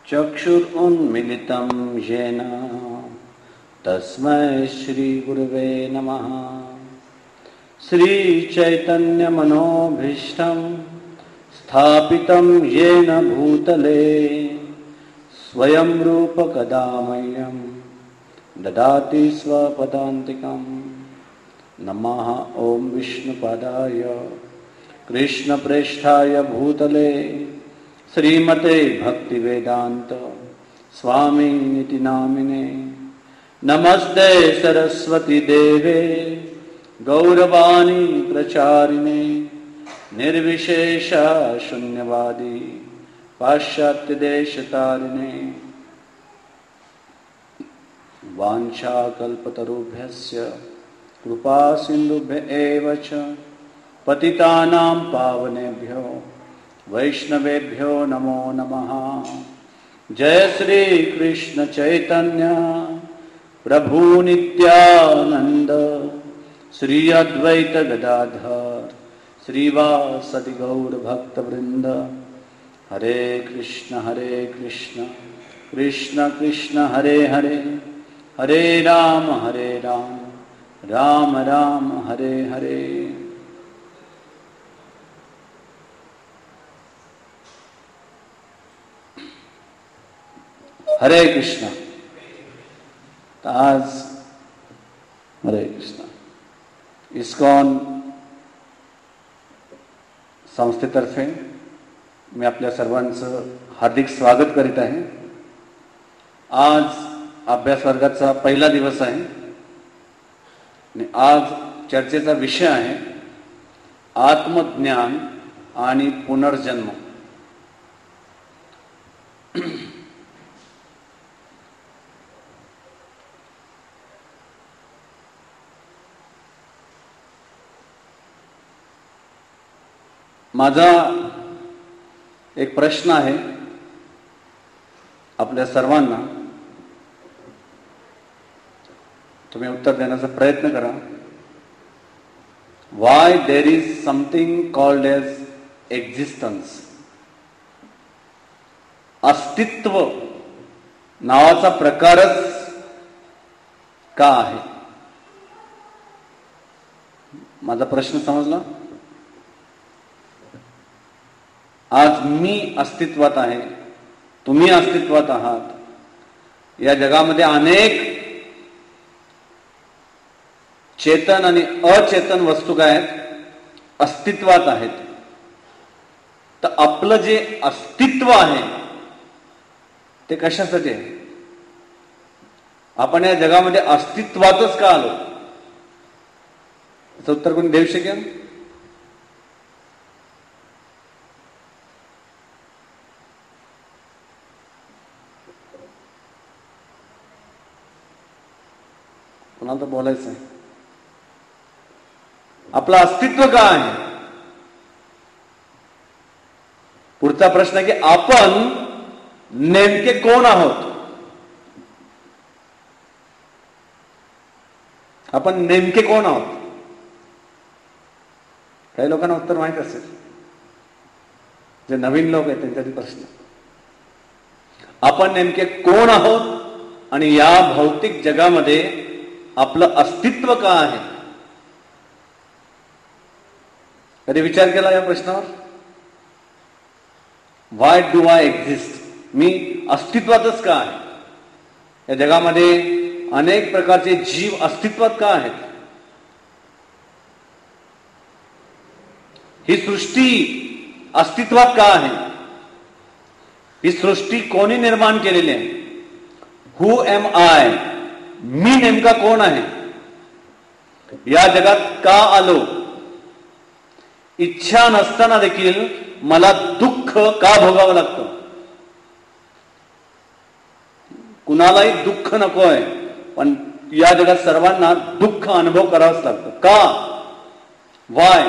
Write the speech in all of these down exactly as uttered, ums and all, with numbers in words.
चक्षुरुन्मिलितं येन तस्मै श्रीगुरवे नमः। श्रीचैतन्यमनोभीष्टं स्थापितं येन भूतले स्वयं रूप कदा मह्यं ददाति स्वपदान्तिकं। नमः ॐ विष्णुपादाय कृष्णप्रेष्ठाय भूतले श्रीमते भक्तिवेदांत स्वामिनिति नामिने। नमस्ते सरस्वती देवे गौरवाणी प्रचारिणे निर्विशेष शून्यवादी पाश्चात्य देशतारिणे। वाञ्छाकल्पतरुभ्यश्च कृपा सिन्धुभ्य एव च पतितानां पावनेभ्यो वैष्णवेभ्यो नमो नमः। जय श्री कृष्ण चैतन्य प्रभु नित्यानंद श्री अद्वैत गदाधर श्रीवासदि गौर भक्त वृंद। हरे कृष्ण हरे कृष्ण कृष्ण कृष्ण हरे हरे हरे राम हरे राम राम राम हरे हरे। हरे कृष्ण। आज हरे कृष्ण इस्कॉन संस्थेतर्फे मी आपल्या सर्वांचं हार्दिक स्वागत करीत आहे। आज अभ्यास वर्गाचा पहिला दिवस आहे आणि आज चर्चेचा विषय आहे आत्मज्ञान आणि पुनर्जन्म। माझा एक प्रश्न आहे आपल्या सर्वांना, तुम्ही उत्तर देण्याचा प्रयत्न करा। Why there is something called as existence. अस्तित्व नावाचा प्रकारच का आहे? माझा प्रश्न समजला? आज मी अस्तित्वात आहे, तुम्ही अस्तित्वात आहात। या जगामध्ये अनेक चेतन आणि अचेतन वस्तू काय आहेत? अस्तित्वात आहेत। तर आपलं जे अस्तित्व आहे ते कशासाठी आहे? आपण या जगामध्ये अस्तित्वातच का आलो? याचं उत्तर कोणी देऊ शकेल? कोणाला तर बोलायचं आहे। आपलं अस्तित्व का आहे? पुढचा प्रश्न आहे की आपण नेमके कोण आहोत? आपण नेमके कोण आहोत? काही लोकांना उत्तर माहित असेल, जे नवीन लोक आहेत त्यांच्यासाठी प्रश्न। आपण नेमके कोण आहोत आणि या भौतिक जगामध्ये आपलं अस्तित्व का आहे? कधी विचार केला या प्रश्नावर? Why do I exist? मी अस्तित्वातच का आहे? या जगामध्ये अनेक प्रकारचे जीव अस्तित्वात का आहेत? ही सृष्टी अस्तित्वात का आहे? ही सृष्टी कोणी निर्माण केलेली आहे? Who M I? मी नेमका कोण आहे? या जगात का आलो? इच्छा नसताना देखील मला दुःख का भोगावं लागतं? कुणालाही दुःख नको आहे, पण या जगात सर्वांना दुःख अनुभव करावंच लागतं का? वाय?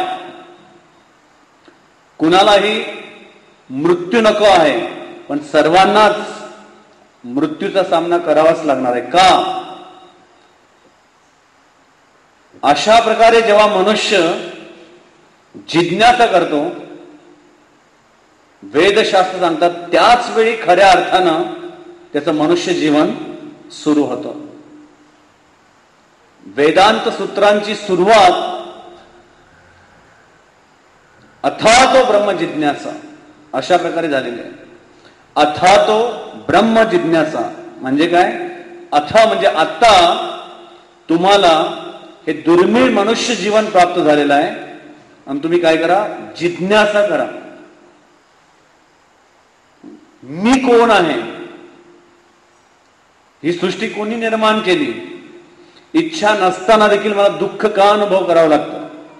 कुणालाही मृत्यू नको आहे, पण सर्वांनाच मृत्यूचा सामना करावाच लागणार आहे का? अशा प्रकारे जेव्हा मनुष्य जिज्ञासा करतो वेदशास्त्र सांगतात त्याच वेळी खऱ्या अर्थानं त्याचं मनुष्य जीवन सुरू होतं. वेदांत सूत्रांची सुरुवात अथातो ब्रह्म जिज्ञासा अशा प्रकारे झालेली आहे. अथातो ब्रह्म जिज्ञासा म्हणजे काय? अथा म्हणजे आता तुम्हाला हे दुर्मिळ मनुष्य जीवन प्राप्त झालेलं आहे आणि तुम्ही काय करा? जिज्ञासा करा. मी कोण आहे? ही सृष्टी कोणी निर्माण केली? इच्छा नसताना देखील मला दुःख का अनुभव करावं लागतं?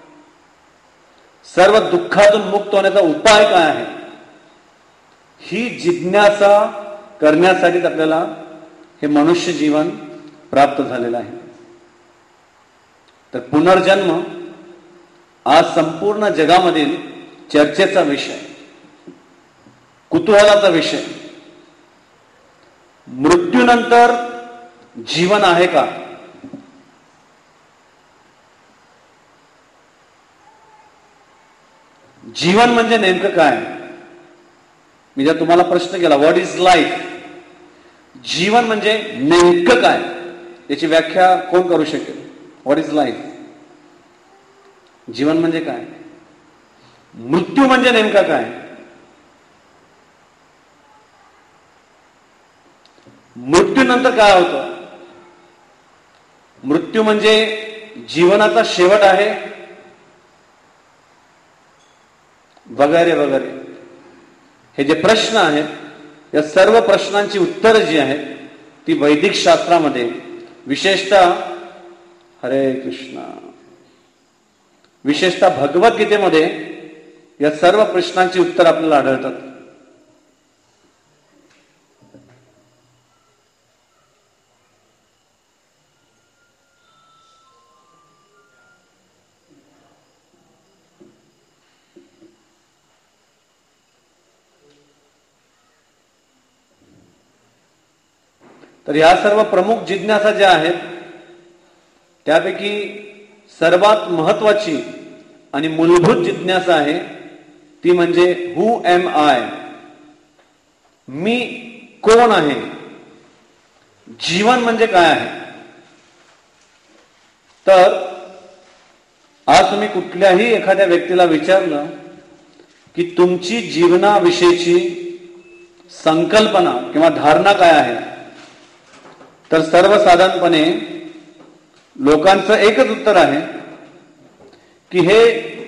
सर्व दुःखातून मुक्त होण्याचा उपाय काय आहे? ही जिज्ञासा करण्यासाठीच आपल्याला हे मनुष्य जीवन प्राप्त झालेलं आहे. तर पुनर्जन्म आज संपूर्ण जगामधील चर्चेचा विषय, कुतूहलाचा विषय. मृत्यूनंतर जीवन आहे का? जीवन म्हणजे नेमकं काय? मी जर तुम्हाला प्रश्न केला व्हॉट इज लाईफ, जीवन म्हणजे नेमकं काय, याची व्याख्या कोण करू शकेल? व्हॉट इज लाईफ, जीवन म्हणजे काय? मृत्यू म्हणजे नेमका काय? मृत्यूनंतर काय होतं? मृत्यू म्हणजे जीवनाचा शेवट आहे वगैरे वगैरे. हे जे प्रश्न आहेत या सर्व प्रश्नांची उत्तरं जी आहेत ती वैदिक शास्त्रामध्ये, विशेषतः हरे कृष्णा, विशेषतः भगवद्गीतेमध्ये या सर्व प्रश्नांची उत्तर आपल्याला आढळतात. तर या सर्व प्रमुख जिज्ञासा ज्या आहेत त्यापैकी सर्वात महत्वाची आणि मूलभूत जिज्ञासा आहे ती म्हणजे हु एम आय, मी कोण आहे? जीवन म्हणजे काय आहे? तर आज तुम्ही कुठल्याही एखाद्या व्यक्तीला विचारलं की तुमची जीवनाविषयीची संकल्पना किंवा धारणा काय आहे, तर सर्वसाधारणपणे लोकांचं एकच उत्तर आहे की हे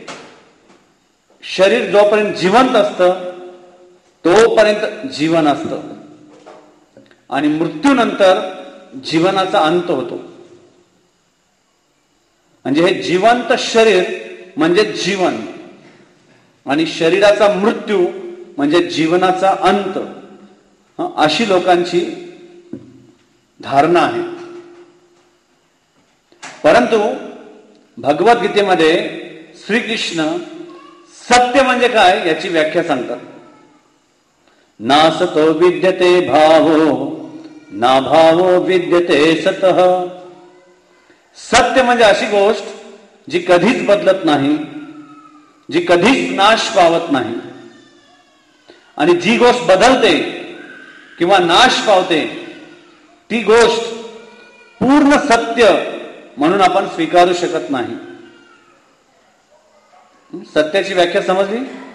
शरीर जोपर्यंत जिवंत असतं तोपर्यंत जीवन असतं आणि मृत्यूनंतर जीवनाचा अंत होतो. म्हणजे हे जिवंत शरीर म्हणजे जीवन आणि शरीराचा मृत्यू म्हणजे जीवनाचा अंत, अशी लोकांची धारणा आहे. परंतु भगवद्गीतेमध्ये श्रीकृष्ण सत्य म्हणजे काय याची व्याख्या सांगतात. नासतो विद्यते भावो ना भावो विद्यते सतः. सत्य म्हणजे अशी गोष्ट जी कधीच बदलत नाही, जी कधीच नाश पावत नाही, आणि जी गोष्ट बदलते किंवा नाश पावते ती गोष्ट पूर्ण सत्य म्हणून आपण स्वीकारू शकत नाही. सत्याची व्याख्या समजली?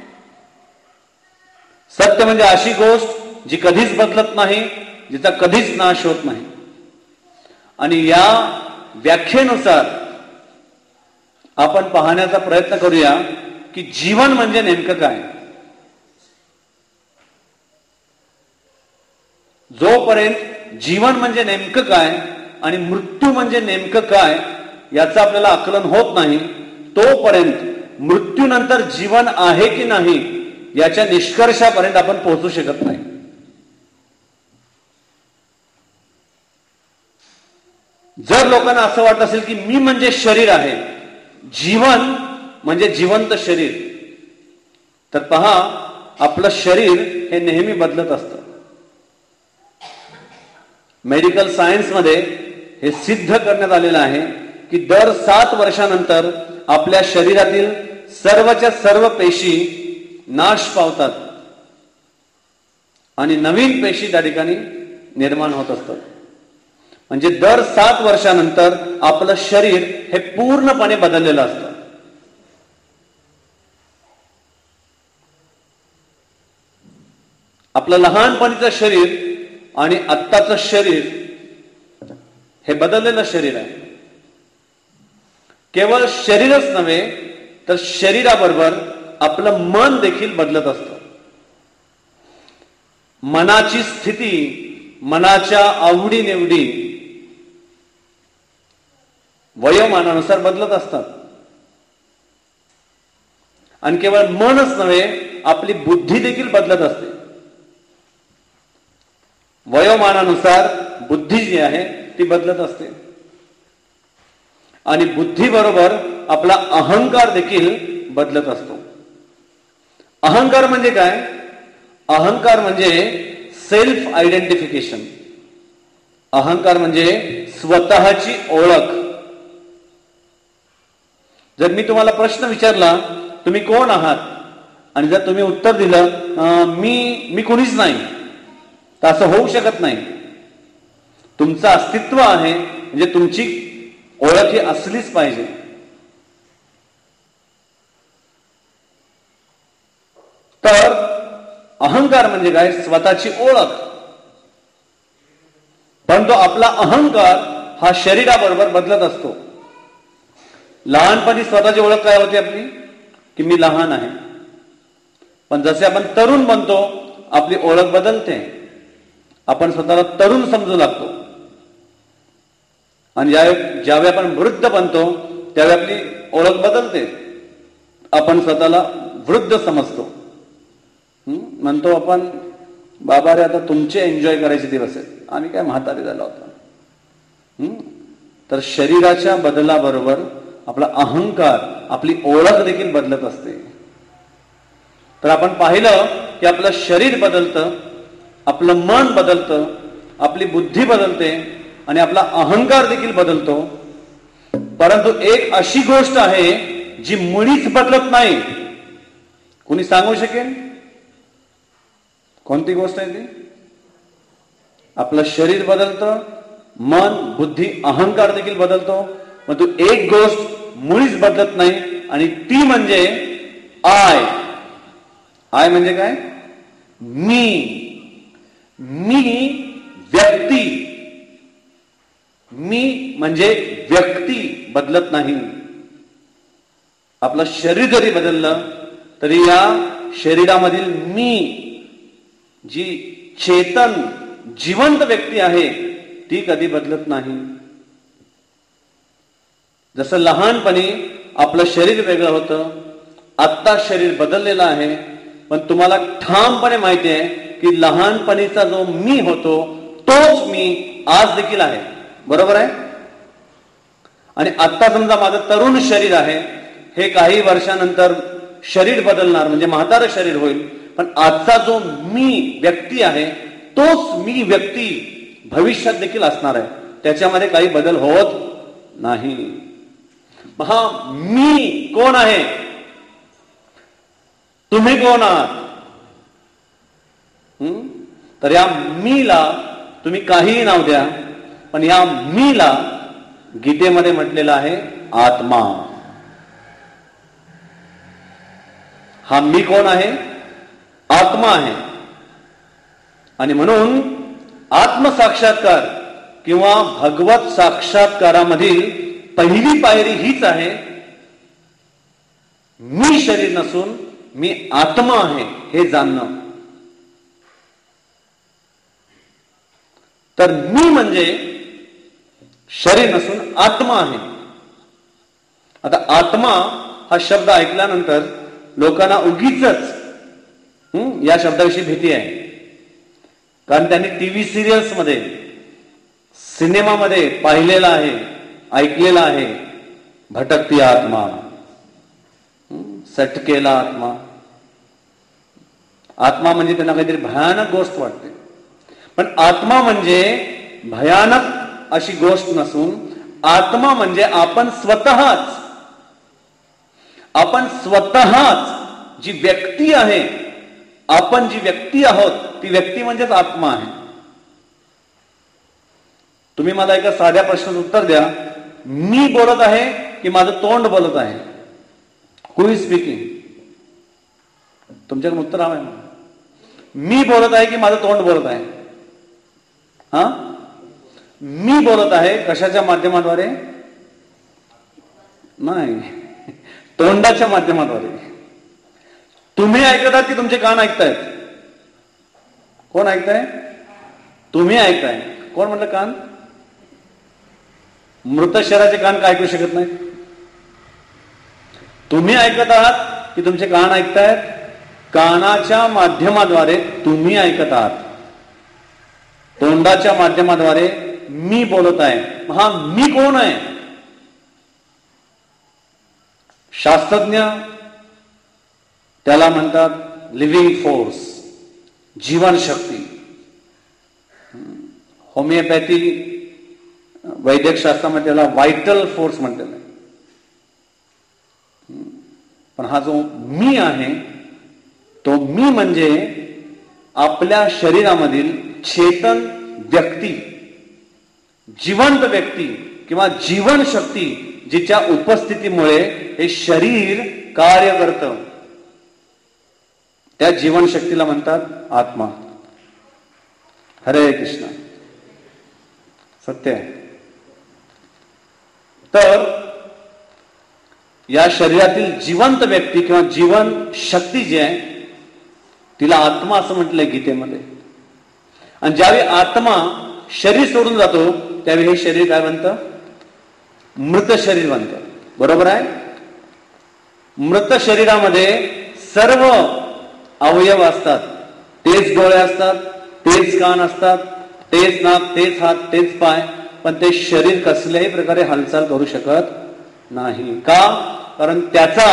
सत्य म्हणजे अशी गोष्ट जी कधीच बदलत नाही, जिचा कधीच नाश होत नाही. आणि या व्याख्येनुसार आपण पाहण्याचा प्रयत्न करूया की जीवन म्हणजे नेमकं काय. जोपर्यंत जीवन म्हणजे नेमकं काय आणि मृत्यू म्हणजे नेमकं काय याचं आपल्याला आकलन होत नाही, तोपर्यंत मृत्यूनंतर जीवन आहे की नाही याच्या निष्कर्षापर्यंत आपण पोहोचू शकत नाही. जर लोकांना असं वाटत असेल की मी म्हणजे शरीर आहे, जीवन म्हणजे जिवंत शरीर, तर पहा आपलं शरीर हे नेहमी बदलत असतं. मेडिकल सायन्स मध्ये हे सिद्ध करण्यात आलेलं आहे की दर सात वर्षानंतर आपल्या शरीरातील सर्वच्या सर्व पेशी नाश पावतात आणि नवीन पेशी त्या ठिकाणी निर्माण होत असतात. म्हणजे दर सात वर्षानंतर आपलं शरीर हे पूर्णपणे बदललेलं असतं. आपलं लहानपणीचं शरीर आणि आत्ताचं शरीर हे बदललेलं शरीर आहे. केवळ शरीरच नव्हे तर शरीराबरोबर आपलं मन देखील बदलत असतं. मनाची स्थिती, मनाच्या आवडीनिवडी वयोमानानुसार बदलत असतात. आणि केवळ मनच नव्हे, आपली बुद्धी देखील बदलत असते. वयोमानानुसार बुद्धी जी आहे ती बदलत असते. आणि बुद्धी बरोबर आपला अहंकार देखील बदलत असतो. अहंकार म्हणजे काय? अहंकार म्हणजे सेल्फ आयडेंटिफिकेशन. अहंकार म्हणजे स्वतःची ओळख. जर मी तुम्हाला प्रश्न विचारला, तुम्ही कोण आहात, आणि जर तुम्ही उत्तर दिलं मी मी कोणीच नाही, तर असं होऊ शकत नाही. तुमचं अस्तित्व आहे म्हणजे तुमची ओळख ही असलीच पाहिजे. तर अहंकार म्हणजे काय? स्वतःची ओळख. पण तो आपला अहंकार हा शरीराबरोबर बदलत असतो. लहानपणी स्वतःची ओळख काय होती आपली? की मी लहान आहे. पण जसे आपण तरुण बनतो आपली ओळख बदलते. आपण स्वतःला तरुण समजू लागतो. आणि ज्यावेळी ज्यावेळी आपण वृद्ध बनतो त्यावेळी आपली ओळख बदलते. आपण स्वतःला वृद्ध समजतो. म्हणतो आपण, बाबा रे आता तुमचे एन्जॉय करायचे दिवस आहेत, आम्ही काय म्हातारे झालो होतो. तर शरीराच्या बदलाबरोबर आपला अहंकार, आपली ओळख देखील बदलत असते. तर आपण पाहिलं की आपलं शरीर बदलतं, आपलं मन बदलतं, आपली बुद्धी बदलते आणि आपला अहंकार देखील बदलतो. परंतु एक अशी गोष्ट आहे जी मुळीच बदलत नाही. कोणी सांगू शकेल कोणती गोष्ट आहे ती? आपलं शरीर बदलतं, मन, बुद्धी, अहंकार देखील बदलतो. परंतु एक गोष्ट मुळीच बदलत नाही आणि ती म्हणजे आय. आय म्हणजे काय? मी. मी व्यक्ती. मी म्हणजे व्यक्ती बदलत नाही. आपलं शरीर जरी बदललं तरी या शरीरामधील मी, जी चेतन जिवंत व्यक्ती आहे, ती कधी बदलत नाही. जसं लहानपणी आपलं शरीर वेगळं होतं, आत्ता शरीर बदललेलं आहे. पण तुम्हाला ठामपणे माहिती आहे की लहानपणीचा जो मी होतो तोच मी आज देखील आहे. बरोबर आहे? आणि आत्ता समजा माझं तरुण शरीर आहे, हे काही वर्षानंतर शरीर बदलणार म्हणजे म्हातारं शरीर होईल. पण आजचा जो मी व्यक्ती आहे तोच मी व्यक्ती भविष्यात देखील असणार आहे. त्याच्यामध्ये काही बदल होत नाही. हा मी कोण आहे? तुम्ही कोण आहात? तर या मीला तुम्ही काहीही नाव द्या, पण या मीला गीतेमध्ये म्हटलेलं आहे आत्मा. हा मी कोण आहे? आत्मा आहे. आणि म्हणून आत्मसाक्षात्कार किंवा भगवत साक्षात्कारामधील पहिली पायरी हीच आहे, मी शरीर नसून मी आत्मा आहे हे जाणणं. तर मी म्हणजे शरीर नसून आत्मा आहे. आता आत्मा हा शब्द ऐकल्यानंतर लोकांना उगीच या शब्दाविषयी भीती आहे. कारण त्यांनी टीव्ही सिरियल्स मध्ये, सिनेमामध्ये पाहिलेला आहे, ऐकलेला आहे, भटकती आत्मा, सटकेला आत्मा. आत्मा म्हणजे त्यांना काहीतरी भयानक गोष्ट वाटते. पण आत्मा म्हणजे भयानक अशी गोष्ट नसून आत्मा म्हणजे आपण स्वतःच. आपण स्वतःच जी व्यक्ती आहे आपण जी व्यक्ती आहोत ती व्यक्ती म्हणजेच आत्मा आहे. तुम्ही मला एका साध्या प्रश्नाचं उत्तर द्या, मी बोलत आहे की माझं तोंड बोलत आहे? Who is speaking? तुमच्याकडे उत्तर हवं आहे. मी बोलत आहे की माझं तोंड बोलत आहे? हा, मी बोलत आहे कशाच्या माध्यमाद्वारे? नाही, तोंडाच्या माध्यमाद्वारे. तुम्ही ऐकत आहात की तुमचे कान ऐकतायत? कोण ऐकताय? तुम्ही ऐकताय. कोण म्हटलं कान? मृत शरीराचे कान काय ऐकू शकत नाही? तुम्ही ऐकत आहात की तुमचे कान ऐकतायत? कानाच्या माध्यमाद्वारे तुम्ही ऐकत आहात, तोंडाच्या माध्यमाद्वारे मी बोलत आहे. हा मी कोण आहे? शास्त्रज्ञ त्याला म्हणतात लिव्हिंग फोर्स, जीवनशक्ती. होमिओपॅथी वैद्यक शास्त्रामध्ये त्याला व्हायटल फोर्स म्हणतात. पण हा जो मी आहे तो मी म्हणजे आपल्या शरीरामधील चेतन व्यक्ती, जिवंत व्यक्ती किंवा जीवनशक्ती, जिच्या उपस्थितीमुळे हे शरीर कार्य करतं. त्या जीवनशक्तीला म्हणतात आत्मा. हरे कृष्ण. सत्य आहे. तर या शरीरातील जिवंत व्यक्ती किंवा जीवन शक्ती जी आहे तिला आत्मा असं म्हटलंय गीतेमध्ये. आणि ज्यावेळी आत्मा शरीर सोडून जातो त्यावेळी हे शरीर काय बनतं? मृत शरीर बनतं. बरोबर आहे? मृत शरीरामध्ये सर्व अवयव असतात. तेच डोळे असतात, तेच कान असतात, तेच नाक, तेच हात, तेच पाय. पण ते शरीर कसल्याही प्रकारे हालचाल करू शकत नाही. का? कारण त्याचा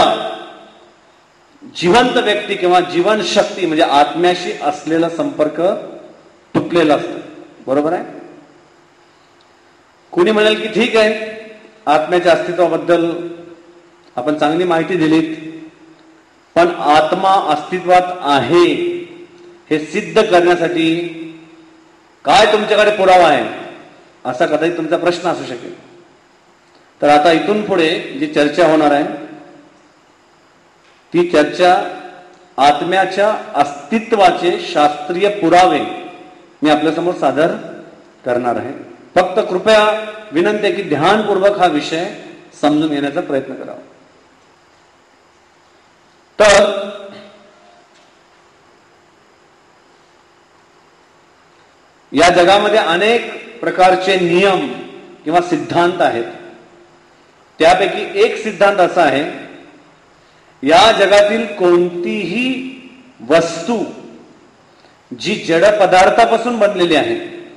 जिवंत व्यक्ती किंवा जीवनशक्ती म्हणजे आत्म्याशी असलेला संपर्क तुटलेला असतो. बरोबर आहे? कुणी म्हणाल की ठीक आहे, आत्म्याच्या अस्तित्वाबद्दल आपण चांगली माहिती दिलीत, पण आत्मा अस्तित्वात आहे हे सिद्ध करण्यासाठी काय तुमच्याकडे पुरावा आहे, असा कदाचित तुमचा प्रश्न असू शकेल. तर आता इथून पुढे जी चर्चा होणार आहे ती चर्चा आत्म्याच्या अस्तित्वाचे शास्त्रीय पुरावे मी आपल्यासमोर सादर करणार आहे. फक्त कृपया विनंती आहे की ध्यानपूर्वक हा विषय समजून घेण्याचा प्रयत्न करावा. तर या जगामध्ये अनेक प्रकारचे नियम किंवा सिद्धांत आहेत. त्यापैकी एक सिद्धांत असा आहे, या जगातील कोणतीही वस्तू जी जड पदार्थापासून बनलेली आहे,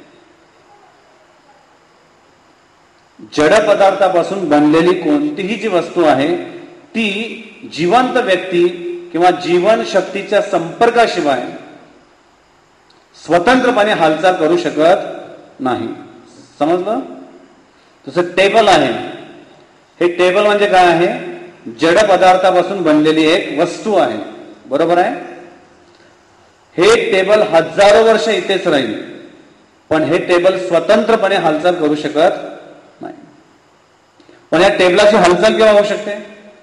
जड पदार्थापासून बनलेली कोणतीही जी वस्तू आहे ती जिवंत व्यक्ती किंवा जीवन शक्तीच्या संपर्काशिवाय स्वतंत्रपणे हालचाल करू शकत नाही. समजलं? तसं टेबल आहे. हे टेबल म्हणजे काय आहे? जड पदार्थापासून बनलेली एक वस्तू आहे. बरोबर आहे? हे टेबल हजारो वर्ष इथेच राहील, पण हे टेबल स्वतंत्रपणे हालचाल करू शकत नाही. पण या टेबलाची हालचाल केव्हा होऊ शकते?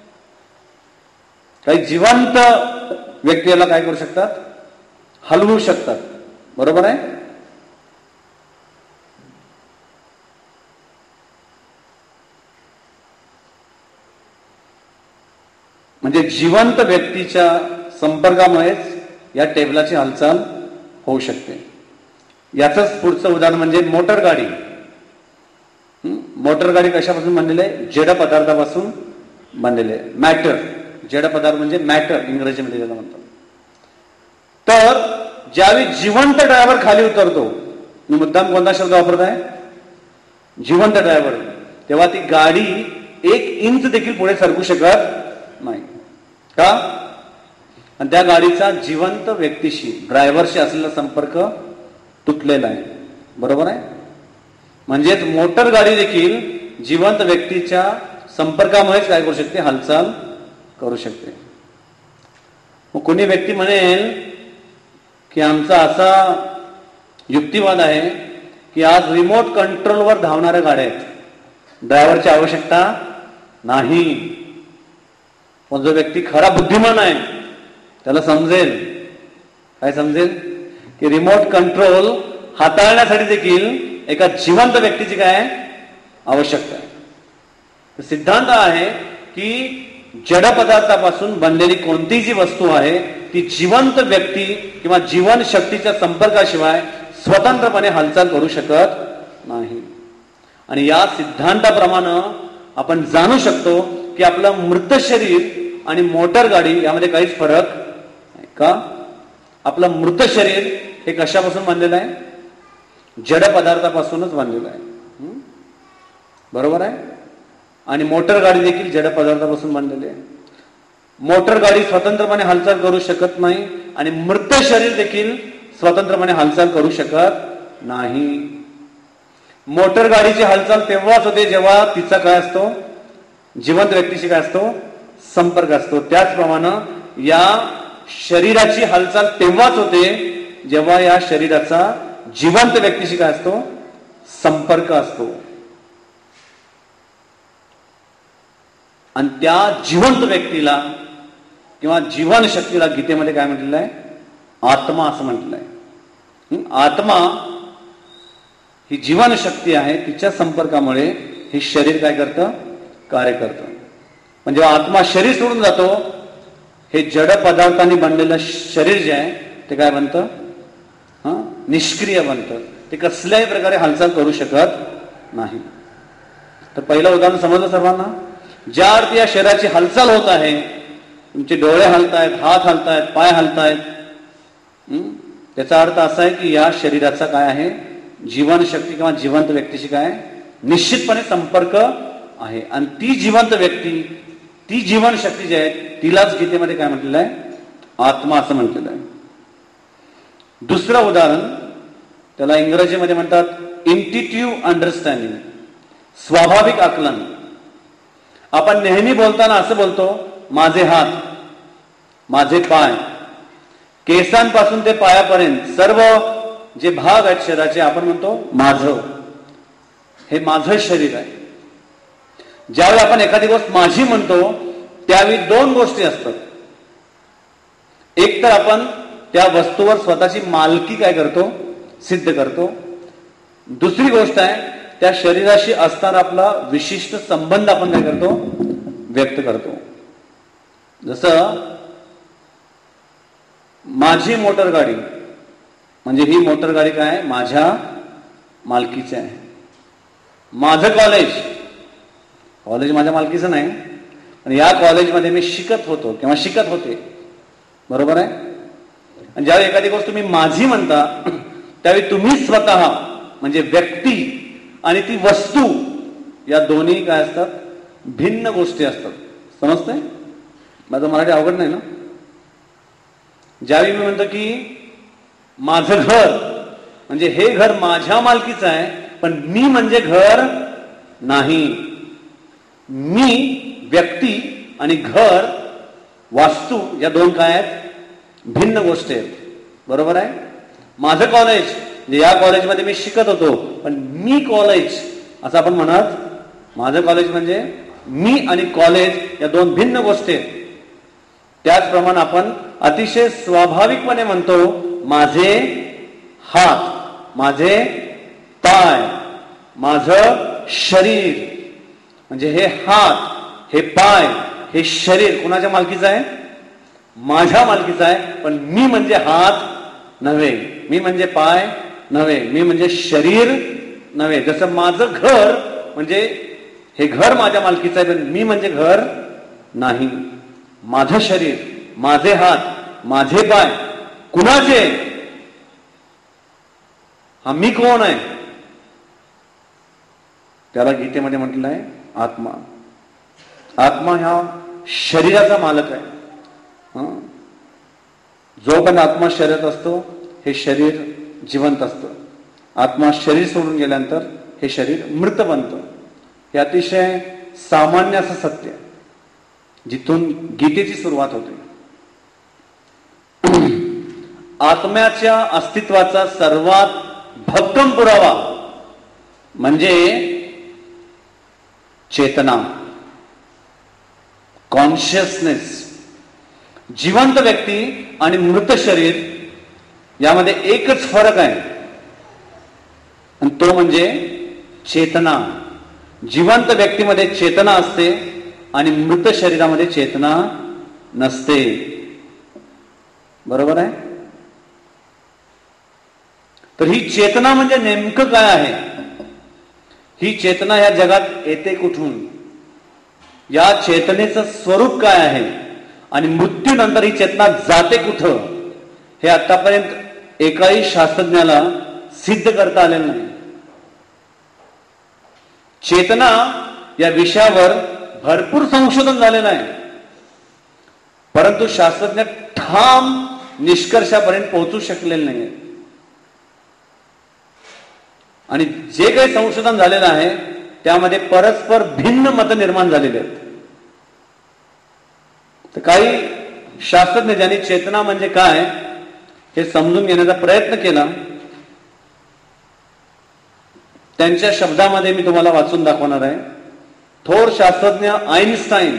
काही जिवंत व्यक्ती याला काय करू शकतात? हलवू शकतात. बरोबर आहे? म्हणजे जिवंत व्यक्तीच्या संपर्कामुळेच या टेबलाची हालचाल होऊ शकते. याचंच पुढचं उदाहरण म्हणजे मोटर गाडी. मोटर गाडी कशापासून बनलेली आहे? जड पदार्थापासून बनलेली आहे. मॅटर, जड पदार्थ म्हणजे मॅटर इंग्रजीमध्ये ज्याला म्हणतात. तर ज्यावेळी जिवंत ड्रायव्हर खाली उतरतो, मी मुद्दाम कोणता शब्द वापरत आहे? जिवंत ड्रायव्हर, तेव्हा ती गाडी एक इंच देखील पुढे सरकू शकत नाही. का? आणि त्या गाडीचा जिवंत व्यक्तीशी, ड्रायव्हरशी असलेला संपर्क तुटलेला आहे. बरोबर आहे? म्हणजेच मोटर गाडी देखील जिवंत व्यक्तीच्या संपर्कामुळेच काय करू शकते? हालचाल करू शकते. मग कोणी व्यक्ती म्हणेल की आमचा असा युक्तिवाद आहे की आज रिमोट कंट्रोलवर धावणाऱ्या गाड्या आहेत, ड्रायव्हरची आवश्यकता नाही. पण जो व्यक्ती खरा बुद्धिमान आहे त्याला समजेल, काय समजेल की रिमोट कंट्रोल हाताळण्यासाठी देखील एका जिवंत व्यक्तीची काय आवश्यकता आहे. सिद्धांत आहे की जड पदार्थापासून बनलेली कोणतीही जी वस्तू आहे ती जिवंत व्यक्ती किंवा जीवन शक्तीच्या संपर्काशिवाय स्वतंत्रपणे हालचाल करू शकत नाही. आणि या सिद्धांताप्रमाणे आपण जाणू शकतो की आपलं मृत शरीर आणि मोटर गाडी यामध्ये काहीच फरक नाही का. आपलं मृत शरीर हे कशापासून बनलेलं आहे? जड पदार्थापासूनच बनलेलं आहे, बरोबर आहे. आणि मोटर गाडी देखील जड पदार्थापासून बनलेली आहे. मोटर गाडी स्वतंत्रपणे हालचाल करू शकत नाही आणि मृत शरीर देखील स्वतंत्रपणे हालचाल करू शकत नाही. मोटर गाडीची हालचाल तेव्हाच होते जेव्हा तिचा काय असतो, जिवंत व्यक्तीशी काय असतो, संपर्क असतो. त्याचप्रमाणे या शरीराची हालचाल तेव्हाच होते जेव्हा या शरीराचा जिवंत व्यक्तीशी काय असतो, संपर्क असतो. आणि त्या जिवंत व्यक्तीला किंवा जीवन शक्तीला गीतेमध्ये काय म्हटलेलं आहे? आत्मा असं म्हटलेलं आहे. आत्मा ही जीवन शक्ती आहे, तिच्या संपर्कामुळे हे शरीर काय करतं, कार्य करतं. म्हणजे आत्मा शरीर सोडून जातो, हे जड पदार्थांनी बनलेलं शरीर जे आहे ते काय बनतं, हा निष्क्रिय बनतं. ते कसल्याही प्रकारे हालचाल करू शकत नाही. तर पहिलं उदाहरण समजलं सर्वांना. ज्या अर्थी या शरीराची हालचाल होत आहे, तुमचे डोळे हलतायत, हात हलतायत, पाय हलतायत, त्याचा अर्थ असा आहे की या शरीराचा काय आहे, जीवन शक्ती किंवा जिवंत व्यक्तीशी काय निश्चितपणे संपर्क आहे. आणि ती जिवंत व्यक्ती, ती जीवन शक्ती जी आहे तिलाच गीतेमध्ये काय म्हटलेलं आहे, आत्मा असं म्हटलेलं आहे. दुसरं उदाहरण, त्याला इंग्रजीमध्ये म्हणतात इंट्युटिव्ह अंडरस्टँडिंग, स्वाभाविक आकलन. आपण नेहमी बोलताना असं बोलतो, माझे हात, माझे पाय, केसांपासून ते पायापर्यंत सर्व जे भाग आहेत शरीराचे आपण म्हणतो माझं, हे माझं शरीर आहे. ज्यावेळी आपण एखादी गोष्ट माझी म्हणतो त्यावेळी दोन गोष्टी असतात. एक तर आपण त्या वस्तूवर स्वतःची मालकी काय करतो, सिद्ध करतो. दुसरी गोष्ट आहे त्या शरीराशी असणारा आपला विशिष्ट संबंध आपण काय करतो, व्यक्त करतो. जसं माझी मोटर गाडी म्हणजे ही मोटर गाडी काय माझ्या मालकीची आहे. माझं कॉलेज, कॉलेज माझ्या मालकीचं नाही, पण या कॉलेजमध्ये मी शिकत होतो किंवा शिकत होते, बरोबर आहे. आणि ज्यावेळी एखादी गोष्ट तुम्ही माझी म्हणता त्यावेळी तुम्ही स्वतः म्हणजे व्यक्ती आणि ती वस्तू या दोन्ही काय असतात, भिन्न गोष्टी असतात. समजतंय? माझं मराठी अवघड नाही ना. ज्यावेळी मी म्हणतो की माझं घर म्हणजे हे घर माझ्या मालकीचं आहे, पण मी म्हणजे घर नाही. मी व्यक्ती आणि घर वास्तू या दोन काय आहेत, भिन्न गोष्टी आहेत, बरोबर आहे. माझं कॉलेज म्हणजे या कॉलेजमध्ये मी शिकत होतो, पण मी कॉलेज असं आपण म्हणत. माझं कॉलेज म्हणजे मी आणि कॉलेज या दोन भिन्न गोष्टी आहेत. त्याचप्रमाणे आपण अतिशय स्वाभाविकपणे म्हणतो माझे हात, माझे पाय, माझं शरीर. म्हणजे हे हात, हे पाय, हे शरीर कुणाच्या मालकीचं आहे, माझ्या मालकीचं आहे. पण मी म्हणजे हात नव्हे, मी म्हणजे पाय नव्हे, मी म्हणजे शरीर नव्हे. जसं माझं घर म्हणजे हे घर माझ्या मालकीचं आहे, पण मी म्हणजे घर नाही. माझं शरीर, माझे हात, माझे पाय कुणाचे, हा मी कोण आहे, त्याला गीतेमध्ये म्हटलं आहे आत्मा. आत्मा ह्या शरीराचा मालक आहे. जो पण आत्मा शरीरात असतो हे शरीर जिवंत असतं. आत्मा शरीर सोडून गेल्यानंतर हे शरीर मृत बनतं. हे अतिशय सामान्य असं सत्य आहे, जिथून गीतेची सुरुवात होते. आत्म्याच्या अस्तित्वाचा सर्वात भक्कम पुरावा म्हणजे चेतना, कॉन्शियसनेस. जिवंत व्यक्ती आणि मृत शरीर यामध्ये एकच फरक आहे आणि तो म्हणजे चेतना. जिवंत व्यक्तीमध्ये चेतना असते आणि मृत शरीरामध्ये चेतना नसते. बरोबर आहे? तर ही चेतना म्हणजे नेमकं काय आहे? ही चेतना या जगात येते कुठून? या चेतनेचं स्वरूप काय आहे आणि मृत्यूनंतर ही चेतना जाते कुठं? हे आतापर्यंत एकाही शास्त्रज्ञाला सिद्ध करता आलेलं नाही. चेतना या विषयावर भरपूर संशोधन झालेलं आहे, परंतु शास्त्रज्ञ ठाम निष्कर्षापर्यंत पोहोचू शकलेले नाही. आणि जे काही संशोधन झालेलं आहे त्यामध्ये परस्पर भिन्न मत निर्माण झालेले आहेत. तर काही शास्त्रज्ञ ज्यांनी चेतना म्हणजे काय हे समजून घेण्याचा प्रयत्न केला, त्यांच्या शब्दामध्ये मी तुम्हाला वाचून दाखवणार आहे. थोर शास्त्रज्ञ आइन्स्टाईन,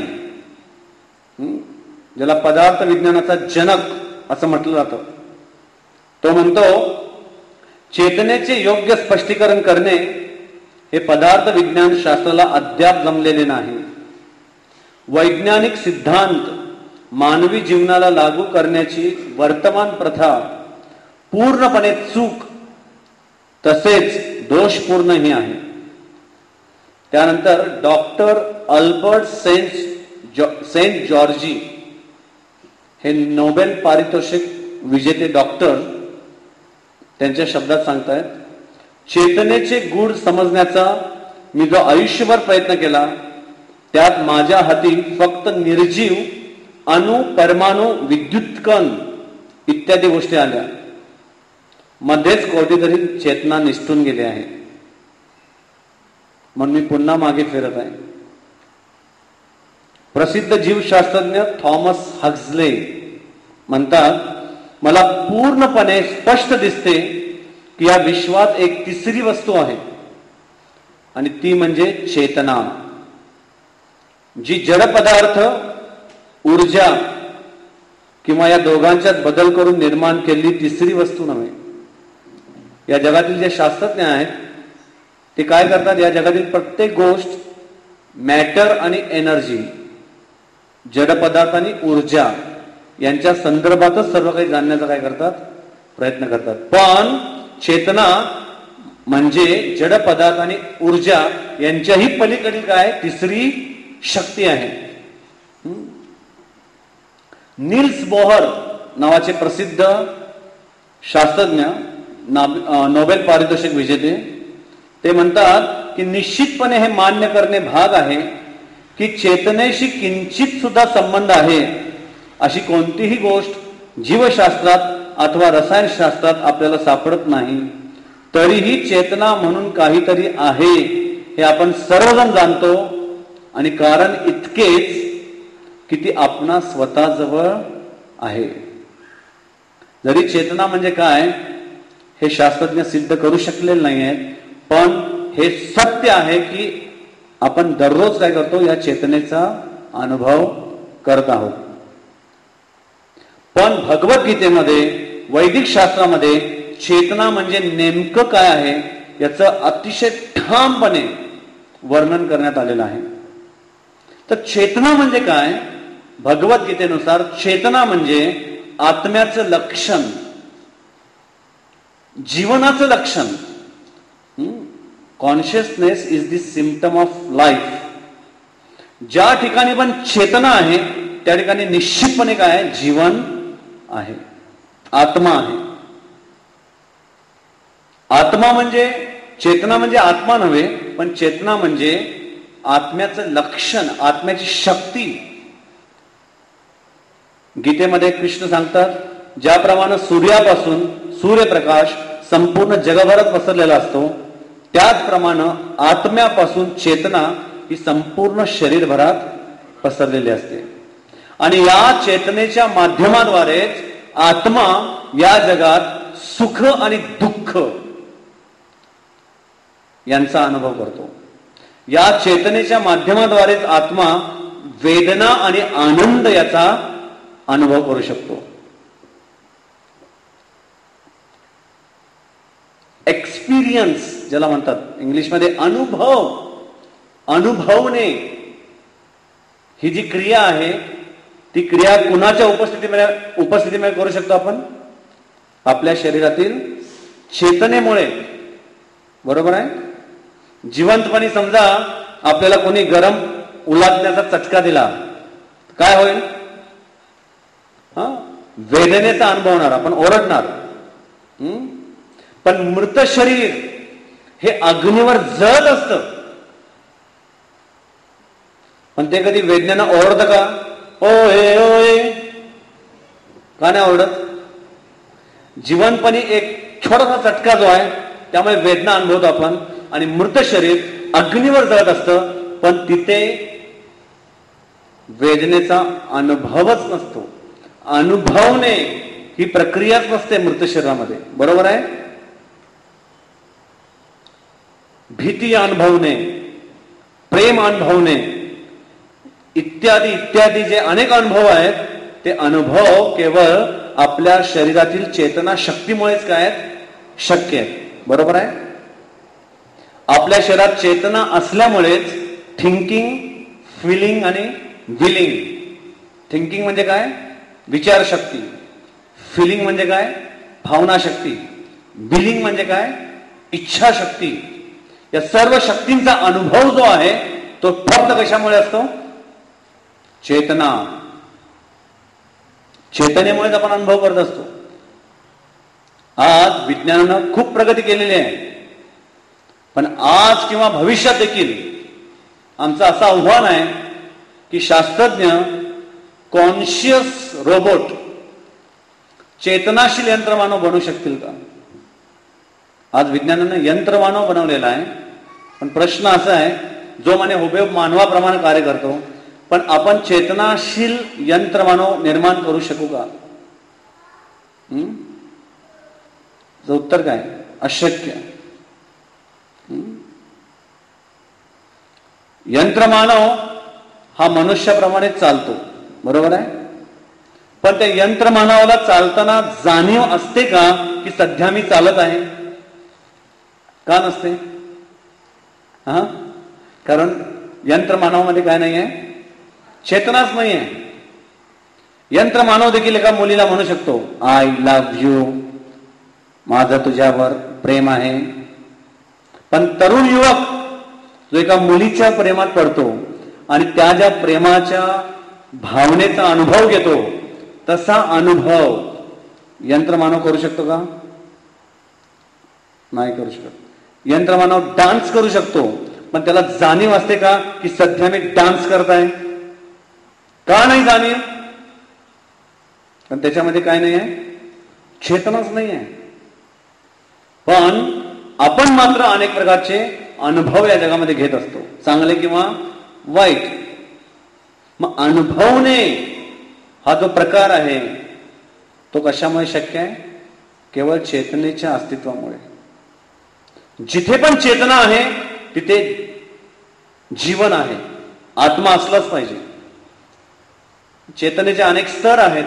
ज्याला पदार्थ विज्ञानाचा जनक असं म्हटलं जातं, तो म्हणतो चेतनेचे योग्य स्पष्टीकरण करणे हे पदार्थ विज्ञान शास्त्राला अद्याप जमलेले नाही. वैज्ञानिक सिद्धांत मानवी जीवनाला लागू करण्याची वर्तमान प्रथा पूर्णपणे चूक तसेच दोषपूर्णही आहे. त्यानंतर doctor Albert Szent Szent Gyorgyi हे नोबेल पारितोषिक विजेते डॉक्टर त्यांच्या शब्दात सांगतायत, चेतनेचे गूढ समजण्याचा मी जो आयुष्यभर प्रयत्न केला त्यात माझ्या हाती फक्त निर्जीव अणु, परमाणु, विद्युत कण इत्यादी गोष्टी आल्या. मध्येच कोठेतरी चेतना निसटून गेली आहे. म्हणून मी पुन्हा मागे फिरत आहे. प्रसिद्ध जीवशास्त्रज्ञ थॉमस हक्सले म्हणतात, मला पूर्णपणे स्पष्ट दिसते की या विश्वात एक तिसरी वस्तू आहे आणि ती म्हणजे चेतना, जी जड पदार्थ, ऊर्जा किंवा या दोघांच्यात बदल करून निर्माण केलेली तिसरी वस्तू नव्हे. या जगातील जे शास्त्रज्ञ आहेत ते काय करतात, या जगातील प्रत्येक गोष्ट मॅटर आणि एनर्जी, जड पदार्थ आणि ऊर्जा यांच्या संदर्भातच सर्व काही जाणण्याचा काय करतात, प्रयत्न करतात. पण चेतना म्हणजे जड पदार्थ आणि ऊर्जा यांच्याही पलीकडील काय तिसरी शक्ती आहे. निल्स बोहर नावाचे प्रसिद्ध शास्त्रज्ञ, नोबेल पारितोषिक विजेते, ते म्हणतात की निश्चितपणे हे मान्य करणे भाग आहे की चेतनेशी किंचित सुद्धा संबंध आहे अशी कोणतीही गोष्ट जीवशास्त्रात अथवा रसायनशास्त्रात आपल्याला सापडत नाही. तरीही चेतना म्हणून काहीतरी आहे हे आपण सर्वजण जाणतो आणि कारण इतकेच की ती आपणा स्वतःजवळ आहे. जरी चेतना म्हणजे काय हे शास्त्रज्ञ सिद्ध करू शकलेले नाही आहेत, पण हे सत्य आहे की आपण दररोज काय करतो, या चेतनेचा अनुभव करत आहोत. पण भगवद्गीतेमध्ये, वैदिक शास्त्रामध्ये चेतना म्हणजे नेमकं काय आहे याचं अतिशय ठामपणे वर्णन करण्यात आलेलं आहे. तर चेतना म्हणजे काय? भगवद्गीतेनुसार चेतना म्हणजे आत्म्याचं लक्षण, जीवनाचं लक्षण. Consciousness is the symptom of life. ज्या ठिकाणी पण चेतना आहे त्या ठिकाणी निश्चितपणे काय आहे, जीवन आहे, आत्मा आहे. आत्मा म्हणजे, चेतना म्हणजे आत्मा नव्हे, पण चेतना म्हणजे आत्म्याचं लक्षण, आत्म्याची शक्ती. गीतेमध्ये कृष्ण सांगतात, ज्याप्रमाणे सूर्यापासून सूर्यप्रकाश संपूर्ण जगभरात पसरलेला असतो त्याचप्रमाणे आत्म्यापासून चेतना ही संपूर्ण शरीरभरात पसरलेली असते. आणि या चेतनेच्या माध्यमाद्वारेच आत्मा या जगात सुख आणि दुःख यांचा अनुभव करतो. या चेतनेच्या माध्यमाद्वारेच आत्मा वेदना आणि आनंद याचा अनुभव करू शकतो. एक्सपिरियन्स ज्याला म्हणतात इंग्लिशमध्ये, अनुभव. अनुभवणे ही जी क्रिया आहे ती क्रिया कुणाच्या उपस्थितीमध्ये उपस्थितीमध्ये करू शकतो आपण? आपल्या शरीरातील चेतनेमुळे. बरोबर आहे. जिवंतपणी समजा आपल्याला कोणी गरम उलाटण्याचा चटका दिला, काय होईल? हा, वेदनेचा अनुभवणार, आपण ओरडणार. हम्म पण मृत शरीर हे अग्नीवर जळत असतं, पण ते कधी वेदनेनं ओरडतं का? ओय ओय का नाही ओरडत? जिवंतपणी एक छोटासा चटका जो आहे त्यामुळे वेदना अनुभवतो आपण, आणि मृत शरीर अग्नीवर जळत असतं पण तिथे वेदनेचा अनुभवच नसतो. अनुभवणे ही प्रक्रियाच नसते मृत शरीरामध्ये. बरोबर आहे. भीती अनुभवणे, प्रेम अनुभवणे इत्यादी इत्यादी जे अनेक अनुभव आहेत ते अनुभव केवळ आपल्या शरीरातील चेतना शक्तीमुळेच काय आहेत? शक्य आहेत. बरोबर आहे. आपल्या शरीरात चेतना असल्यामुळेच थिंकिंग, फिलिंग आणि विलिंग. थिंकिंग म्हणजे काय? विचारशक्ती. फिलिंग म्हणजे काय? भावना शक्ती. विलिंग म्हणजे काय? इच्छाशक्ती. या सर्व शक्तींचा अनुभव जो आहे तो फक्त कशामुळे असतो? चेतना. चेतनेमुळेच आपण अनुभव करत असतो. आज विज्ञानानं खूप प्रगती केलेली आहे, पण आज किंवा भविष्यात देखील आमचं असं आव्हान आहे की शास्त्रज्ञ कॉन्शियस रोबोट, चेतनाशील यंत्रमानव बनवू शकतील का? आज विज्ञानानं यंत्रमानव बनवलेला आहे, पण प्रश्न असा आहे, जो माने हुबेहूब मानवाप्रमाणे कार्य करतो, पण आपण चेतनाशील यंत्रमानव निर्माण करू शकू का? हम्म उत्तर काय? अशक्य. यंत्रमानव हा मनुष्याप्रमाणे चालतो. बरोबर आहे. पण त्या यंत्रमानवाला चालताना जाणीव असते का की सध्या मी चालत आहे? का नसते? हा कारण यंत्रमानवामध्ये काय नाही आहे? चेतनाच नाही आहे. यंत्रमानव देखील एका मुलीला म्हणू शकतो, आय लव्ह यू, माझं तुझ्यावर प्रेम आहे. पण तरुण युवक जो एका मुलीच्या प्रेमात पडतो आणि त्या ज्या प्रेमाच्या भावनेचा अनुभव घेतो, तसा अनुभव यंत्रमानव करू शकतो का? नाही करू शकत. यंत्रमानव डान्स करू शकतो, पण त्याला जाणीव असते का की सध्या मी डान्स करत आहे? का नाही जाणीव? पण त्याच्यामध्ये काय नाही आहे? चेतनाच नाही आहे. पण आपण मात्र अनेक प्रकारचे अनुभव या जगामध्ये घेत असतो, चांगले किंवा वाईट. मग अनुभवणे हा जो प्रकार आहे तो कशामुळे शक्य आहे? केवळ चेतनेच्या अस्तित्वामुळे. जिथे पण चेतना आहे तिथे जीवन आहे. आत्मा असलाच पाहिजे. चेतनेचे अनेक स्तर आहेत.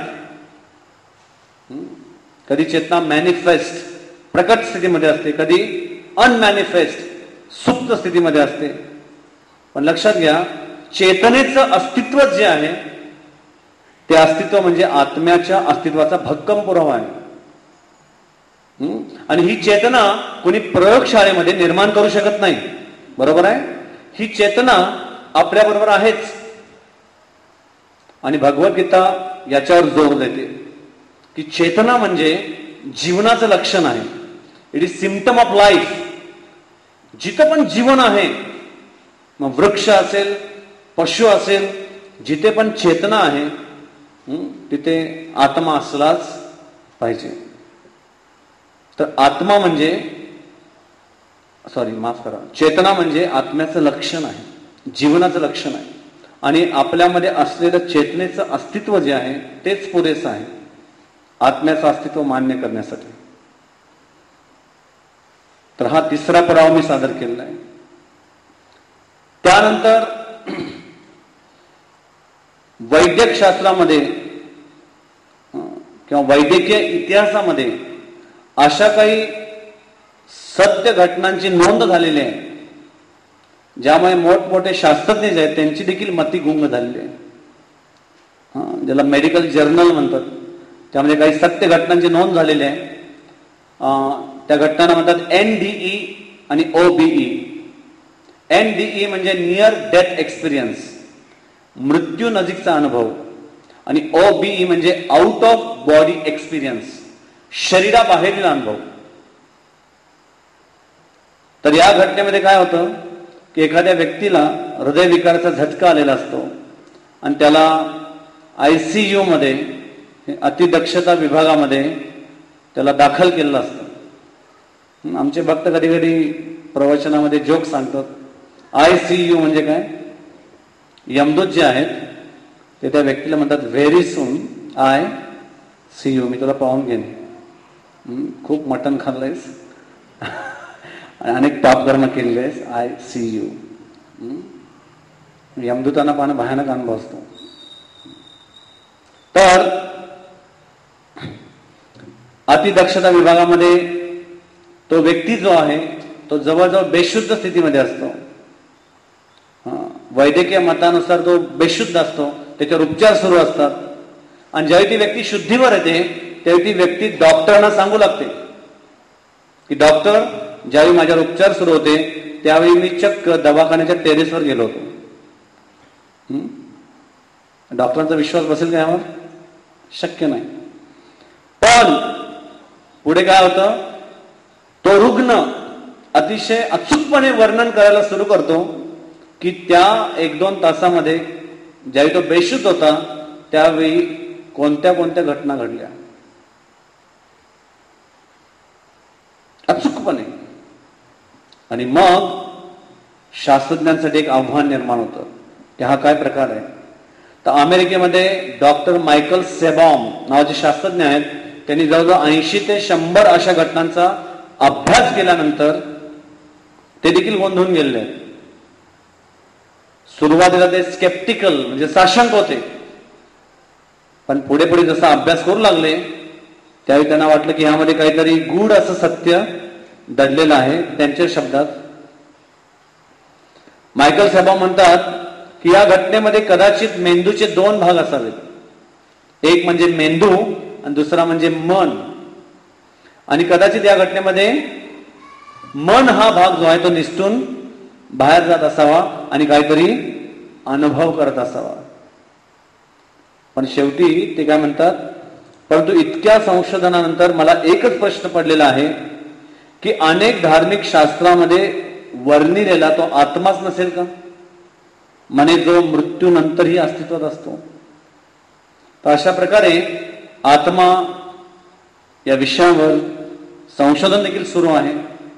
कधी चेतना मॅनिफेस्ट प्रकट स्थितीमध्ये असते, कधी अनमॅनिफेस्ट सुप्त स्थितीमध्ये असते. पण लक्षात घ्या, चेतनेचं अस्तित्व जे आहे ते अस्तित्व म्हणजे आत्म्याच्या अस्तित्वाचा भक्कम पुरावा आहे. आणि ही चेतना कोणी प्रयोगशाळेमध्ये निर्माण करू शकत नाही. बरोबर आहे. ही चेतना आपल्या बरोबर आहेच. आणि भगवद्गीता याच्यावर जोर देते की चेतना म्हणजे जीवनाचं लक्षण आहे. It is symptom of life. जिथं पण जीवन आहे, मग वृक्ष असेल, पशु असेल, जिथे पण चेतना आहे तिथे आत्मा असलाच पाहिजे. तर आत्मा म्हणजे सॉरी माफ करा चेतना म्हणजे आत्म्याचं लक्षण आहे, जीवनाचं लक्षण आहे. आणि आपल्यामध्ये असलेलं चेतनेचं अस्तित्व जे आहे तेच पुरेसं आहे. आत्म्याचं अस्तित्व मान्य करण्यासाठी. तर हा तिसरा पुरावा मी सादर केलेला आहे. त्यानंतर वैद्यक शास्त्रामध्ये किंवा वैद्यकीय इतिहासामध्ये अशा काही सत्य घटनांची नोंद झालेली आहे ज्यामुळे मोठमोठे शास्त्रज्ञ जे आहेत त्यांची देखील मती गुंग झालेली आहे. ज्याला मेडिकल जर्नल म्हणतात, त्यामध्ये काही सत्य घटनांची नोंद झालेली आहे. त्या घटनांना म्हणतात एन डी ई आणि O B E. N D E म्हणजे नियर डेथ एक्सपिरियन्स, मृत्यू नजीकचा अनुभव, आणि ओ बी ई म्हणजे आउट ऑफ बॉडी एक्सपिरियन्स, शरीराबाहेरील अनुभव. तर या घटनेमध्ये काय होतं की एखाद्या व्यक्तीला हृदयविकाराचा झटका आलेला असतो आणि त्याला आयसीयू मध्ये, अतिदक्षता विभागामध्ये त्याला दाखल केलेलं असतं. आमचे भक्त कधी कधी प्रवचनामध्ये जोक सांगतात, आयसीयू म्हणजे काय, यमदूत जे आहेत ते त्या व्यक्तीला म्हणतात very soon I see you, मी तुला पाहून घेईन, खूप मटण खाल्लंयस, अनेक पापकर्म केलेले आहेस, आय सी यू. यमदूतांना पाहणं भयानक अनुभव असतो. तर अतिदक्षता विभागामध्ये तो व्यक्ती जो आहे तो जवळजवळ बेशुद्ध स्थितीमध्ये असतो. वैद्यकीय मतानुसार तो बेशुद्ध असतो, त्याच्यावर उपचार सुरू असतात. आणि ज्यावेळी ती व्यक्ती शुद्धीवर येते त्यावेळी ती व्यक्ती डॉक्टरांना सांगू लागते की डॉक्टर, ज्यावेळी माझ्यावर उपचार सुरू होते त्यावेळी मी चक्क दवाखान्याच्या टेरेसवर गेलो होतो. डॉक्टरांचा विश्वास बसेल का यावर? शक्य नाही. पण पुढे काय होतं, तो रुग्ण अतिशय अचूकपणे वर्णन करायला सुरू करतो की त्या एक दोन तासामध्ये ज्यावेळी तो बेशुद्ध होता त्यावेळी कोणत्या कोणत्या घटना घडल्या, अचूकपणे. आणि मग शास्त्रज्ञांसाठी एक आव्हान निर्माण होतं की हा काय प्रकार आहे. तर अमेरिकेमध्ये डॉक्टर मायकल सेबॉम नावाचे शास्त्रज्ञ आहेत. त्यांनी जवळजवळ ऐंशी ते शंभर अशा घटनांचा अभ्यास केल्यानंतर ते देखील गोंधळून गेलेले आहेत. सुरुवातीला ते स्केप्टिकल म्हणजे साशंक होते, पण पुढे पुढे जसा अभ्यास करू लागले त्यावेळी त्यांना वाटलं की ह्यामध्ये काहीतरी गूढ असं सत्य दडलेलं आहे. त्यांच्या शब्दात मायकल सेबॉम म्हणतात की या घटनेमध्ये कदाचित मेंदूचे दोन भाग असावेत, एक म्हणजे मेंदू आणि दुसरा म्हणजे मन. आणि कदाचित या घटनेमध्ये मन हा भाग जो आहे तो निसटून बाहेर जात असावा आणि काहीतरी अनुभव करत असावा. पण शेवटी ते काय म्हणतात, परंतु इतक्या संशोधनानंतर मला एकच प्रश्न पडलेला आहे की अनेक धार्मिक शास्त्रामध्ये वर्णिलेला तो आत्माच नसेल का, म्हणे जो मृत्यूनंतरही अस्तित्वात असतो. तर अशा प्रकारे आत्मा या विषयावर संशोधन देखील सुरू आहे.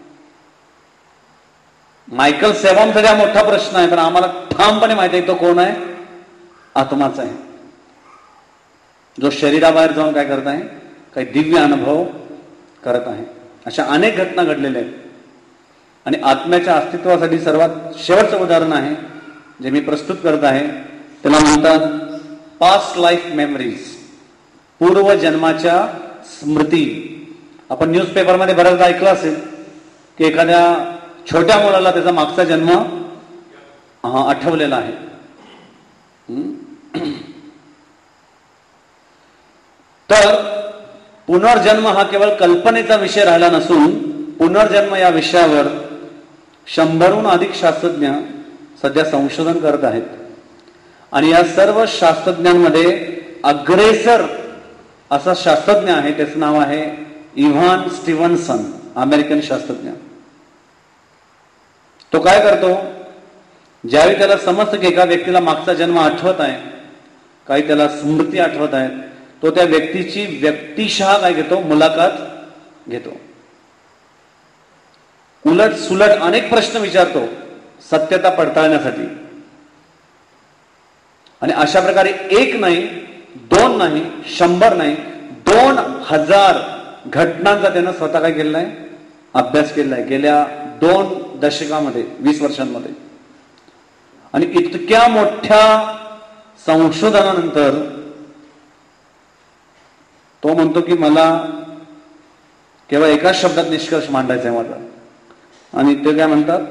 मायकल सेबॉमसाठी हा मोठा प्रश्न आहे, पण आम्हाला ठामपणे माहिती आहे तो कोण आहे, आत्माच आहे, जो शरीराबाहेर जाऊन काय करत आहे, काही दिव्य अनुभव करत आहे. अशा अनेक घटना घडलेल्या आहेत. आणि आत्म्याच्या अस्तित्वासाठी सर्वात शेवटचं उदाहरण आहे जे मी प्रस्तुत करत आहे, त्याला म्हणतात पास्ट लाईफ मेमरीज, पूर्व जन्माच्या स्मृती. आपण न्यूजपेपरमध्ये बऱ्याचदा ऐकलं असेल की एखाद्या छोट्या मुलाला त्याचा मागचा जन्म हा आठवलेला आहे. तर पुनर्जन्म हा केवळ कल्पनेचा विषय राहिला नसून पुनर्जन्म या विषयावर शंभरहून अधिक शास्त्रज्ञ सध्या संशोधन करत आहेत. आणि या सर्व शास्त्रज्ञांमध्ये अग्रेसर असा शास्त्रज्ञ आहे, त्याचं नाव आहे इव्हान स्टीव्हन्सन, अमेरिकन शास्त्रज्ञ. तो काय करतो, ज्यावेळी त्याला समजतं की एका व्यक्तीला मागचा जन्म आठवत आहे, काही त्याला स्मृती आठवत आहेत, तो त्या व्यक्तीची व्यक्तिशः काय घेतो, मुलाखत घेतो. उलट सुलट अनेक प्रश्न विचारतो सत्यता पडताळण्यासाठी. आणि अशा प्रकारे एक नाही, दोन नाही, शंभर नाही, दोन हजार घटनांचा त्यानं स्वतः काय केलेला आहे, अभ्यास केलेला आहे गेल्या दोन दशकामध्ये, वीस वर्षांमध्ये. आणि इतक्या मोठ्या संशोधनानंतर तो म्हणतो की मला केवळ एकाच शब्दात निष्कर्ष मांडायचा आहे माझा. आणि ते काय म्हणतात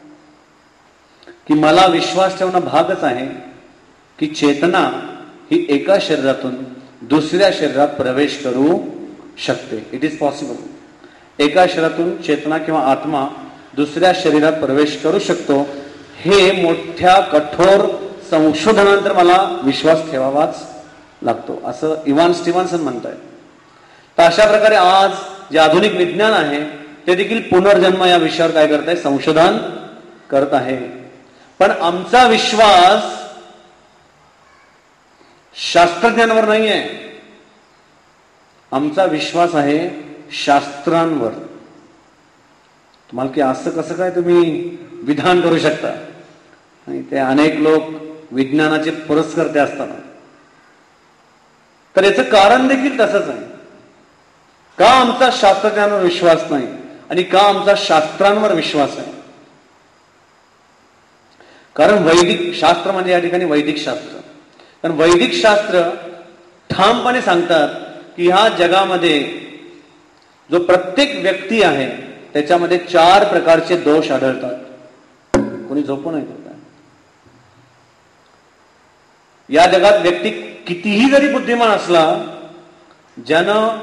की मला विश्वास ठेवणं भागच आहे की चेतना ही एका शरीरातून दुसऱ्या शरीरात प्रवेश करू शकते. It is possible. एका शरीरातून चेतना किंवा आत्मा दुसऱ्या शरीरात प्रवेश करू शकतो. हे मोठ्या कठोर संशोधनानंतर मला विश्वास ठेवावाच लागतो, असं इव्हान स्टीव्हन्सन म्हणताय. तर अशा प्रकारे आज जे आधुनिक विज्ञान आहे ते देखील पुनर्जन्म या विषयावर काय करत आहे, संशोधन करत आहे. पण आमचा विश्वास शास्त्रज्ञांवर नाही आहे, आमचा विश्वास आहे शास्त्रांवर. तुम्हाला की असं कसं काय तुम्ही विधान करू शकता, आणि ते अनेक लोक विज्ञानाचे पुरस्कर्ते असतात. तर याचं कारण देखील तसंच आहे. का आमचा शास्त्रज्ञांवर विश्वास नाही आणि का आमचा शास्त्रांवर विश्वास आहे? कारण वैदिक शास्त्र म्हणजे या ठिकाणी वैदिक शास्त्र. कारण वैदिक शास्त्र ठामपणे सांगतात की ह्या जगामध्ये जो प्रत्येक व्यक्ती आहे त्याच्यामध्ये चार प्रकारचे दोष आढळतात. कोणी झोपून नाही करत. या जगात व्यक्ती कितीही जरी बुद्धिमान असला, ज्यानं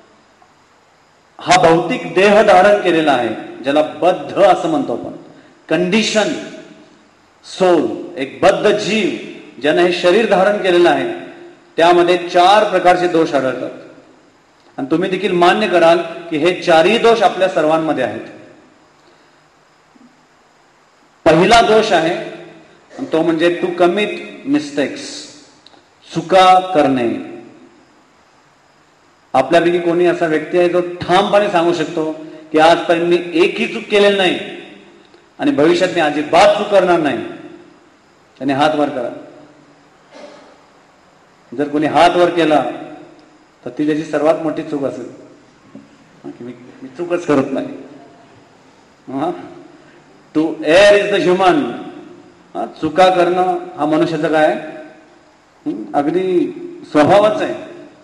हा भौतिक देह धारण केलेला आहे, ज्याला बद्ध असं म्हणतो आपण, कंडिशन सोल, एक बद्ध जीव ज्यानं हे शरीर धारण केलेलं आहे, त्यामध्ये चार प्रकारचे दोष आढळतात. आणि तुम्ही देखील मान्य कराल की हे चारही दोष आपल्या सर्वांमध्ये आहेत. पहिला दोष आहे तो म्हणजे टू कमिट मिस्टेक्स, चुका करणे. आपल्यापैकी कोणी असा व्यक्ती आहे जो ठामपणे सांगू शकतो की आजपर्यंत मी एकही चूक केलेली नाही आणि भविष्यात मी अजिबात चूक करणार नाही? त्याने हात वर करा. जर कोणी हात वर केला तर ती त्याची सर्वात मोठी चूक असेल. मी मी चूकच करत नाही. To err is the human. चुका करणं हा मनुष्याचा काय अगदी स्वभावच आहे.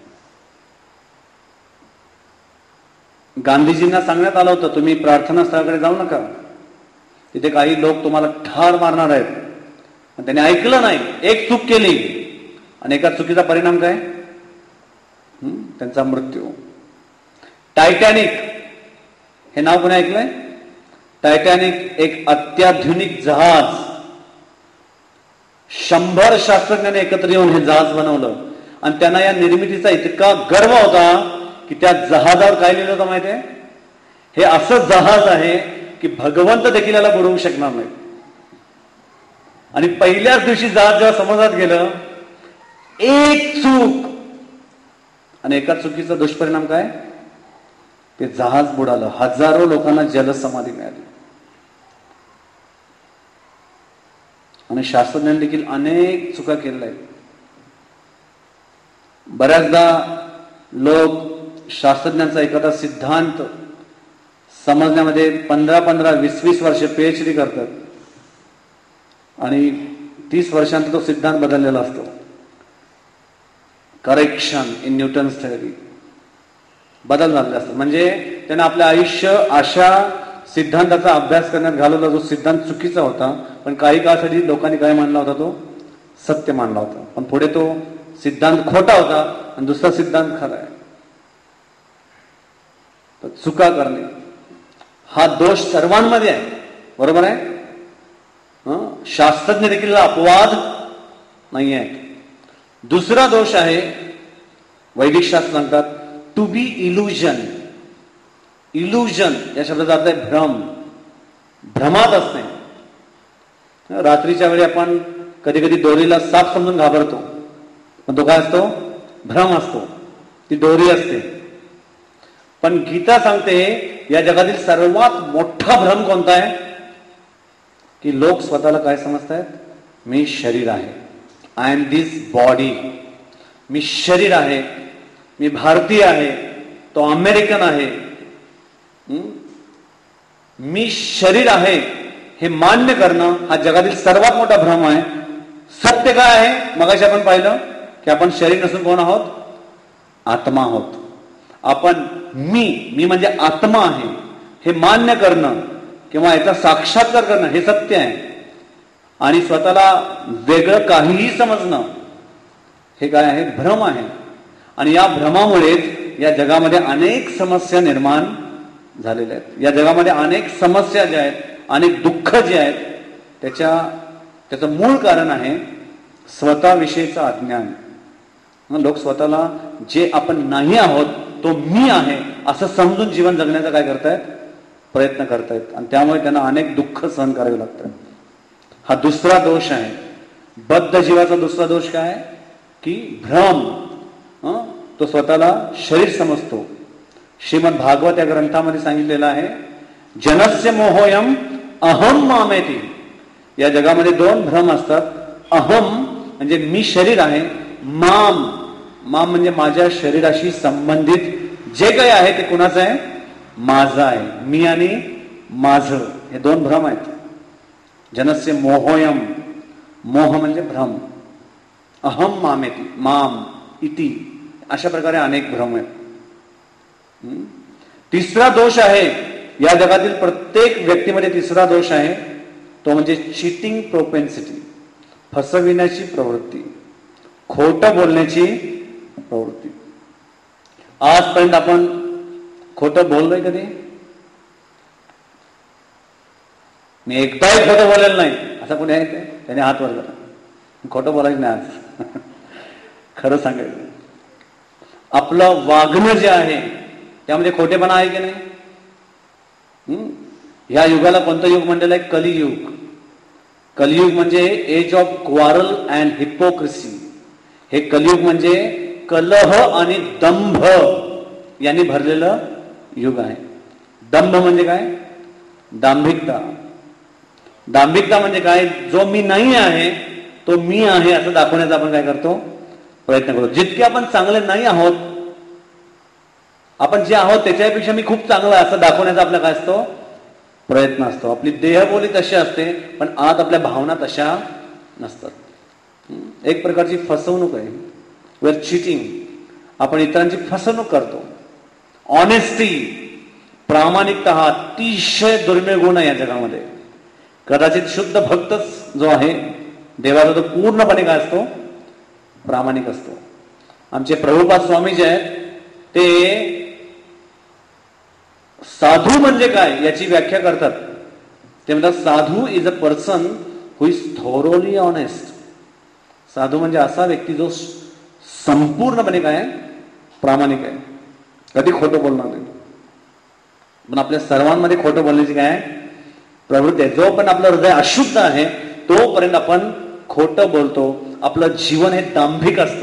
गांधीजींना सांगण्यात आलं होतं तुम्ही प्रार्थना स्थळाकडे जाऊ नका, तिथे काही लोक तुम्हाला ठार मारणार आहेत. त्याने ऐकलं नाही, एक चूक केली आणि एका चुकीचा परिणाम काय, त्यांचा मृत्यू. टायटॅनिक हे नाव कोणी ऐकलंय? टायटॅनिक एक अत्याधुनिक जहाज. शंभर शास्त्रज्ञांनी एकत्र येऊन हे जहाज बनवलं आणि त्यांना या निर्मितीचा इतका गर्व होता की त्या जहाजावर काय लिहिलं होतं माहिती आहे? हे असं जहाज आहे की भगवंत देखील याला बुडवू शकणार नाही. आणि पहिल्याच दिवशी जहाज जेव्हा समुद्रात गेलं, एक चूक आणि एका चुकीचा दुष्परिणाम काय, ते जहाज बुडालं. हजारो लोकांना जलसमाधी मिळाली. आणि शास्त्रज्ञांनी देखील अनेक चुका केलेल्या आहेत. बऱ्याचदा लोक शास्त्रज्ञांचा एखादा सिद्धांत समजण्यामध्ये पंधरा पंधरा वीस वीस वर्ष पीएचडी करतात आणि तीस वर्षांत तो सिद्धांत बदललेला असतो. करेक्शन इन न्यूटन्स थेअरी बदल झालेला असतो. म्हणजे त्याने आपलं आयुष्य अशा सिद्धांताचा अभ्यास करण्यात घालवला जो सिद्धांत चुकीचा होता, पण काही काळासाठी लोकांनी काय मानला होता, तो सत्य मानला होता. पण पुढे तो सिद्धांत खोटा होता आणि दुसरा सिद्धांत खरा आहे. तर चुका करणे हा दोष सर्वांमध्ये आहे. बरोबर आहे. शास्त्रज्ञ देखील अपवाद नाही आहे. दुसरा दोष आहे, वैदिक शास्त्र सांगतात टू बी इल्युजन. इल्युजन या शब्दाचा अर्थ आहे भ्रम, भ्रमात असणे. रात्रीच्या वेळी आपण कधी कधी दोरीला साप समजून घाबरतो, पण तो काय असतो, भ्रम असतो, ती दोरी असते. पण गीता सांगते या जगातील सर्वात मोठा भ्रम कोणता आहे, की लोक स्वतःला काय समजतायत, मी शरीर आहे, आय एम दिस बॉडी, मी शरीर आहे. मी भारतीय आहे, तो अमेरिकन आहे, मी शरीर आहे हे मान्य करणं हा जगातील सर्वात मोठा भ्रम आहे. सत्य काय आहे? मगाशी आपण पाहिलं की आपण शरीर नसून कोण आहोत? आत्मा आहोत. आपण मी मी म्हणजे आत्मा आहे हे मान्य करणं किंवा याचा साक्षात्कार करणं हे सत्य आहे. आणि स्वतःला वेगळं काहीही समजणं हे काय आहे? भ्रम आहे. आणि या भ्रमामुळेच या जगामध्ये अनेक समस्या निर्माण झालेल्या आहेत. या जगामध्ये अनेक समस्या ज्या आहेत, अनेक दुःख जे आहेत, त्याच्या त्याचं मूळ कारण आहे स्वतःविषयीचं अज्ञान. लोक स्वतःला जे आपण नाही आहोत तो मी आहे असं समजून जीवन जगण्याचा काय करतायत? प्रयत्न करतायत. आणि त्यामुळे त्यांना अनेक दुःख सहन करावे लागतात. हा दुसरा दोष आहे. बद्ध जीवाचा दुसरा दोष काय? की भ्रम. तो स्वतःला शरीर समजतो. श्रीमद भागवत या ग्रंथामध्ये सांगितलेलं आहे, जनस्य मोहोयम अहम मामेती. या जगामध्ये दोन भ्रम असतात. अहम म्हणजे मी शरीर आहे, माम माम म्हणजे माझ्या शरीराशी संबंधित जे काही आहे ते कुणाचं आहे? माझं आहे. मी आणि माझं हे दोन भ्रम आहेत. जनस्य मोहोयम, मोह म्हणजे भ्रम. अहम मामेती, माम इति, अशा प्रकारे अनेक भ्रम आहेत. तिसरा दोष आहे या जगातील प्रत्येक व्यक्तीमध्ये, तिसरा दोष आहे तो म्हणजे चीटिंग प्रोपेन्सिटी, फसविण्याची प्रवृत्ती, खोटं बोलण्याची प्रवृत्ती. आजपर्यंत आपण खोटं बोललोय कधी? मी एकदाही खोटं बोलेल नाही असं कोणी आहे? त्याने हात वर करा. खोटं बोलायचं नाही आज. खरं सांगायचं. आपलं वागणं जे आहे त्यामध्ये खोटेपणा आहे की नाही? या युगाला कोणतं युग म्हणलेलं आहे? कलियुग. कलियुग म्हणजे age of quarrel and hypocrisy. हे कलियुग म्हणजे कलह आणि दंभ यांनी भरलेलं युग आहे. दंभ म्हणजे काय? दांभिकता. दांभिकता म्हणजे काय? जो मी नाही आहे तो मी आहे असं दाखवण्याचा आपण काय करतो? प्रयत्न करतो. जितके आपण चांगले नाही आहोत, आपण जे आहोत त्याच्यापेक्षा मी खूप चांगला आहे असं दाखवण्याचा आपला काय असतो? प्रयत्न असतो. आपली देहबोली तशी असते पण आत आपल्या भावना तशा नसतात. एक प्रकारची फसवणूक आहे. We are cheating. आपण इतरांची फसवणूक करतो. ऑनेस्टी, प्रामाणिकता हा अतिशय दुर्मिळ गुण आहे या जगामध्ये. कदाचित शुद्ध भक्तच जो आहे देवाचा तो पूर्णपणे काय असतो? प्रामाणिक असतो. आमचे प्रभुपाद स्वामी जे आहेत ते साधू म्हणजे काय याची व्याख्या करतात. ते म्हणतात sadhu is a person who is thoroughly honest. Sadhu म्हणजे असा व्यक्ती जो संपूर्णपणे काय प्रामाणिक आहे, कधी खोटं बोलणार नाही. पण आपल्या सर्वांमध्ये खोटं बोलण्याची काय प्रवृत्ती आहे. जो पण आपलं हृदय अशुद्ध आहे तोपर्यंत आपण खोटं बोलतो. आपलं जीवन हे दांभिक असतं.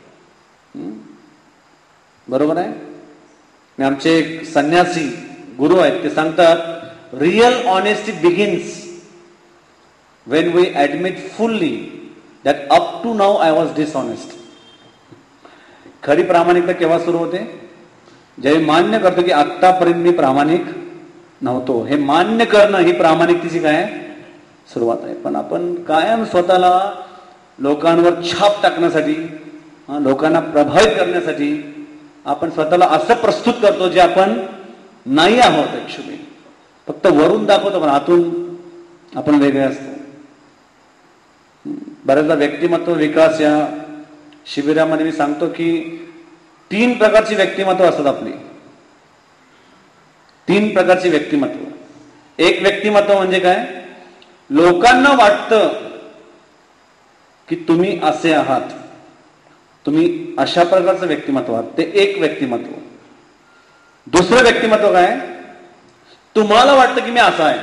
बरोबर आहे. आमचे एक संन्यासी गुरु आहेत ते सांगतात real honesty begins when we admit fully that up to now I was dishonest. खरी प्रामाणिकता केव्हा सुरू होते? ज्यावेळी मान्य करतो की आतापर्यंत मी प्रामाणिक नव्हतो. हे मान्य करणं ही प्रामाणिकतेची काय सुरुवात आहे. पण आपण कायम स्वतःला लोकांवर छाप टाकण्यासाठी, लोकांना प्रभावित करण्यासाठी आपण स्वतःला असं प्रस्तुत करतो जे आपण नाही आहोत. ऍक्च्युली फक्त वरून दाखवतो पण आतून आपण वेगळे असतो. बऱ्याचदा व्यक्तिमत्व विकास या शिबिरामध्ये मी सांगतो की तीन प्रकारची व्यक्तिमत्व असतात आपली. तीन प्रकारची व्यक्तिमत्व. एक व्यक्तिमत्व म्हणजे काय? लोकांना वाटतं की तुम्ही असे आहात, तुम्ही अशा प्रकारचं व्यक्तिमत्व आहात, ते एक व्यक्तिमत्व. दुसरं व्यक्तिमत्व काय? तुम्हाला वाटतं की मी असा आहे.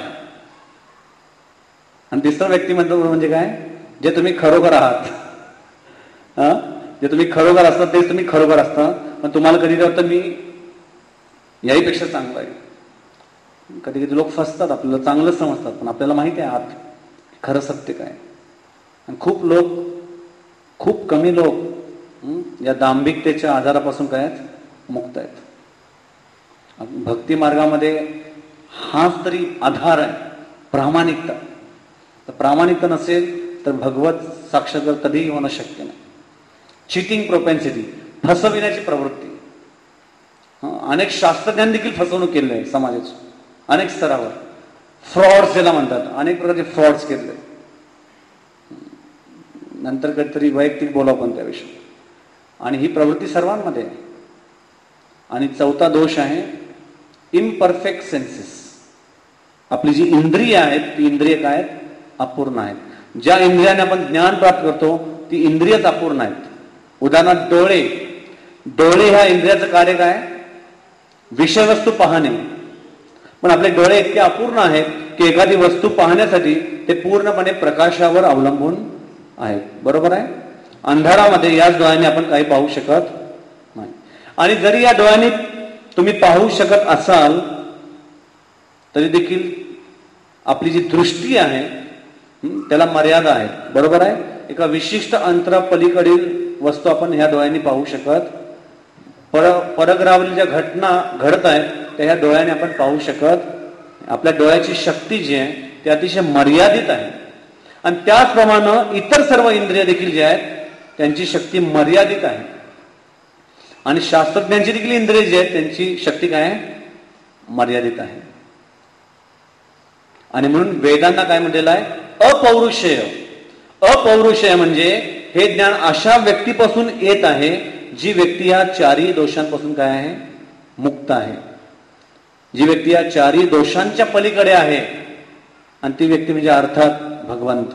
आणि तिसरं व्यक्तिमत्व म्हणजे काय? जे तुम्ही खरोखर आहात. हा जे तुम्ही खरोखर असता तेच तुम्ही खरोखर असता, पण तुम्हाला कधी वाटतं मी याहीपेक्षा चांगलं आहे. कधी कधी लोक फसतात, आपल्याला चांगलं समजतात पण आपल्याला माहिती आहे आत खरं सत्य काय. आणि खूप लोक, खूप कमी लोक या दांभिकतेच्या आजारापासून काय आहेत, मुक्त आहेत. भक्ती मार्गामध्ये हाच तरी आधार आहे, प्रामाणिकता. तर प्रामाणिकता नसेल तर भगवत साक्षात्कार कधीही होणं शक्य नाही. चिटिंग प्रोपेन्सिटी, फसविण्याची प्रवृत्ती. अनेक शास्त्रज्ञांनी देखील फसवणूक केली आहे समाजाची, अनेक स्तरावर. फ्रॉड्स ज्याला म्हणतात, अनेक प्रकारचे फ्रॉड्स केले. नंतर कधीतरी वैयक्तिक बोलावं पण त्याविषयी. आणि ही प्रवृत्ती सर्वांमध्ये आहे. आणि चौथा दोष आहे इम्परफेक्ट सेन्सेस. आपली जी इंद्रिय आहेत ती इंद्रिय काय आहेत, अपूर्ण आहेत. ज्या इंद्रियाने आपण ज्ञान प्राप्त करतो ती इंद्रियच अपूर्ण आहेत. उदाहरणार्थ डोळे. डोळे ह्या इंद्रियाचं कार्य काय, विषयवस्तू पाहणे. पण आपले डोळे इतके अपूर्ण आहेत की एखादी वस्तू पाहण्यासाठी ते पूर्णपणे प्रकाशावर अवलंबून आहेत. बरोबर आहे. अंधारामध्ये याच डोळ्याने आपण काही पाहू शकत नाही. आणि जरी या डोळ्याने तुम्ही पाहू शकत असाल तरी देखील आपली जी दृष्टी आहे त्याला मर्यादा आहे. बरोबर आहे. एका विशिष्ट अंतरा पलीकडील वस्तू आपण ह्या डोळ्यांनी पाहू शकत, पर परग्रहावरील ज्या घटना घडत आहेत त्या ह्या डोळ्याने आपण पाहू शकत. आपल्या डोळ्याची शक्ती जी आहे ती अतिशय मर्यादित आहे. आणि त्याचप्रमाणे इतर सर्व इंद्रिय देखील जे आहेत त्यांची शक्ती मर्यादित आहे. आणि शास्त्रज्ञांची देखील इंद्रिय जी आहेत त्यांची शक्ती काय आहे, मर्यादित आहे. आणि म्हणून वेदांना काय म्हटलेलं आहे, अपौरुषेय. अपौरुषेय म्हणजे हे ज्ञान अशा व्यक्तीपासून येत आहे जी व्यक्ती या चारही दोषांपासून काय आहे, मुक्त आहे. जी व्यक्ती या चारही दोषांच्या पलीकडे आहे. आणि ती व्यक्ती म्हणजे अर्थात भगवंत.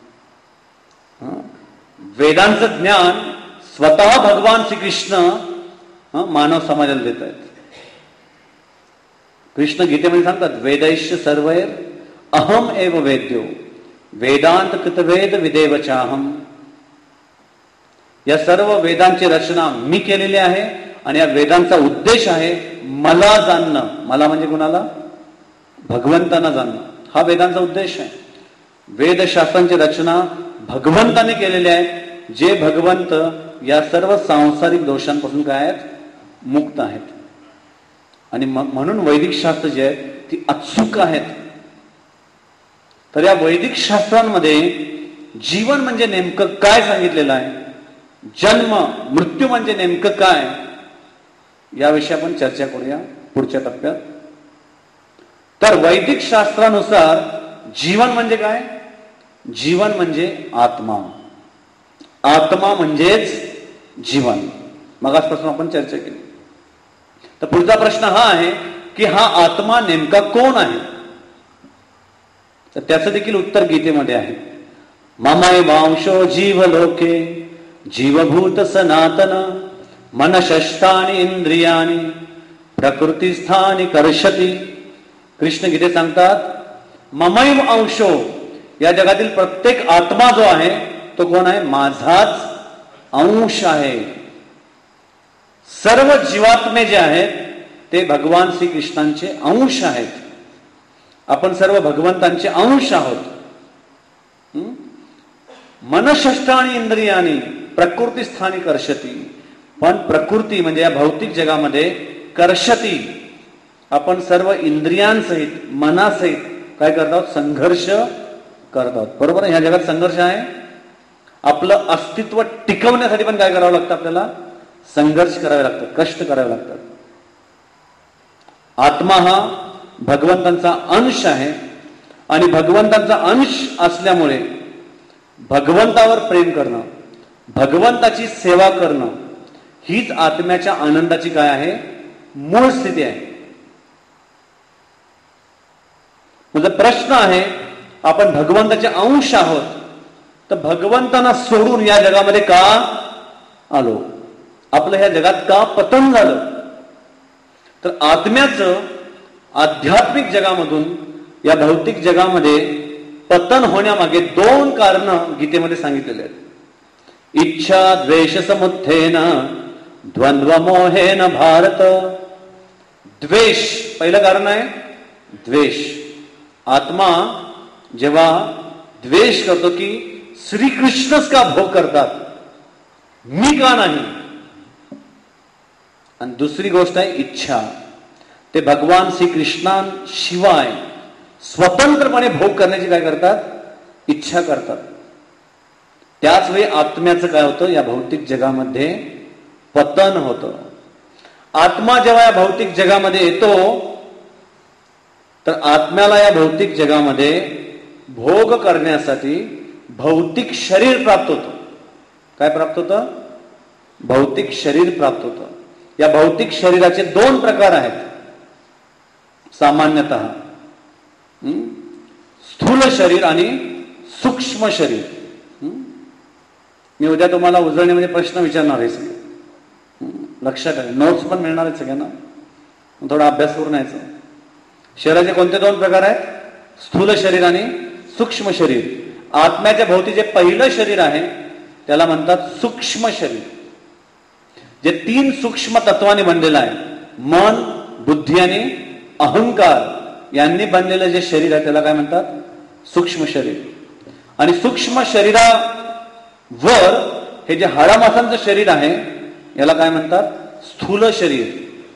वेदांचं ज्ञान स्वतः भगवान श्रीकृष्ण मानव समाजाला देत आहेत. कृष्ण गीतेमध्ये सांगतात, वेदैश्य सर्वैर अहम एव वेद्यो वेदांत कृतवेद विदेवचाहम. या सर्व वेदांची रचना मी केलेली आहे आणि या वेदांचा उद्देश आहे मला जाणणं. मला म्हणजे कुणाला, भगवंतांना जाणणं. हा वेदांचा उद्देश आहे. वेदशास्त्रांची रचना भगवंताने केलेली आहे, जे भगवंत या सर्व सांसारिक दोषांपासून काय आहेत, मुक्त आहेत. आणि म्हणून वैदिक शास्त्र जे आहेत ती अचूक आहेत. तर या वैदिक शास्त्रांमध्ये जीवन म्हणजे नेमकं काय सांगितलेलं आहे, जन्म मृत्यू म्हणजे नेमकं काय, याविषयी आपण चर्चा करूया पुढच्या टप्प्यात. तर वैदिक शास्त्रानुसार जीवन म्हणजे काय, जीवन म्हणजे आत्मा. आत्मा म्हणजेच जीवन. मगासपासून आपण चर्चा केली. तर पुढचा प्रश्न हा आहे की हा आत्मा नेमका कोण आहे. तर त्याचं देखील उत्तर गीतेमध्ये आहे. ममै वांशो जीव लोके जीवभूत सनातन मनशष्टानि इंद्रियानि प्रकृतीस्थानी कर्षती. कृष्ण गीते सांगतात, ममै अंशो, या जगातील प्रत्येक आत्मा जो आहे तो कोण आहे, माझाच अंश आहे. सर्व जीवात्मे जे आहेत ते भगवान श्रीकृष्णांचे अंश आहेत. आपण सर्व भगवंतांचे अंश आहोत. मनशष्टानी इंद्रियानी प्रकृती स्थानी कर्षती. पण प्रकृती म्हणजे या भौतिक जगामध्ये कर्षती, आपण सर्व इंद्रियांसहित मनासहित काय करत आहोत, संघर्ष करत आहोत. बरोबर आहे. ह्या जगात संघर्ष आहे. आपलं अस्तित्व टिकवण्यासाठी पण काय करावं लागतं, आपल्याला संघर्ष करावे लागतात, कष्ट करावे लागतात. आत्मा हा भगवंतांचा अंश आहे आणि भगवंतांचा अंश असल्यामुळे भगवंतावर प्रेम करणं, भगवंताची सेवा करणं हीच आत्म्याच्या आनंदाची काय आहे, मूळ स्थिती आहे. म्हणजे प्रश्न आहे, आपण भगवंताचे अंश आहोत तर भगवंतांना सोडून या जगामध्ये का आलो, आपलं ह्या जगात का पतन झालं. तर आत्म्याचं आध्यात्मिक जगामधून या भौतिक जगामध्ये पतन होण्यामागे दोन कारण गीतेमध्ये सांगितलेले आहेत. इच्छा द्वेष समुत्थेन द्वंद्व मोहेन भारत. द्वेष पहिलं कारण आहे, द्वेष. आत्मा जेव्हा द्वेष करतो की श्रीकृष्णच का भोग करतात, मी का नाही. आणि दुसरी गोष्ट आहे इच्छा. ते भगवान श्रीकृष्णांशिवाय स्वतंत्रपणे भोग करण्याची काय करतात, इच्छा करतात. त्याच वेळी आत्म्याचं काय होतं, या भौतिक जगामध्ये पतन होतं. आत्मा जेव्हा या भौतिक जगामध्ये येतो तर आत्म्याला या भौतिक जगामध्ये भोग करण्यासाठी भौतिक शरीर प्राप्त होतं. काय प्राप्त होतं, भौतिक शरीर प्राप्त होतं. या भौतिक शरीराचे दोन प्रकार आहेत सामान्यतः, स्थूल शरीर आणि सूक्ष्म शरीर. मी उद्या तुम्हाला उजळणीमध्ये प्रश्न विचारणार आहे, सगळे लक्षात आहे. नोट्स पण मिळणार आहेत सगळ्यांना, थोडा अभ्यास करून यायचं. शरीराचे कोणते दोन प्रकार आहेत, स्थूल शरीर आणि सूक्ष्म शरीर. आत्म्याच्या भोवती जे पहिलं शरीर आहे त्याला म्हणतात सूक्ष्म शरीर, जे तीन सूक्ष्म तत्वांनी बनलेलं आहे. मन, बुद्धी आणि अहंकार यांनी बनलेलं जे शरीर आहे त्याला काय म्हणतात, सूक्ष्म शरीर. आणि सूक्ष्म शरीरावर हे जे हाडामासांचं शरीर आहे याला काय म्हणतात, स्थूल शरीर.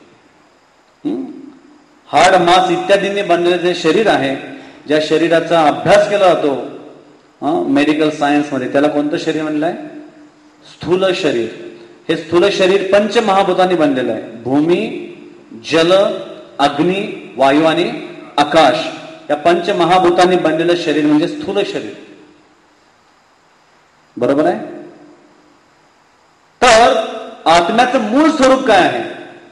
हाड, मांस इत्यादींनी बनलेलं जे शरीर आहे, ज्या शरीराचा अभ्यास केला जातो मेडिकल सायन्स मध्ये, त्याला कोणतं शरीर म्हणलं आहे, स्थूल शरीर. हे स्थूल शरीर पंचमहाभूतांनी बनलेलं आहे. भूमी, जल, अग्नी, वायू आणि आकाश या पंचमहाभूतांनी बनलेलं शरीर म्हणजे स्थूल शरीर. बरोबर आहे. तर आत्म्याचं मूळ स्वरूप काय आहे,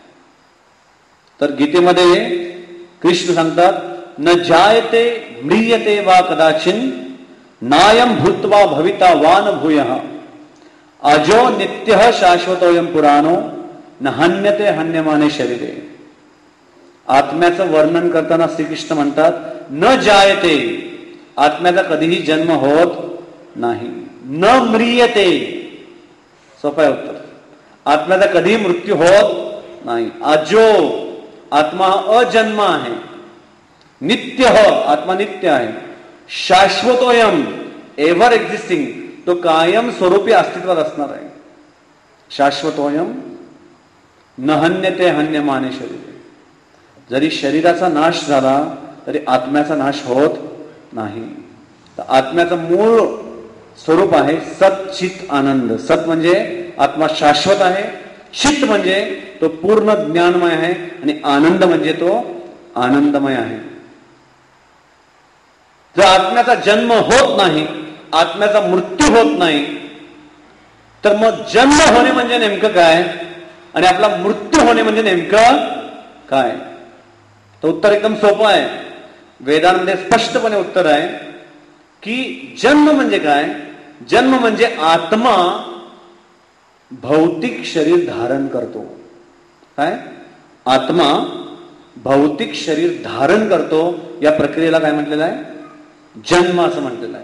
तर गीतेमध्ये कृष्ण सांगतात, न जायते म्रियते वा कदाचिन नायम भूत्वा भविता वा न भूयः अजो नित्यः शाश्वतोयम पुराणो न हन्यते हन्यमाने शरीरे. आत्म्याचं वर्णन करताना श्रीकृष्ण म्हणतात, न जायते, आत्म्याचा कधीही जन्म होत नाही. न म्रियते, सोपं आहे उत्तर, आत्म्याचा कधीही मृत्यू होत नाही. अजो, आत्मा अजन्म आहे. नित्य, आत्मा नित्य आहे. शाश्वतोयम, एव्हर एक्झिस्टिंग, तो कायम स्वरूपी अस्तित्वात असणार आहे. शाश्वतोयम न हन्यते हन्यमाने शरीर. जरी शरीराचा नाश झाला तरी आत्म्याचा नाश होत नाही. तर आत्म्याचं मूळ स्वरूप आहे सत चित आनंद. सत म्हणजे आत्मा शाश्वत आहे, चित म्हणजे तो पूर्ण ज्ञानमय आहे, आणि आनंद म्हणजे तो आनंदमय आहे. जर आत्म्याचा जन्म होत नाही, आत्म्याचा मृत्यू होत नाही, तर मग जन्म होणे म्हणजे नेमकं काय आणि आपला मृत्यू होणे म्हणजे नेमकं काय. तर उत्तर एकदम सोपं आहे. वेदांमध्ये स्पष्टपणे उत्तर आहे की जन्म म्हणजे काय, जन्म म्हणजे आत्मा भौतिक शरीर धारण करतो. काय, आत्मा भौतिक शरीर धारण करतो, या प्रक्रियेला काय म्हटलेलं आहे, जन्म असं म्हटलेलं आहे.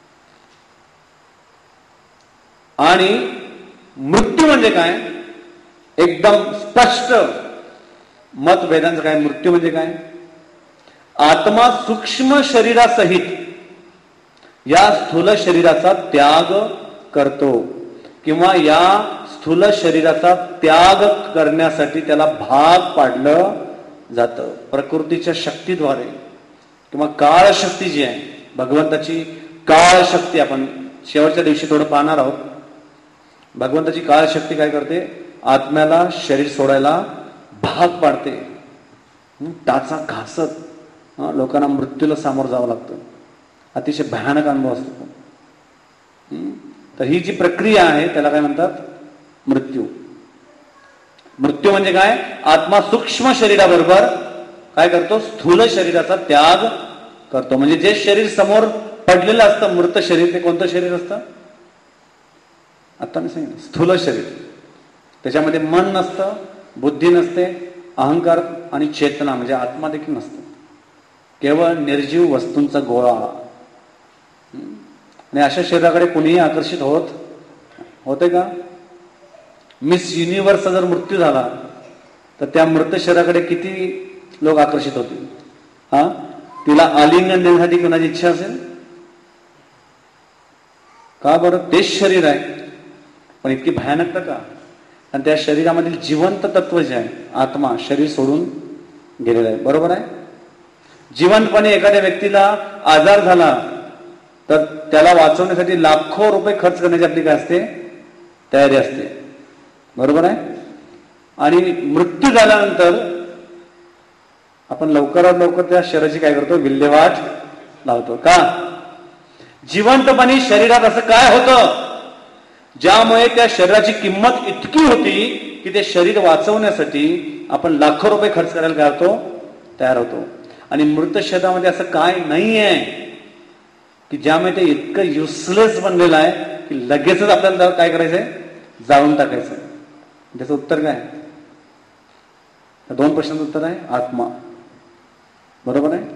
आणि मृत्यू म्हणजे काय, एकदम स्पष्ट मत वेदांचं काय, मृत्यू म्हणजे काय, आत्मा सूक्ष्म शरीरासहित या स्थूल शरीराचा त्याग करतो, किंवा या स्थूल शरीराचा त्याग करण्यासाठी त्याला भाग पाडलं जातं प्रकृतीच्या शक्तीद्वारे, किंवा काळ शक्ती जी आहे, भगवंताची काळ शक्ती. आपण शेवटच्या दिवशी थोडं पाहणार आहोत. भगवंताची काळ शक्ती काय करते, आत्म्याला शरीर सोडायला भाग पाडते. टाचा घासत लोकांना मृत्यूला सामोरं जावं लागतं. अतिशय भयानक अनुभव असतो. तर ही जी प्रक्रिया आहे त्याला काय म्हणतात, मृत्यू. मृत्यू म्हणजे काय, आत्मा सूक्ष्म शरीराबरोबर काय करतो, स्थूल शरीराचा त्याग करतो. म्हणजे जे शरीर समोर पडलेलं असतं मृत शरीर, ते कोणतं शरीर असतं, आता मी सांगितलं, स्थूल शरीर. त्याच्यामध्ये मन नसतं, बुद्धी नसते, अहंकार आणि चेतना म्हणजे आत्मा देखील नसतो. केवळ निर्जीव वस्तूंचा गोळा. आणि अशा शरीराकडे कुणीही आकर्षित होत होते का. मिस युनिव्हर्सचा जर मृत्यू झाला तर त्या मृत शरीराकडे किती लोक आकर्षित होतील. हा, तिला आलिंगन देण्यासाठी कोणाची इच्छा असेल का बरं, तेच शरीर आहे. पण पण इतकी भयानकता का? आणि त्या शरीरामधील जिवंत तत्व जे आहे आत्मा शरीर सोडून गेलेलं आहे. बरोबर आहे. जिवंतपणे एखाद्या व्यक्तीला आजार झाला तर त्याला वाचवण्यासाठी लाखो रुपये खर्च करण्याची आपली काय असते? तयारी असते. बरोबर आहे. आणि मृत्यू झाल्यानंतर आपण लवकरात लवकर त्या शरीराची काय करतो? विल्हेवाट लावतो. का? जिवंतपणे शरीरात असं काय होतं ज्यामुळे त्या शरीराची किंमत इतकी होती की ते शरीर वाचवण्यासाठी आपण लाखो रुपये खर्च करायला काय होतो? तयार होतो. आणि मृत शरीरामध्ये असं काय नाही आहे की ज्यामुळे ते इतकं युजलेस बनलेलं आहे की लगेचच आपल्याला काय करायचंय? जाळून टाकायचंय. त्याचं उत्तर काय? दोन प्रश्नांचं उत्तर आहे आत्मा. बरोबर आहे.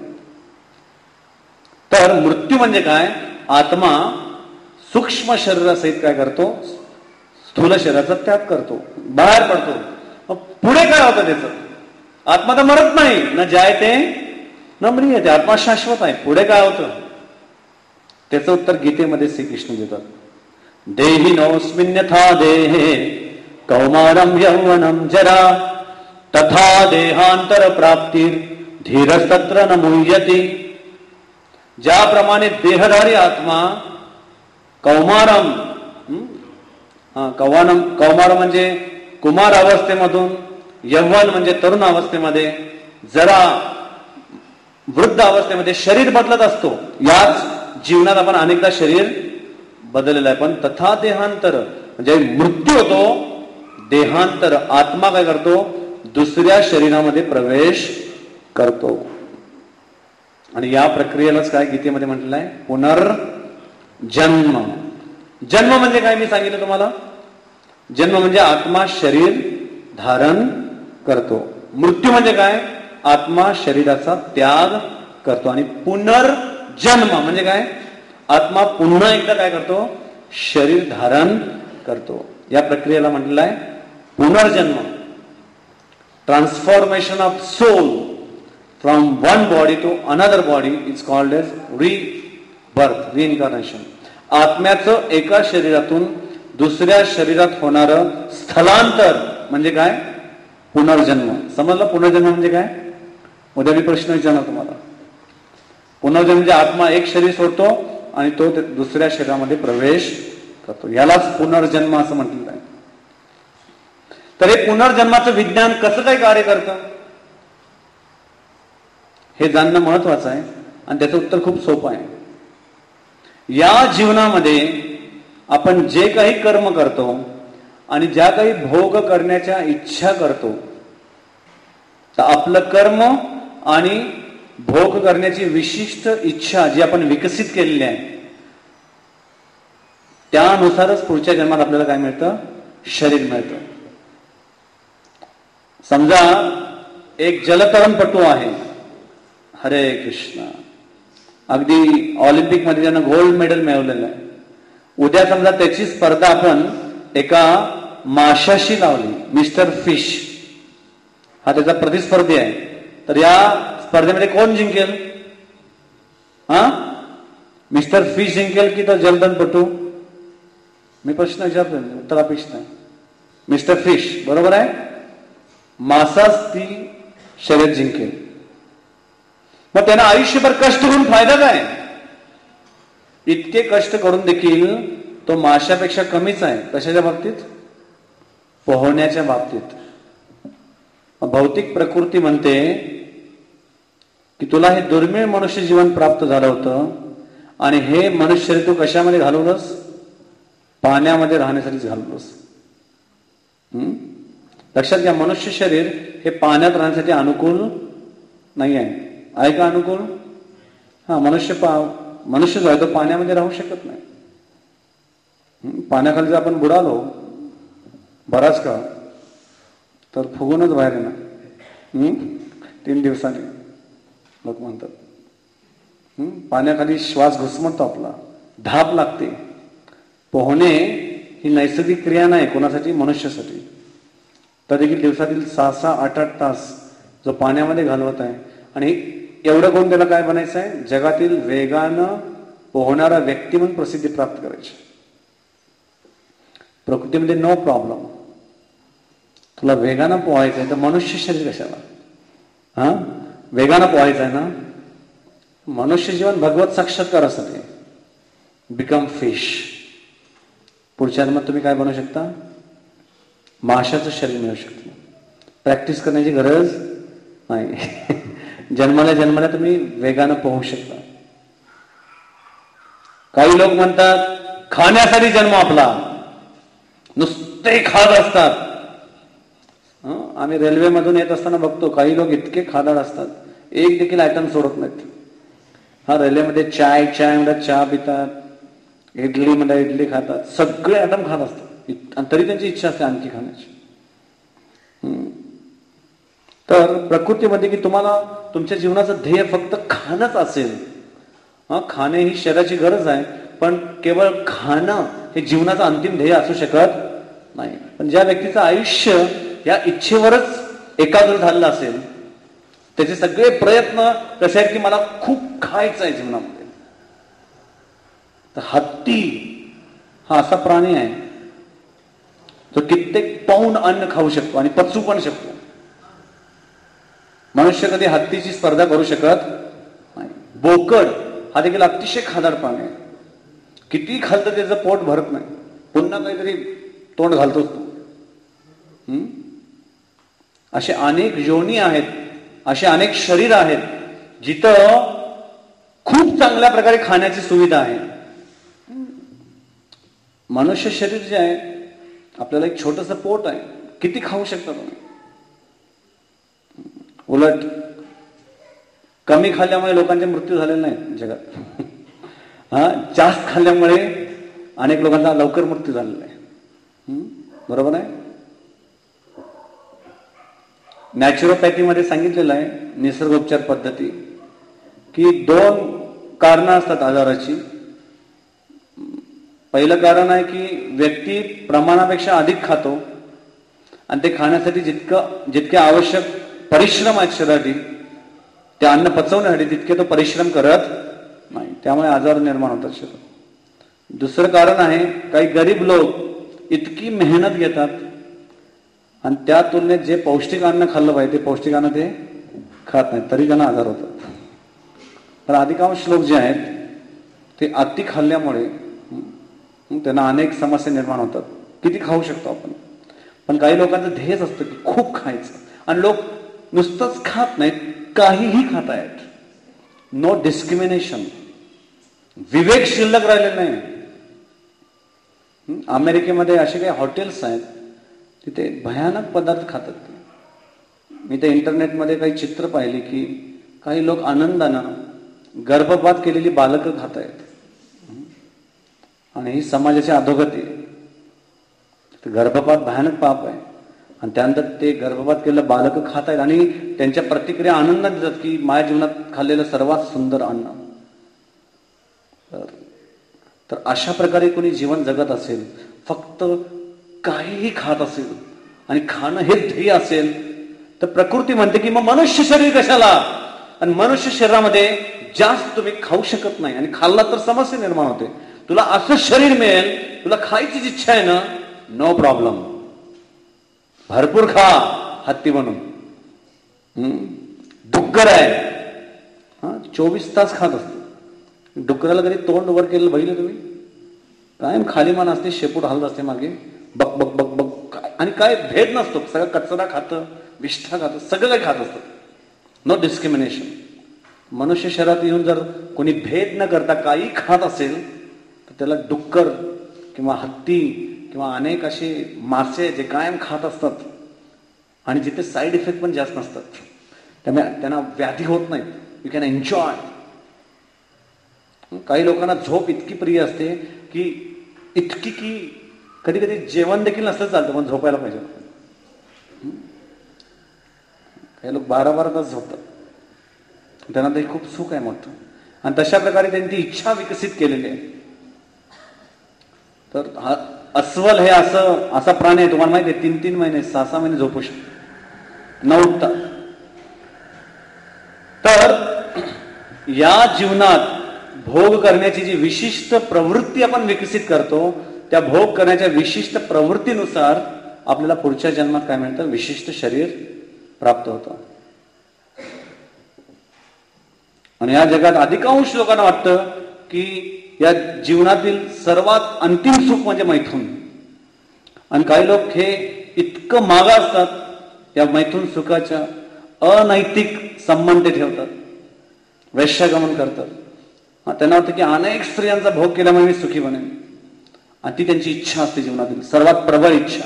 तर मृत्यू म्हणजे काय? आत्मा सूक्ष्म शरीरासहित काय करतो? स्थूल शरीराचा त्याग करतो, बाहेर पडतो. मग पुढे काय होतं त्याचं? आत्मा तर मरत नाही. न जायते न म्रियते. आत्मा शाश्वत आहे. पुढे काय होतं त्याचं उत्तर गीतेमध्ये श्रीकृष्ण देतात. देहि नोस्मिन्यथा देहे कौमारम यौवनम जरा तथा देहांतर प्राप्तीर धीरस्तत्र न मुह्यति. ज्याप्रमाणे देहधारी आत्मा कौमारम हा कौमारम कौमार म्हणजे कुमार अवस्थेमधून, यौवन म्हणजे तरुण अवस्थेमध्ये, जरा वृद्ध अवस्थेमध्ये शरीर बदलत असतो. याच जीवनात आपण अनेकदा शरीर बदललेलं आहे. पण तथा देहांतर म्हणजे मृत्यू होतो, देहांतर आत्मा काय करतो? दुसऱ्या शरीरामध्ये प्रवेश करतो. आणि या प्रक्रियेलाच काय गीतेमध्ये म्हटलेलं आहे? पुनर्जन्म. जन्म म्हणजे काय मी सांगितलं तुम्हाला? जन्म म्हणजे आत्मा शरीर धारण करतो. मृत्यू म्हणजे काय? आत्मा शरीराचा त्याग करतो. आणि पुनर्जन्म म्हणजे काय? आत्मा पुन्हा एकदा काय करतो? शरीर धारण करतो. या प्रक्रियेला म्हटलेलं आहे पुनर्जन्म. Transformation of soul from one body to another body is called as rebirth, reincarnation. आत्म्याचं एका शरीरातून दुसऱ्या शरीरात होणारं स्थलांतर म्हणजे काय? पुनर्जन्म. समजलं? पुनर्जन्म म्हणजे काय? उद्या मी प्रश्न विचारणार तुम्हाला. पुनर्जन्म म्हणजे आत्मा एक शरीर सोडतो आणि तो दुसऱ्या शरीरामध्ये प्रवेश करतो. यालाच पुनर्जन्म असं म्हटलेलं आहे. तर हे पुनर्जन्माचं विज्ञान कसं काय कार्य करतं हे जाणणं महत्वाचं आहे. आणि त्याचं उत्तर खूप सोपं आहे. या जीवनामध्ये आपण जे काही कर्म करतो आणि ज्या काही भोग करण्याच्या इच्छा करतो, तर आपलं कर्म आणि भोग करण्याची विशिष्ट इच्छा जी आपण विकसित केलेली आहे त्यानुसारच पुढच्या जन्मात आपल्याला काय मिळतं? शरीर मिळतं. समजा एक जलतरणपटू आहे, हरे कृष्ण, अगदी ऑलिम्पिक मध्ये त्यानं गोल्ड मेडल मिळवलेलं आहे. उद्या समजा त्याची स्पर्धा आपण एका माशाशी लावली, मिस्टर फिश हा त्याचा प्रतिस्पर्धी आहे, तर या स्पर्धेमध्ये कोण जिंकेल? हा मिस्टर फिश जिंकेल की तो जलतरणपटू? मी प्रश्न विचारतो, उत्तर अपेक्षित नाही. Mister fish. बरोबर आहे. मासाच ती शर्यत जिंकेल. मग त्यांना आयुष्यभर कष्ट करून फायदा काय? इतके कष्ट करून देखील तो माशापेक्षा कमीच आहे. कशाच्या बाबतीत? पोहण्याच्या बाबतीत. भौतिक प्रकृती म्हणते की तुला हे दुर्मिळ मनुष्य जीवन प्राप्त झालं होतं आणि हे मनुष्य तू कशामध्ये घालवलंस? पाण्यामध्ये राहण्यासाठीच घालवलंस. हम्म लक्षात घ्या, मनुष्य शरीर हे पाण्यात राहण्यासाठी अनुकूल नाही आहे. आहे का अनुकूल? हा मनुष्य पा मनुष्य जो आहे तो पाण्यामध्ये राहू शकत नाही. पाण्याखाली जर आपण बुडालो बराच काळ तर फुगूनच बाहेर येणार. हम्म तीन दिवसांनी लोक म्हणतात. हम्म पाण्याखाली श्वास घुसमटतो, आपला धाप लागते. पोहणे ही नैसर्गिक क्रिया नाही कोणासाठी? मनुष्यासाठी. तर देखील दिवसातील सहा सहा आठ आठ तास जो पाण्यामध्ये घालवत आहे आणि एवढं कोण त्याला काय बनायचं आहे? जगातील वेगानं पोहणारा व्यक्ती म्हणून प्रसिद्धी प्राप्त करायची. प्रकृतीमध्ये नो प्रॉब्लेम. तुला वेगानं पोहायचं आहे तर मनुष्य शरीर कशाला? हा वेगानं पोहायचं आहे ना. मनुष्य जीवन भगवत साक्षात्कारासाठी. Become fish. पुढच्या जन्मात तुम्ही काय बनवू शकता? माशाचं शरीर मिळू शकतं. प्रॅक्टिस करण्याची गरज नाही. जन्माला जन्माला तुम्ही वेगानं पोहू शकता. काही लोक म्हणतात खाण्यासाठी जन्म आपला, नुसते खात असतात. आम्ही रेल्वेमधून येत असताना बघतो काही लोक इतके खादाड असतात, एक देखील आयटम सोडत नाहीत. हा रेल्वेमध्ये चाय चाय म्हणतात, चहा पितात, इडली म्हणतात इडली खातात, सगळे आयटम खात असतात आणि तरी त्यांची इच्छा असते आणखी खाण्याची. तर प्रकृतीमध्ये की तुम्हाला तुमच्या जीवनाचं ध्येय फक्त खाणंच असेल. हा खाणे ही शरीराची गरज आहे, पण केवळ खाणं हे जीवनाचं अंतिम ध्येय असू शकत नाही. पण ज्या व्यक्तीचं आयुष्य या इच्छेवरच एकाग्र झालेलं असेल, त्याचे सगळे प्रयत्न कसे आहेत की मला खूप खायचं आहे जीवनामध्ये. तर हत्ती हा असा प्राणी आहे जो कित्येक पौंड अन्न खाऊ शकतो आणि पचू पण शकतो. मनुष्य कधी हत्तीची स्पर्धा करू शकत नाही. बोकड हा देखील अतिशय खादाड प्राणी आहे. किती खाल्लं त्याचं पोट भरत नाही, पुन्हा काहीतरी तोंड घालतोच तो. हम्म असे अनेक योनी आहेत, असे अनेक शरीर आहेत जिथं खूप चांगल्या प्रकारे खाण्याची सुविधा आहे. मनुष्य शरीर जे आहे आपल्याला एक छोटंसं पोट आहे, किती खाऊ शकता तुम्ही? उलट कमी खाल्ल्यामुळे लोकांचे मृत्यू झालेले नाही जगात. हा जास्त खाल्ल्यामुळे अनेक लोकांचा लवकर मृत्यू झालेला आहे. बरोबर आहे. नॅचरोपॅथी मध्ये सांगितलेलं आहे, निसर्गोपचार पद्धती, की दोन कारणं असतात आजाराची. पहिलं कारण आहे की व्यक्ती प्रमाणापेक्षा अधिक खातो आणि ते खाण्यासाठी जितकं जितके आवश्यक परिश्रम आहेत शरीरातील ते अन्न पचवण्यासाठी तितके तो परिश्रम करत नाही, त्यामुळे आजार निर्माण होतात शरीरात. दुसरं कारण आहे काही गरीब लोक इतकी मेहनत घेतात आणि त्या तुलनेत जे पौष्टिक अन्न खाल्लं पाहिजे ते पौष्टिक अन्न ते खात नाहीत, तरी त्यांना आजार होतात. पण अधिकांश लोक जे आहेत ते अति खाल्ल्यामुळे त्यांना अनेक समस्या निर्माण होतात. किती खाऊ शकतो आपण? पण काही लोकांचं ध्येयच असतं की खूप खायचं, आणि लोक नुसतंच खात नाहीत, काहीही खात आहेत. No discrimination. विवेक शिल्लक राहिलेला नाही. अमेरिकेमध्ये असे काही हॉटेल्स आहेत तिथे भयानक पदार्थ खातात. मी त्या इंटरनेटमध्ये काही चित्र पाहिली की काही लोक आनंदानं गर्भपात केलेली बालकं खात आहेत, आणि ही समाजाची अधोगती आहे. गर्भपात भयानक पाप आहे, आणि त्यानंतर ते गर्भपात केलेलं बालकं खात आहेत आणि त्यांच्या प्रतिक्रिया आनंदात देतात की माझ्या जीवनात खाल्लेलं सर्वात सुंदर अन्न. तर अशा प्रकारे कोणी जीवन जगत असेल, फक्त काहीही खात असेल आणि खाणं हे ध्येय असेल, तर प्रकृती म्हणते की मग मनुष्य शरीर कशाला? आणि मनुष्य शरीरामध्ये जास्त तुम्ही खाऊ शकत नाही, आणि खाल्ला तर समस्या निर्माण होते. तुला असं शरीर मिळेल, तुला खायचीच इच्छा आहे ना, नो प्रॉब्लेम, भरपूर खा हत्ती बनून. डुक्कर आहे हा चोवीस तास खात असतो. डुकराला कधी तोंड वर केलेलं बघितलं तुम्ही? कायम खाली मान असते, शेपूट हलत असते मागे, बक बक बक बक, आणि काय भेद नसतो. सगळं कचरा खातं, विष्ठा खातं, सगळं काही खात असतं. No discrimination. मनुष्य शरीरात येऊन जर कोणी भेद न करता काही खात असेल तर त्याला डुक्कर किंवा हत्ती किंवा अनेक असे मासे जे कायम खात असतात आणि जिथे साईड इफेक्ट पण जास्त नसतात, त्यामुळे त्यांना व्याधी होत नाहीत. You can enjoy. काही लोकांना झोप इतकी प्रिय असते की इतकी की कधी कधी जेवण देखील नसतं चालतं, पण झोपायला पाहिजे. काही लोक बारा बारा तास झोपतात, त्यांना ते खूप सुख आहे मोठं, आणि तशा प्रकारे त्यांची इच्छा विकसित केलेली आहे. तर हा अस्वल हे असं असा प्राणी आहे, तुम्हाला माहिती आहे, तीन तीन महिने सहा सहा महिने झोपू शकतो न उठता. तर या जीवनात भोग करण्याची जी विशिष्ट प्रवृत्ती आपण विकसित करतो त्या भोग करण्याच्या विशिष्ट प्रवृत्तीनुसार आपल्याला पुढच्या जन्मात काय मिळतं, विशिष्ट शरीर प्राप्त होतं. आणि या जगात अधिकांश लोकांना वाटतं की या जीवनातील सर्वात अंतिम सुख म्हणजे मैथून. आणि काही लोक हे इतकं मागा असतात या मैथून सुखाच्या अनैतिक संबंध ठेवतात, वैश्यगमन करतात. त्यांना वाटतं की अनेक स्त्रियांचा भोग केल्यामुळे मी सुखी बनेन, आणि ती त्यांची इच्छा असते जीवनातील सर्वात प्रबळ इच्छा.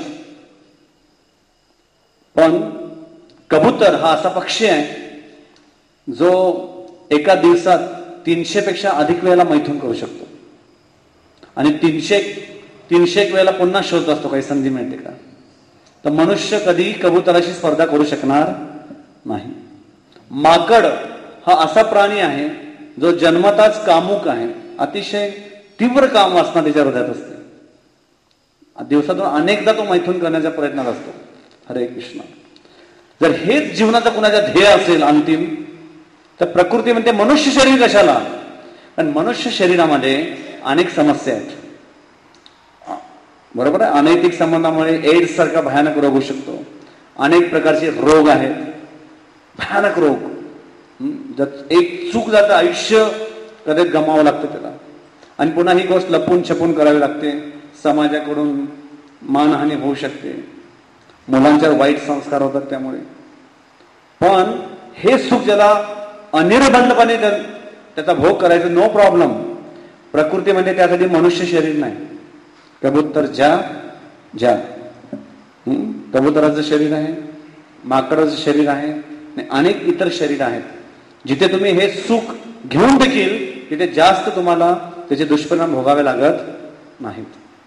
पण कबूतर हा असा पक्षी आहे जो एका दिवसात तीनशे पेक्षा अधिक वेळेला मैथून करू शकतो, आणि तीनशे तीनशे एक वेळेला पुन्हा शोधत असतो काही संधी मिळते का. तर मनुष्य कधी कबुतराशी स्पर्धा करू शकणार नाही. माकड हा असा प्राणी आहे जो जन्मताच कामुक आहे, अतिशय तीव्र काम वासना त्याच्या हृदयात असते. दिवसातून अनेकदा तो मैथून करण्याच्या प्रयत्नात असतो. हरे कृष्ण. जर हेच जीवनाचा कुणाचा ध्येय असेल अंतिम, तर प्रकृती म्हणते मनुष्य शरीर कशाला. पण मनुष्य शरीरामध्ये अनेक समस्या आहेत, बरोबर आहे. अनैतिक संबंधामुळे एड्स सारखा भयानक रोग होऊ शकतो. अनेक प्रकारचे रोग आहेत, भयानक रोग. एक चूक जातं, आयुष्य कधी गमावं लागतं त्याला. आणि पुन्हा ही गोष्ट लपून छपून करावी लागते. समाजाकडून मानहानी होऊ शकते, मुलांच्यावर वाईट संस्कार होतात त्यामुळे. पण हे सुख ज्याला अनिर्बंधपणे त्याचा भोग करायचा, नो प्रॉब्लेम. प्रकृती म्हणजे त्यासाठी मनुष्य शरीर नाही. कबूतर ज्या ज्या कबुतराचं शरीर आहे, माकडाचं शरीर आहे, अनेक इतर शरीर आहेत जिथे तुम्ही हे सुख घेऊन देखील तिथे जास्त तुम्हाला त्याचे दुष्परिणाम भोगावे लागत नाहीत.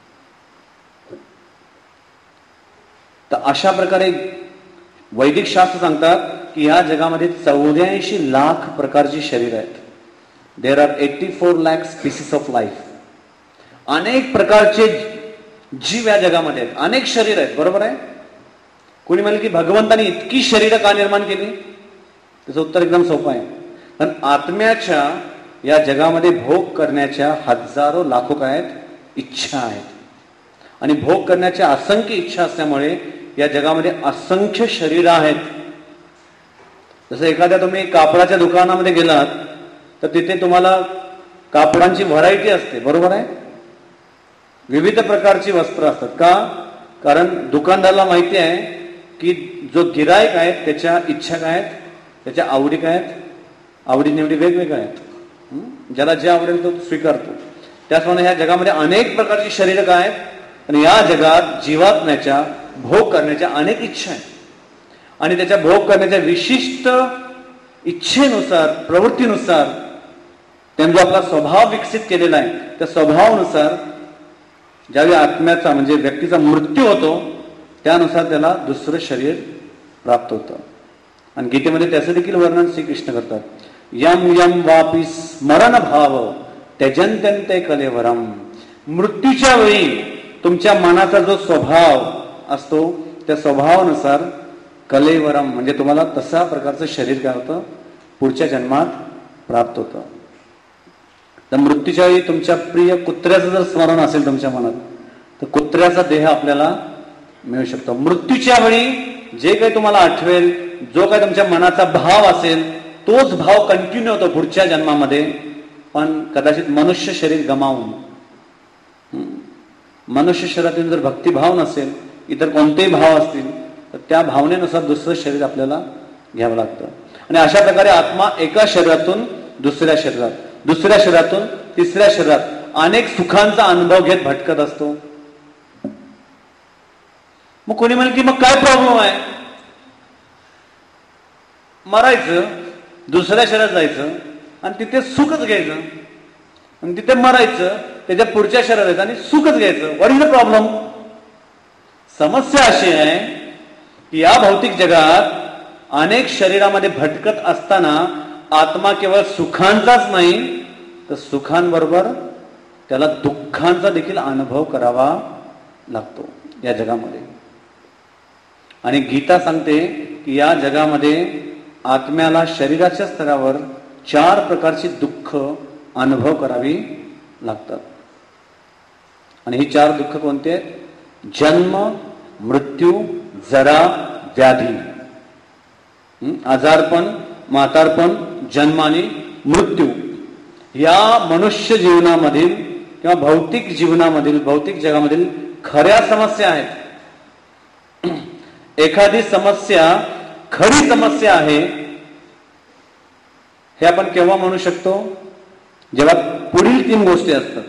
तर अशा प्रकारे वैदिक शास्त्र सांगतात की या जगामध्ये चौऱ्याऐंशी लाख प्रकारची शरीर आहेत. There are eighty four lakh species of life. अनेक प्रकारचे जीव या जगामध्ये आहेत, अनेक शरीर आहेत, बरोबर आहे. कोणी म्हणेल की भगवंतानी इतकी शरीरं का निर्माण केली. त्याचं उत्तर एकदम सोपं आहे. पण आत्म्याच्या या जगामध्ये भोग करण्याच्या हजारो लाखो काय आहेत, इच्छा आहेत. आणि भोग करण्याच्या असंख्य इच्छा असल्यामुळे या जगामध्ये असंख्य शरीर आहेत. जसं एखाद्या तुम्ही कापडाच्या दुकानामध्ये गेलात तर तिथे तुम्हाला कापडांची व्हरायटी असते, बरोबर आहे. विविध प्रकारची वस्त्र असतात. का? कारण दुकानदाराला माहिती आहे की जो गिरायक आहे त्याच्या इच्छा काय आहेत, त्याच्या आवडी काय आहेत, आवडी निवडी वेगवेगळ्या आहेत. ज्याला जे आवडेल तो स्वीकारतो. त्याचप्रमाणे ह्या जगामध्ये अनेक प्रकारची शरीरं काय आहेत, आणि या जगात जीवात्म्याच्या भोग करण्याच्या अनेक इच्छा आहेत. आणि त्याच्या भोग करण्याच्या विशिष्ट इच्छेनुसार, प्रवृत्तीनुसार त्यांनी जो आपला स्वभाव विकसित केलेला आहे, त्या स्वभावानुसार ज्यावेळी आत्म्याचा म्हणजे व्यक्तीचा मृत्यू होतो त्यानुसार त्याला दुसरं शरीर प्राप्त होतं. आणि गीतेमध्ये त्याचं देखील वर्णन श्रीकृष्ण करतात. यम यम वापी स्मरण भाव त्यजंत्यन्ते कलेवरम. मृत्यूच्या वेळी तुमच्या मनाचा जो स्वभाव असतो त्या स्वभावानुसार कलेवरम म्हणजे तुम्हाला तसा प्रकारचं शरीर काय होतं, पुढच्या जन्मात प्राप्त होतं. तर मृत्यूच्या वेळी तुमच्या प्रिय कुत्र्याचं जर स्मरण असेल तुमच्या मनात तर कुत्र्याचा देह आपल्याला मिळू शकतो. मृत्यूच्या वेळी जे काही तुम्हाला आठवेल, जो काही तुमच्या मनाचा भाव असेल तोच भाव कंटिन्यू होतो पुढच्या जन्मामध्ये. पण कदाचित मनुष्य शरीर गमावून, मनुष्य शरीरातून जर भक्तिभाव नसेल, इतर कोणतेही भाव असतील तर त्या भावनेनुसार दुसरं शरीर आपल्याला घ्यावं लागतं. आणि अशा प्रकारे आत्मा एका शरीरातून दुसऱ्या शरीरात, दुसऱ्या शरीरातून तिसऱ्या शरीरात अनेक सुखांचा अनुभव घेत भटकत असतो. मग कोणी म्हणेल की मग काय प्रॉब्लेम आहे, मरायचं, दुसऱ्या शरीरात जायचं आणि तिथे सुखच घ्यायचं, आणि तिथे मरायचं, त्याच्या पुढच्या शरीरात जायचं आणि सुखच घ्यायचं. What is the problem. समस्या अशी आहे की या भौतिक जगात अनेक शरीरामध्ये भटकत असताना आत्मा केवळ सुखांचाच नाही तर सुखांबरोबर त्याला दुःखांचा देखील अनुभव करावा लागतो या जगामध्ये. आणि गीता सांगते की या जगामध्ये आत्म्याला शरीराच्या स्तरावर चार प्रकारची दुःख अनुभव करावी लागतात. आणि ही चार दुःख कोणते आहेत? जन्म, मृत्यू, जरा, व्याधी. आजारपण, म्हातारपण, जन्म आणि मृत्यू या मनुष्य जीवनामधील किंवा भौतिक जीवनामधील, भौतिक जगामधील खऱ्या समस्या आहेत. एखादी समस्या खरी समस्या आहे हे आपण केव्हा म्हणू शकतो? जेव्हा पुढील तीन गोष्टी असतात.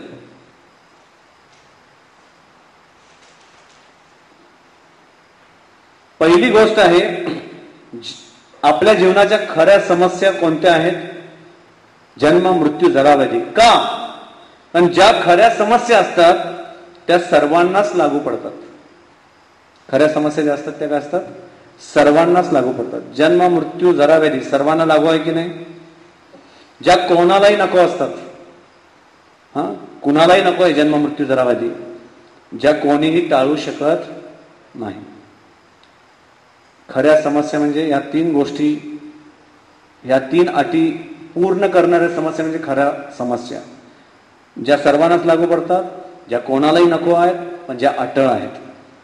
पहिली गोष्ट आहे, आपल्या जीवनाच्या खऱ्या समस्या कोणत्या आहेत? जन्म, मृत्यू, जरा, व्याधी. का? कारण ज्या खऱ्या समस्या असतात त्या सर्वांनाच लागू पडतात. खऱ्या समस्या ज्या असतात त्या काय असतात? सर्वांनाच लागू पडतात. जन्म, मृत्यू, जरा, व्याधी सर्वांना लागू आहे की नाही? ज्या कोणालाही नको असतात, हा कुणालाही नको आहे जन्म, मृत्यू, जरा, व्याधी, ज्या कोणीही टाळू शकत नाही. खऱ्या समस्या म्हणजे या तीन गोष्टी, या तीन अटी पूर्ण करणाऱ्या समस्या म्हणजे खऱ्या समस्या, ज्या सर्वांनाच लागू पडतात, ज्या कोणालाही नको आहेत, पण ज्या अटळ आहेत.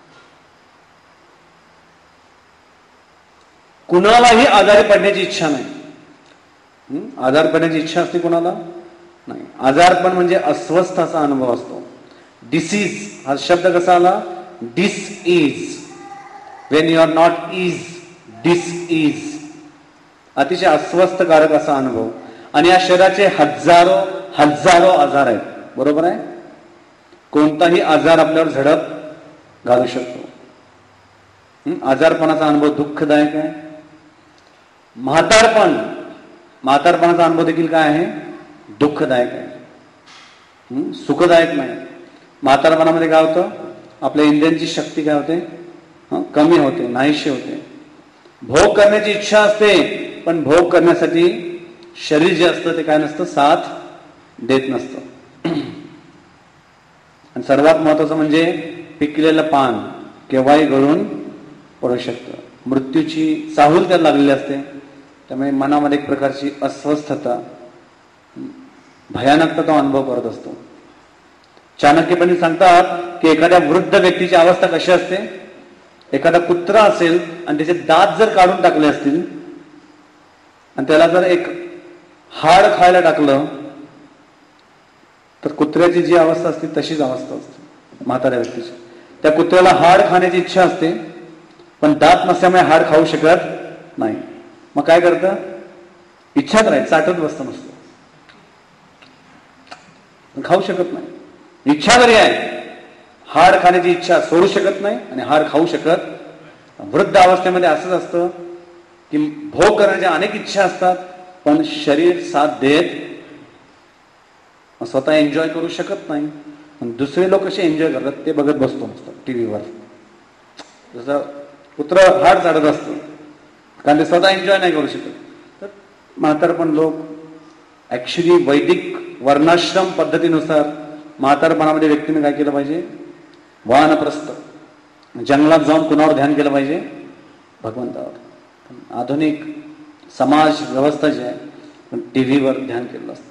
कुणालाही आजारी पडण्याची इच्छा नाही. आजार पडण्याची इच्छा असते कुणाला? नाही. आजारपण म्हणजे अस्वस्थाचा अनुभव असतो. डिसीज हा शब्द कसा आला? Disease. When you are not ease, disease. अतिशय अस्वस्थकारक असा अनुभव. आणि या शरीराचे हजारो हजारो आजार आहेत. बरोबर आहे? कोणताही आजार आपल्यावर झडप घालू शकतो. आजारपणाचा अनुभव दुःखदायक आहे. म्हातारपण, म्हातारपणाचा अनुभव देखील काय आहे? दुःखदायक आहे, सुखदायक नाही. म्हातारपणामध्ये काय होतं? आपल्या इंद्रियांची शक्ती काय होते? कमी होते, नाहीशी होते. भोग करण्याची इच्छा असते, पण भोग करण्यासाठी शरीर जे असतं ते काय नसतं? साथ देत नसतं. आणि सर्वात महत्वाचं म्हणजे पिकलेलं पान केव्हाही गळून पडू शकतं. मृत्यूची चाहूल त्याला लागलेली असते. त्यामुळे मनामध्ये एक प्रकारची अस्वस्थता, भयानकता तो अनुभव करत असतो. चाणक्यपणे सांगतात की एखाद्या वृद्ध व्यक्तीची अवस्था कशी असते? एखादा कुत्रा असेल आणि त्याचे दात जर काढून टाकले असतील आणि त्याला जर एक हाड खायला टाकलं तर कुत्र्याची जी अवस्था असते तशीच अवस्था असते म्हाताऱ्या व्यक्तीची. त्या कुत्र्याला हाड खाण्याची इच्छा असते, पण दात नसल्यामुळे हाड खाऊ शकत नाही. मग काय करतं? इच्छाच राहील, चाटत बसतं नुसतं, खाऊ शकत नाही. इच्छा जरी आहे, हाड खाण्याची इच्छा सोडू शकत नाही आणि हाड खाऊ शकत. वृद्ध अवस्थेमध्ये असंच असतं की भोग करण्याच्या अनेक इच्छा असतात, पण शरीर साथ देत, स्वतः एन्जॉय करू शकत नाही. पण दुसरे लोक कसे एन्जॉय करतात ते बघत बसतो नुसतं टीव्हीवर. जसं कुत्र हाड चाडत असतं, कारण ते स्वतः एन्जॉय नाही करू शकत. तर म्हातारपण लोक ऍक्च्युली वैदिक वर्णाश्रम पद्धतीनुसार म्हातारपणामध्ये व्यक्तीने काय केलं पाहिजे? वानप्रस्थ, जंगलात जाऊन कुणावर ध्यान केलं पाहिजे? भगवंतावर. आधुनिक समाज व्यवस्था जी आहे टीव्हीवर ध्यान केलेलं असतं,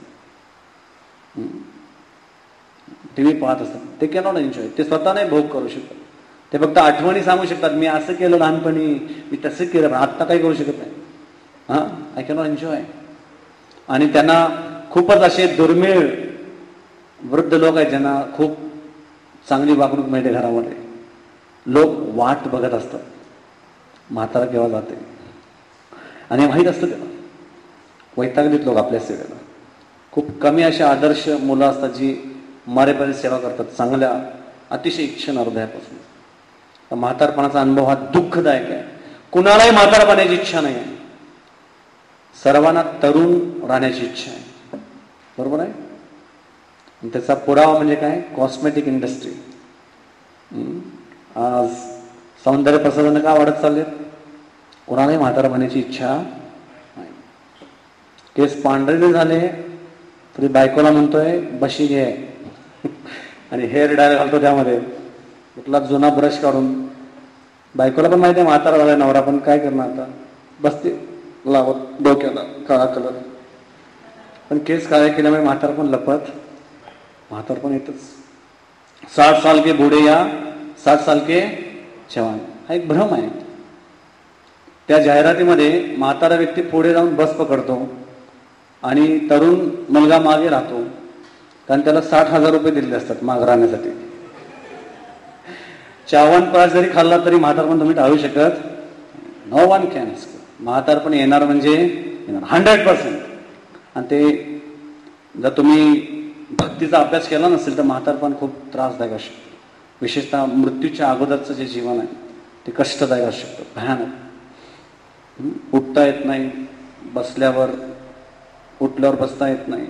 टीव्ही पाहत असतात. ते कॅनॉट एन्जॉय. ते स्वतः नाही भोग करू शकत. ते फक्त आठवणी सांगू शकतात, मी असं केलं लहानपणी, मी तसं केलं, पण आत्ता काही करू शकत नाही. हा आय कॅनॉट एन्जॉय. आणि त्यांना खूपच असे दुर्मिळ वृद्ध लोक आहेत ज्यांना खूप चांगली वागणूक मिळते घरामध्ये. लोक वाट बघत असतात म्हातारा केव्हा जाते, आणि माहीत असतं त्याला. वैतागलीत लोक आपल्या सेवेला. खूप कमी असे आदर्श मुलं असतात जी मरेपर्यंत सेवा करतात, चांगल्या अतिशय इच्छेनं हृदयापासून. म्हातारपणाचा अनुभव हा दुःखदायक आहे. कुणालाही म्हातारपणाची इच्छा नाही आहे. सर्वांना तरुण राहण्याची इच्छा आहे. बरोबर आहे? त्याचा पुरावा म्हणजे काय? Cosmetic industry. आज सौंदर्य प्रसाधनं का वाढत चाललेत? कोणालाही म्हातारपणाची इच्छा नाही. केस पांढरे झाले तरी बायकोला म्हणतोय बशी घे आणि हेअर डायल घालतो त्यामध्ये, कुठला जुना ब्रश काढून. बायकोला पण माहिती आहे म्हातारा झालाय नवरा, पण काय करणार आता? बसते लावत डोक्याला काळा कलर. पण केस काळे केल्यामुळे म्हातार पण लपत, म्हातार पण येतच. साठ साल के बूढ़े या साठ साल के जवान, हा एक भ्रम आहे. त्या जाहिरातीमध्ये म्हातारा व्यक्ती पुढे जाऊन बस पकडतो आणि तरुण मुलगा मागे राहतो, कारण त्याला साठ हजार रुपये दिलेले असतात मागे राहण्यासाठी. च्यवनप्राश जरी खाल्ला तरी म्हातारपण तुम्ही टाळू शकत, नो वन कॅन. म्हातारपण येणार म्हणजे येणार हंड्रेड पर्सेंट. आणि ते जर तुम्ही भक्तीचा अभ्यास केला नसेल तर म्हातारपण खूप त्रासदायक असू शकतं. विशेषतः मृत्यूच्या अगोदरचं जे जीवन आहे ते कष्टदायक असू शकतं, भयानक. उठता येत नाही, बसल्यावर उठल्यावर बसता येत नाही.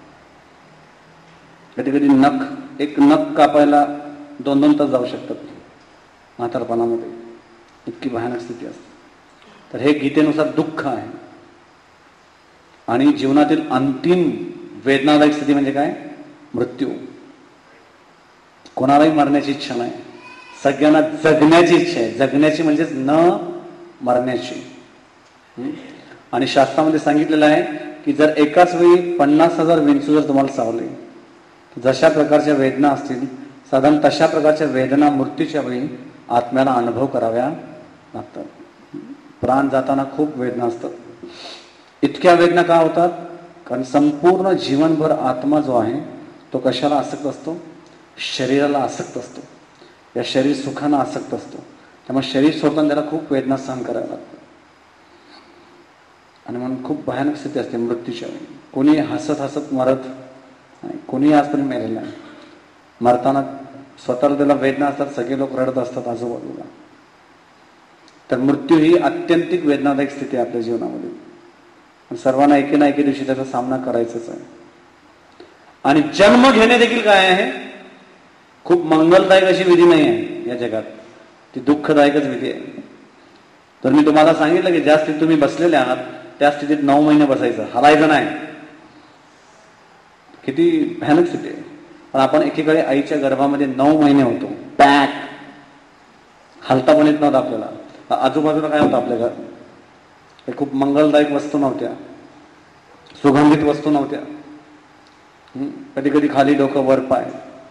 कधी कधी नख एक नख कापायला दोन दोन तास जाऊ शकतात म्हातारपणामध्ये, इतकी भयानक स्थिती असते. तर हे गीतेनुसार दुःख आहे. आणि जीवनातील अंतिम वेदनादायक स्थिती म्हणजे काय? मृत्यू. कोणालाही मरण्याची इच्छा नाही, सगळ्यांना जगण्याची इच्छा आहे. जगण्याची म्हणजेच न मरण्याची. आणि शास्त्रामध्ये सांगितलेलं आहे की जर एकाच वेळी पन्नास हजार विंचू जर तुम्हाला चावले, जशा प्रकारच्या वेदना असतील साधारण तशा प्रकारच्या वेदना मृत्यूच्या वेळी आत्म्याला अनुभव कराव्या लागतात. प्राण जाताना खूप वेदना असतात. इतक्या वेदना का होतात? कारण संपूर्ण जीवनभर आत्मा जो आहे तो कशाला आसक्त असतो? शरीराला आसक्त असतो, या शरीर सुखांना आसक्त असतो. त्यामुळे शरीर सोडताना त्याला खूप वेदना सहन कराव्या लागतात. आणि म्हणून खूप भयानक स्थिती असते मृत्यूच्या वेळी. कोणी हसत हसत मरत नाही, कोणी आजपर्यंत मेलेलं नाही. मरताना स्वतःला त्याला वेदना असतात, सगळे लोक रडत असतात आजूबाजूला. तर मृत्यू ही अत्यंतिक वेदनादायक स्थिती आहे आपल्या जीवनामध्ये. सर्वांना एके ना एके दिवशी त्याचा सामना करायचाच आहे. आणि जन्म घेणे देखील काय आहे? खूप मंगलदायक अशी विधी नाही आहे या जगात, ती दुःखदायकच विधी आहे. तर मी तुम्हाला सांगितलं की ज्या स्थितीत तुम्ही बसलेले आहात त्या स्थितीत नऊ महिने बसायचं, हलायचं नाही. किती भयानक स्थिती आहे. पण आपण एकीकडे आईच्या गर्भामध्ये नऊ महिने होतो, पॅक, हलता पण येत नव्हतं आपल्याला. आजूबाजूला काय होतं आपल्या घरात? हे खूप मंगलदायक वस्तू नव्हत्या, सुगंधित वस्तू नव्हत्या. कधी कधी खाली डोकं वर पाय.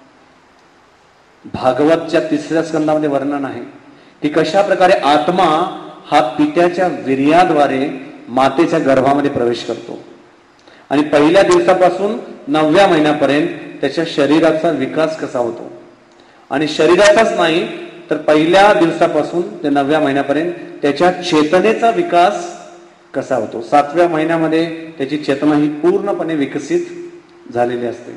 भागवतच्या तिसऱ्या स्कंदामध्ये वर्णन आहे की कशा प्रकारे आत्मा हा पित्याच्या वीर्याद्वारे मातेच्या गर्भामध्ये प्रवेश करतो आणि पहिल्या दिवसापासून नवव्या महिन्यापर्यंत त्याच्या शरीराचा विकास कसा होतो. आणि शरीराचाच नाही तर पहिल्या दिवसापासून ते नवव्या महिन्यापर्यंत त्याच्या चेतनेचा विकास कसा होतो. सातव्या महिन्यामध्ये त्याची चेतना ही पूर्णपणे विकसित झालेली असते.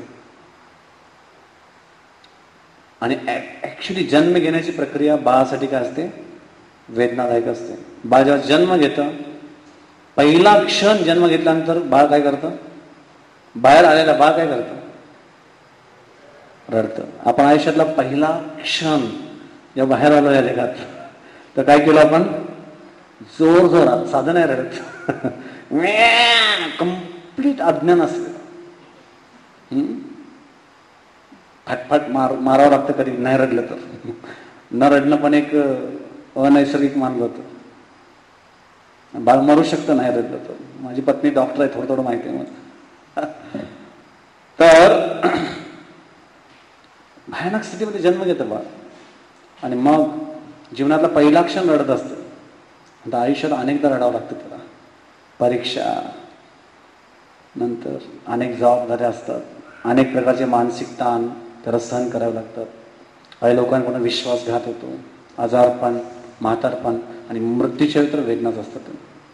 आणि ऍक्च्युली जन्म घेण्याची प्रक्रिया बाळासाठी काय असते? वेदनादायक असते. बाळ जेव्हा जन्म घेतं, पहिला क्षण जन्म घेतल्यानंतर बाळ काय करतं? बाहेर आलेला बाळ काय करतं? रडतं. आपण आयुष्यातला पहिला क्षण जेव्हा बाहेर आलो या जगात तर काय केलं आपण? जोर जोरात, साधं नाही रडत, कम्प्लीट अज्ञान असतं. फटफट मार मारावं लागतं कधी नाही रडलं तर. न रडणं पण एक अनैसर्गिक मानलं होतं. बाळ मरू शकतं नाही रडलं तर. माझी पत्नी डॉक्टर आहे, थोडं थोडं माहिती आहे मला. तर भयानक स्थितीमध्ये जन्म घेतं बाळ आणि मग जीवनातला पहिला क्षण रडत असतं. आता आयुष्यात अनेकदा रडावं लागतं त्याला. परीक्षा, नंतर अनेक जबाबदाऱ्या असतात, अनेक प्रकारचे मानसिक ताण त्याला सहन करावे लागतात. काही लोकांकडून विश्वासघात होतो, आजारपण, म्हातारपण आणि मृत्यूच्या तर वेदनाच असतात.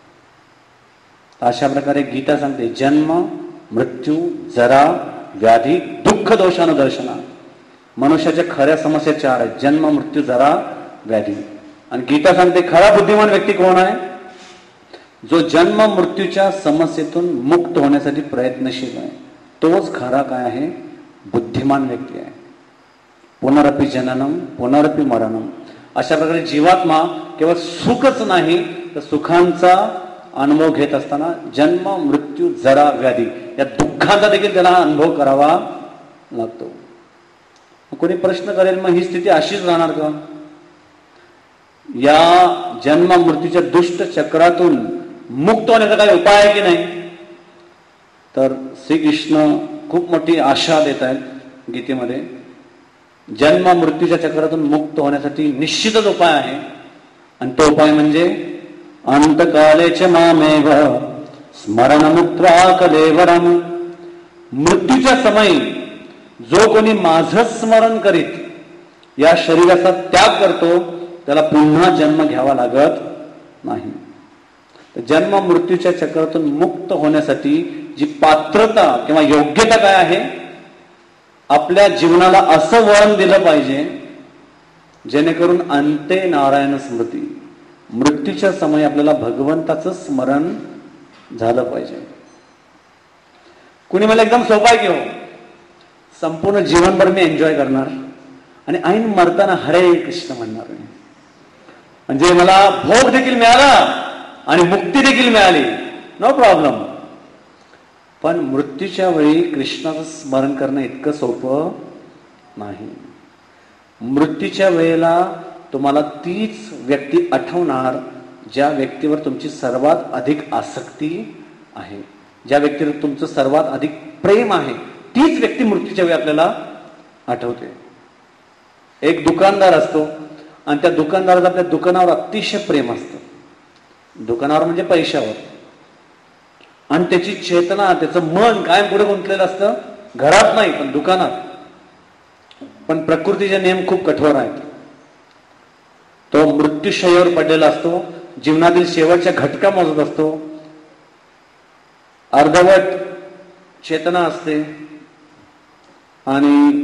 अशा प्रकारे गीता सांगते जन्म, मृत्यू, जरा, व्याधी, दुःख दोषानुदर्शना. मनुष्याच्या खऱ्या समस्या चार आहेत: जन्म, मृत्यू, जरा, व्याधी. आणि गीता सांगते खरा बुद्धिमान व्यक्ती कोण आहे? जो जन्म मृत्यूच्या समस्येतून मुक्त होण्यासाठी प्रयत्नशील आहे. तोच खरा काय आहे? बुद्धिमान व्यक्ती आहे. पुनरपि जननम पुनरपि मरणम. अशा प्रकारे जीवात्मा केवळ सुखच नाही तर सुखांचा अनुभव घेत असताना जन्म, मृत्यू, जरा, व्याधी या दुःखांचा देखील त्याला अनुभव करावा लागतो. कोणी प्रश्न करेल मग ही स्थिती अशीच राहणार का? या जन्म मृत्यूच्या दुष्ट चक्रातून मुक्त होण्याचा काही उपाय आहे की नाही? तर श्रीकृष्ण खूप मोठी आशा देत आहेत गीतेमध्ये. जन्म मृत्यूच्या चक्रातून मुक्त होण्यासाठी निश्चितच उपाय आहे. आणि तो उपाय म्हणजे अंतकालेच मामेव स्मरणमुक्त्वा कलेवरम. मृत्यूच्या समयी जो कोणी माझं स्मरण करीत या शरीराचा त्याग करतो त्याला पुन्हा जन्म घ्यावा लागत नाही. तर जन्म मृत्यूच्या चक्रातून मुक्त होण्यासाठी जी पात्रता किंवा योग्यता काय आहे, आपल्या जीवनाला असं वळण दिलं पाहिजे जेणेकरून अंते नारायण स्मृती, मृत्यूच्या समयी आपल्याला भगवंताचं स्मरण झालं पाहिजे. कुणी मला एकदम सोपं आहे की हो, संपूर्ण जीवनभर मी एन्जॉय करणार आणि ऐन मरताना हरे कृष्ण म्हणणार, म्हणजे मला भोग देखील मिळाला आणि मुक्ती देखील मिळाली, नो प्रॉब्लेम. पण मृत्यूच्या वेळी कृष्णाचं स्मरण करणं इतकं सोपं नाही. मृत्यूच्या वेळेला तुम्हाला तीच व्यक्ती आठवणार ज्या व्यक्तीवर तुमची सर्वात अधिक आसक्ती आहे, ज्या व्यक्तीवर तुमचं सर्वात अधिक प्रेम आहे, तीच व्यक्ती मृत्यूच्या वेळी आपल्याला आठवते. एक दुकानदार असतो आणि त्या दुकानदाराचं आपल्या दुकानावर अतिशय प्रेम असतं, दुकानावर म्हणजे पैशावर, आणि त्याची चेतना, त्याचं मन कायम पुढे गुंतलेलं असतं, घरात नाही पण दुकानात. पण प्रकृतीचे नियम खूप कठोर आहेत. तो मृत्यूशय्यावर पडलेला असतो, जीवनातील शेवटच्या घटका मोजत असतो, अर्धवट चेतना असते आणि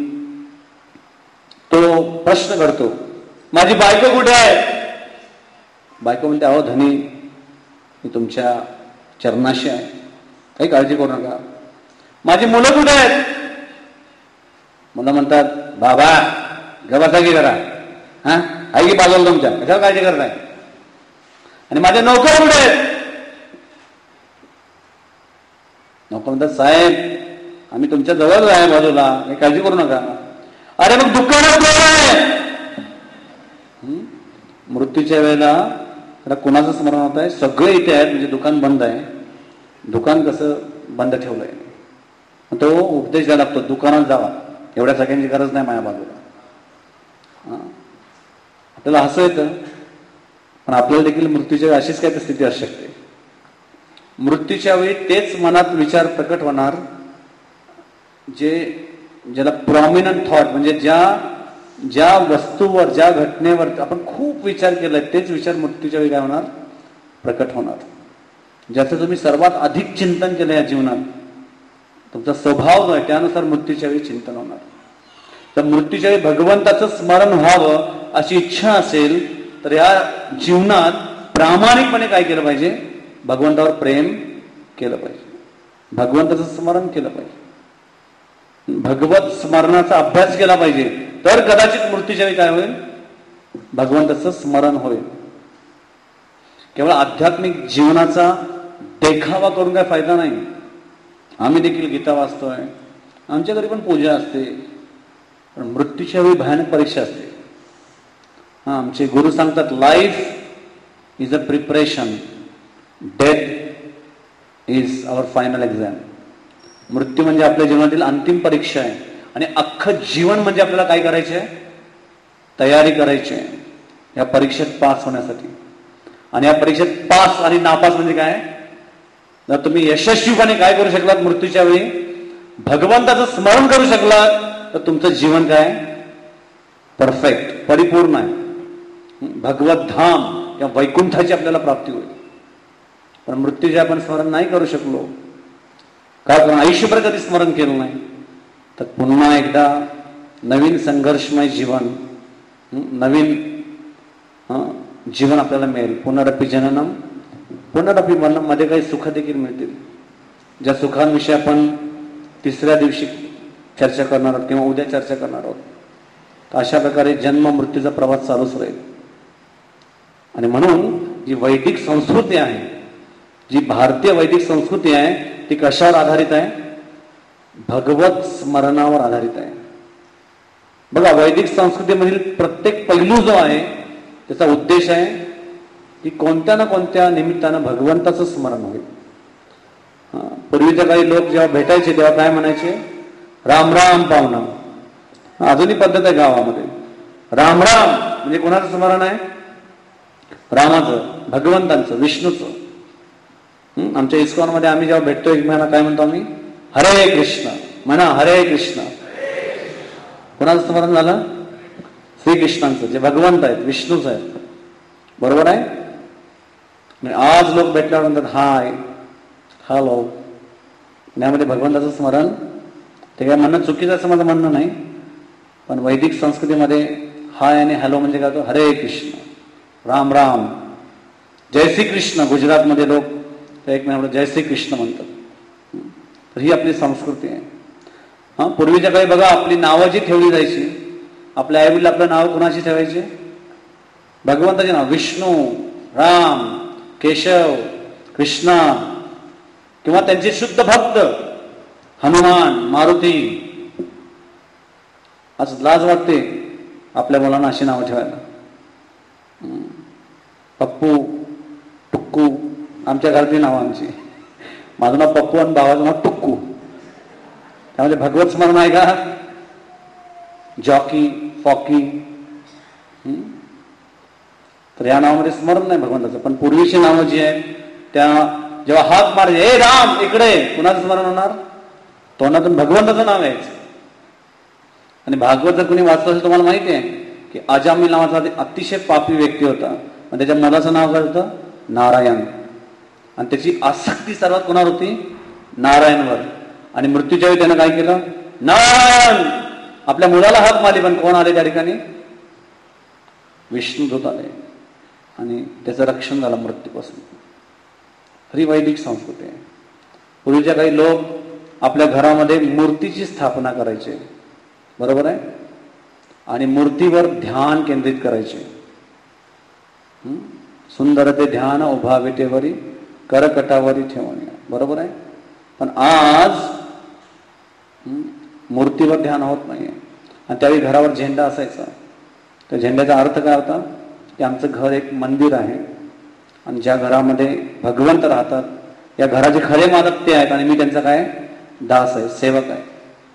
तो प्रश्न करतो, माझी बायको कुठे आहे? बायको म्हणते, अहो धनी, मी तुमच्या चरणाशी आहे, काही काळजी करू नका. माझी मुलं कुठे आहेत? मुलं म्हणतात, बाबा गबासा की करा, हा आई की बाजूला तुमच्या, कशाला काळजी करताय? आणि माझे नोकर कुठे आहेत? नोकर म्हणतात, साहेब आम्ही तुमच्या जवळच आहे बाजूला, काही काळजी करू नका. अरे मग दुकानात कोण आहे? मृत्यूच्या वेळेला कुणाचं स्मरण होत आहे? सगळे इथे आहेत, म्हणजे दुकान बंद आहे. दुकान कसं बंद ठेवलंय? तो उपदेश द्यायला लागतो, दुकानात जावा, एवढ्या सगळ्यांची गरज नाही माझ्या बाजूला. आपल्याला हसू येतं, पण आपल्याला देखील मृत्यूच्या वेळी अशीच काय स्थिती असू शकते. मृत्यूच्या वेळी तेच मनात विचार प्रकट होणार जे ज्याला प्रॉमिनंट थॉट, म्हणजे ज्या ज्या वस्तूवर, ज्या घटनेवर आपण खूप विचार केलाय तेच विचार मृत्यूच्या वेळी काय होणार? प्रकट होणार. ज्याचं तुम्ही सर्वात अधिक चिंतन केलं या जीवनात, तुमचा स्वभाव जो आहे त्यानुसार मृत्यूच्या वेळी चिंतन होणार. तर मृत्यूच्या वेळी भगवंताचं स्मरण व्हावं अशी इच्छा असेल तर या जीवनात प्रामाणिकपणे काय केलं पाहिजे? भगवंतावर प्रेम केलं पाहिजे, भगवंताचं स्मरण केलं पाहिजे, भगवत स्मरणाचा अभ्यास केला पाहिजे. तर कदाचित मृत्यूच्या वेळी काय होईल? भगवंताचं स्मरण होईल. केवळ आध्यात्मिक जीवनाचा देखावा करून काय फायदा नाही. आम्ही देखील गीता वाचतोय, आमच्या घरी पण पूजा असते, पण मृत्यूच्या वेळी भयानक परीक्षा असते. हा, आमचे गुरु सांगतात, life is a preparation, death is our final exam. मृत्यू म्हणजे आपल्या जीवनातील अंतिम परीक्षा आहे आणि अख्खं जीवन म्हणजे आपल्याला काय करायचे आहे? तयारी करायची आहे या परीक्षेत पास होण्यासाठी. आणि या परीक्षेत पास आणि नापास म्हणजे काय? जर तुम्ही यशस्वीपणे काय करू शकलात मृत्यूच्या वेळी? भगवंताचं स्मरण करू शकलात तर तुमचं जीवन काय? परफेक्ट, परिपूर्ण आहे. भगवत धाम किंवा वैकुंठाची आपल्याला प्राप्ती होईल. पण मृत्यूचे आपण स्मरण नाही करू शकलो, का कारण आयुष्यभर कधी स्मरण केलं नाही, तर पुन्हा एकदा नवीन संघर्षमय जीवन, नवीन जीवन आपल्याला मिळेल. पुनरपि जननम पुनरपि मरणम मध्ये काही सुख देखील मिळतील, ज्या सुखांविषयी आपण तिसऱ्या दिवशी चर्चा करणार आहोत किंवा उद्या चर्चा करणार आहोत. तर अशा प्रकारे जन्म मृत्यूचा प्रवास चालूच राहील. आणि म्हणून जी वैदिक संस्कृती आहे, जी भारतीय वैदिक संस्कृती आहे, ती कशावर आधारित आहे? भगवत स्मरणावर आधारित आहे. बघा, वैदिक संस्कृतीमधील प्रत्येक पैलू जो आहे त्याचा उद्देश आहे की कोणत्या ना कोणत्या निमित्तानं भगवंताचं स्मरण होईल. पूर्वीच्या काही लोक जेव्हा भेटायचे तेव्हा काय म्हणायचे? राम राम पाहुणा. अजूनही पद्धत आहे गावामध्ये. राम राम म्हणजे कोणाचं स्मरण आहे? रामाचं, भगवंतांचं, विष्णूचं. आमच्या इस्कॉनमध्ये आम्ही जेव्हा भेटतो एकमेकांना काय म्हणतो आम्ही? हरे कृष्ण म्हणा, हरे कृष्ण. कोणाचं स्मरण झालं? श्रीकृष्णांचं, जे भगवंत आहेत, विष्णूच आहेत. बरोबर आहे. आज लोक भेटल्यावर म्हणतात हाय, हॅलो. यामध्ये भगवंताचं स्मरण ते काय म्हणणं चुकीचं असं माझं म्हणणं नाही, पण वैदिक संस्कृतीमध्ये हाय आणि हॅलो म्हणजे काय होतं? हरे कृष्ण, राम राम, जय श्री कृष्ण. गुजरातमध्ये लोक एक महिन्यामध्ये जय श्री कृष्ण म्हणतात. तर ही आपली संस्कृती आहे. हा, पूर्वीच्या काळी बघा आपली नावं जी ठेवली जायची, आपल्या आईवडील आपलं नाव कुणाची ठेवायचे? भगवंताचे नाव, विष्णू, राम, केशव, कृष्णा, किंवा त्यांचे शुद्ध भक्त हनुमान, मारुती. आज लाज वाटते आपल्या मुलांना अशी नावं ठेवायला. पप्पू, टुक्कू, आमच्या घरातली नावं आमची. माझं नाव पप्पू आणि भावाचं नाव टुक्कू. त्यामध्ये भगवत स्मरण आहे का? जॉकी, फॉकी. तर या नावामध्ये स्मरण नाही भगवंताचं. पण पूर्वीची नावं जी आहेत त्या जेव्हा हाक मारायचे, हे राम इकडे, कुणाचं स्मरण होणार? तोंडातून भगवंताचं नाव यायचं. आणि भागवत जर कुणी वाचलं असेल तुम्हाला माहिती आहे की अजामिल नावाचा अतिशय पापी व्यक्ती होता, पण त्याच्या मुलाचं नाव काय होतं? नारायण. आणि त्याची आसक्ती सर्वात कोणावर होती? नारायणवर. आणि मृत्यूच्या वेळी त्यानं काय केलं? नारायण. आपल्या मुलाला हाक मारली, पण कोण आले त्या ठिकाणी? विष्णुदूत आले आणि त्याचं रक्षण झालं मृत्यूपासून. ही वैदिक संस्कृती आहे. पूर्वीच्या काही लोक आपल्या घरामध्ये मूर्तीची स्थापना करायचे, बरोबर आहे, आणि मूर्तीवर ध्यान केंद्रित करायचे. सुंदर ते ध्यान उभा विटेवरी करकटावरी ठेवणे, बरोबर आहे. पण आज मूर्तीवर ध्यान होत नाहीये. आणि त्यावेळी घरावर झेंडा असायचा. त्या झेंड्याचा अर्थ काय होता? की आमचं घर एक मंदिर आहे आणि ज्या घरामध्ये भगवंत राहतात या घराचे खरे मालक ते आहेत आणि मी त्यांचा काय? दास आहे, सेवक आहे.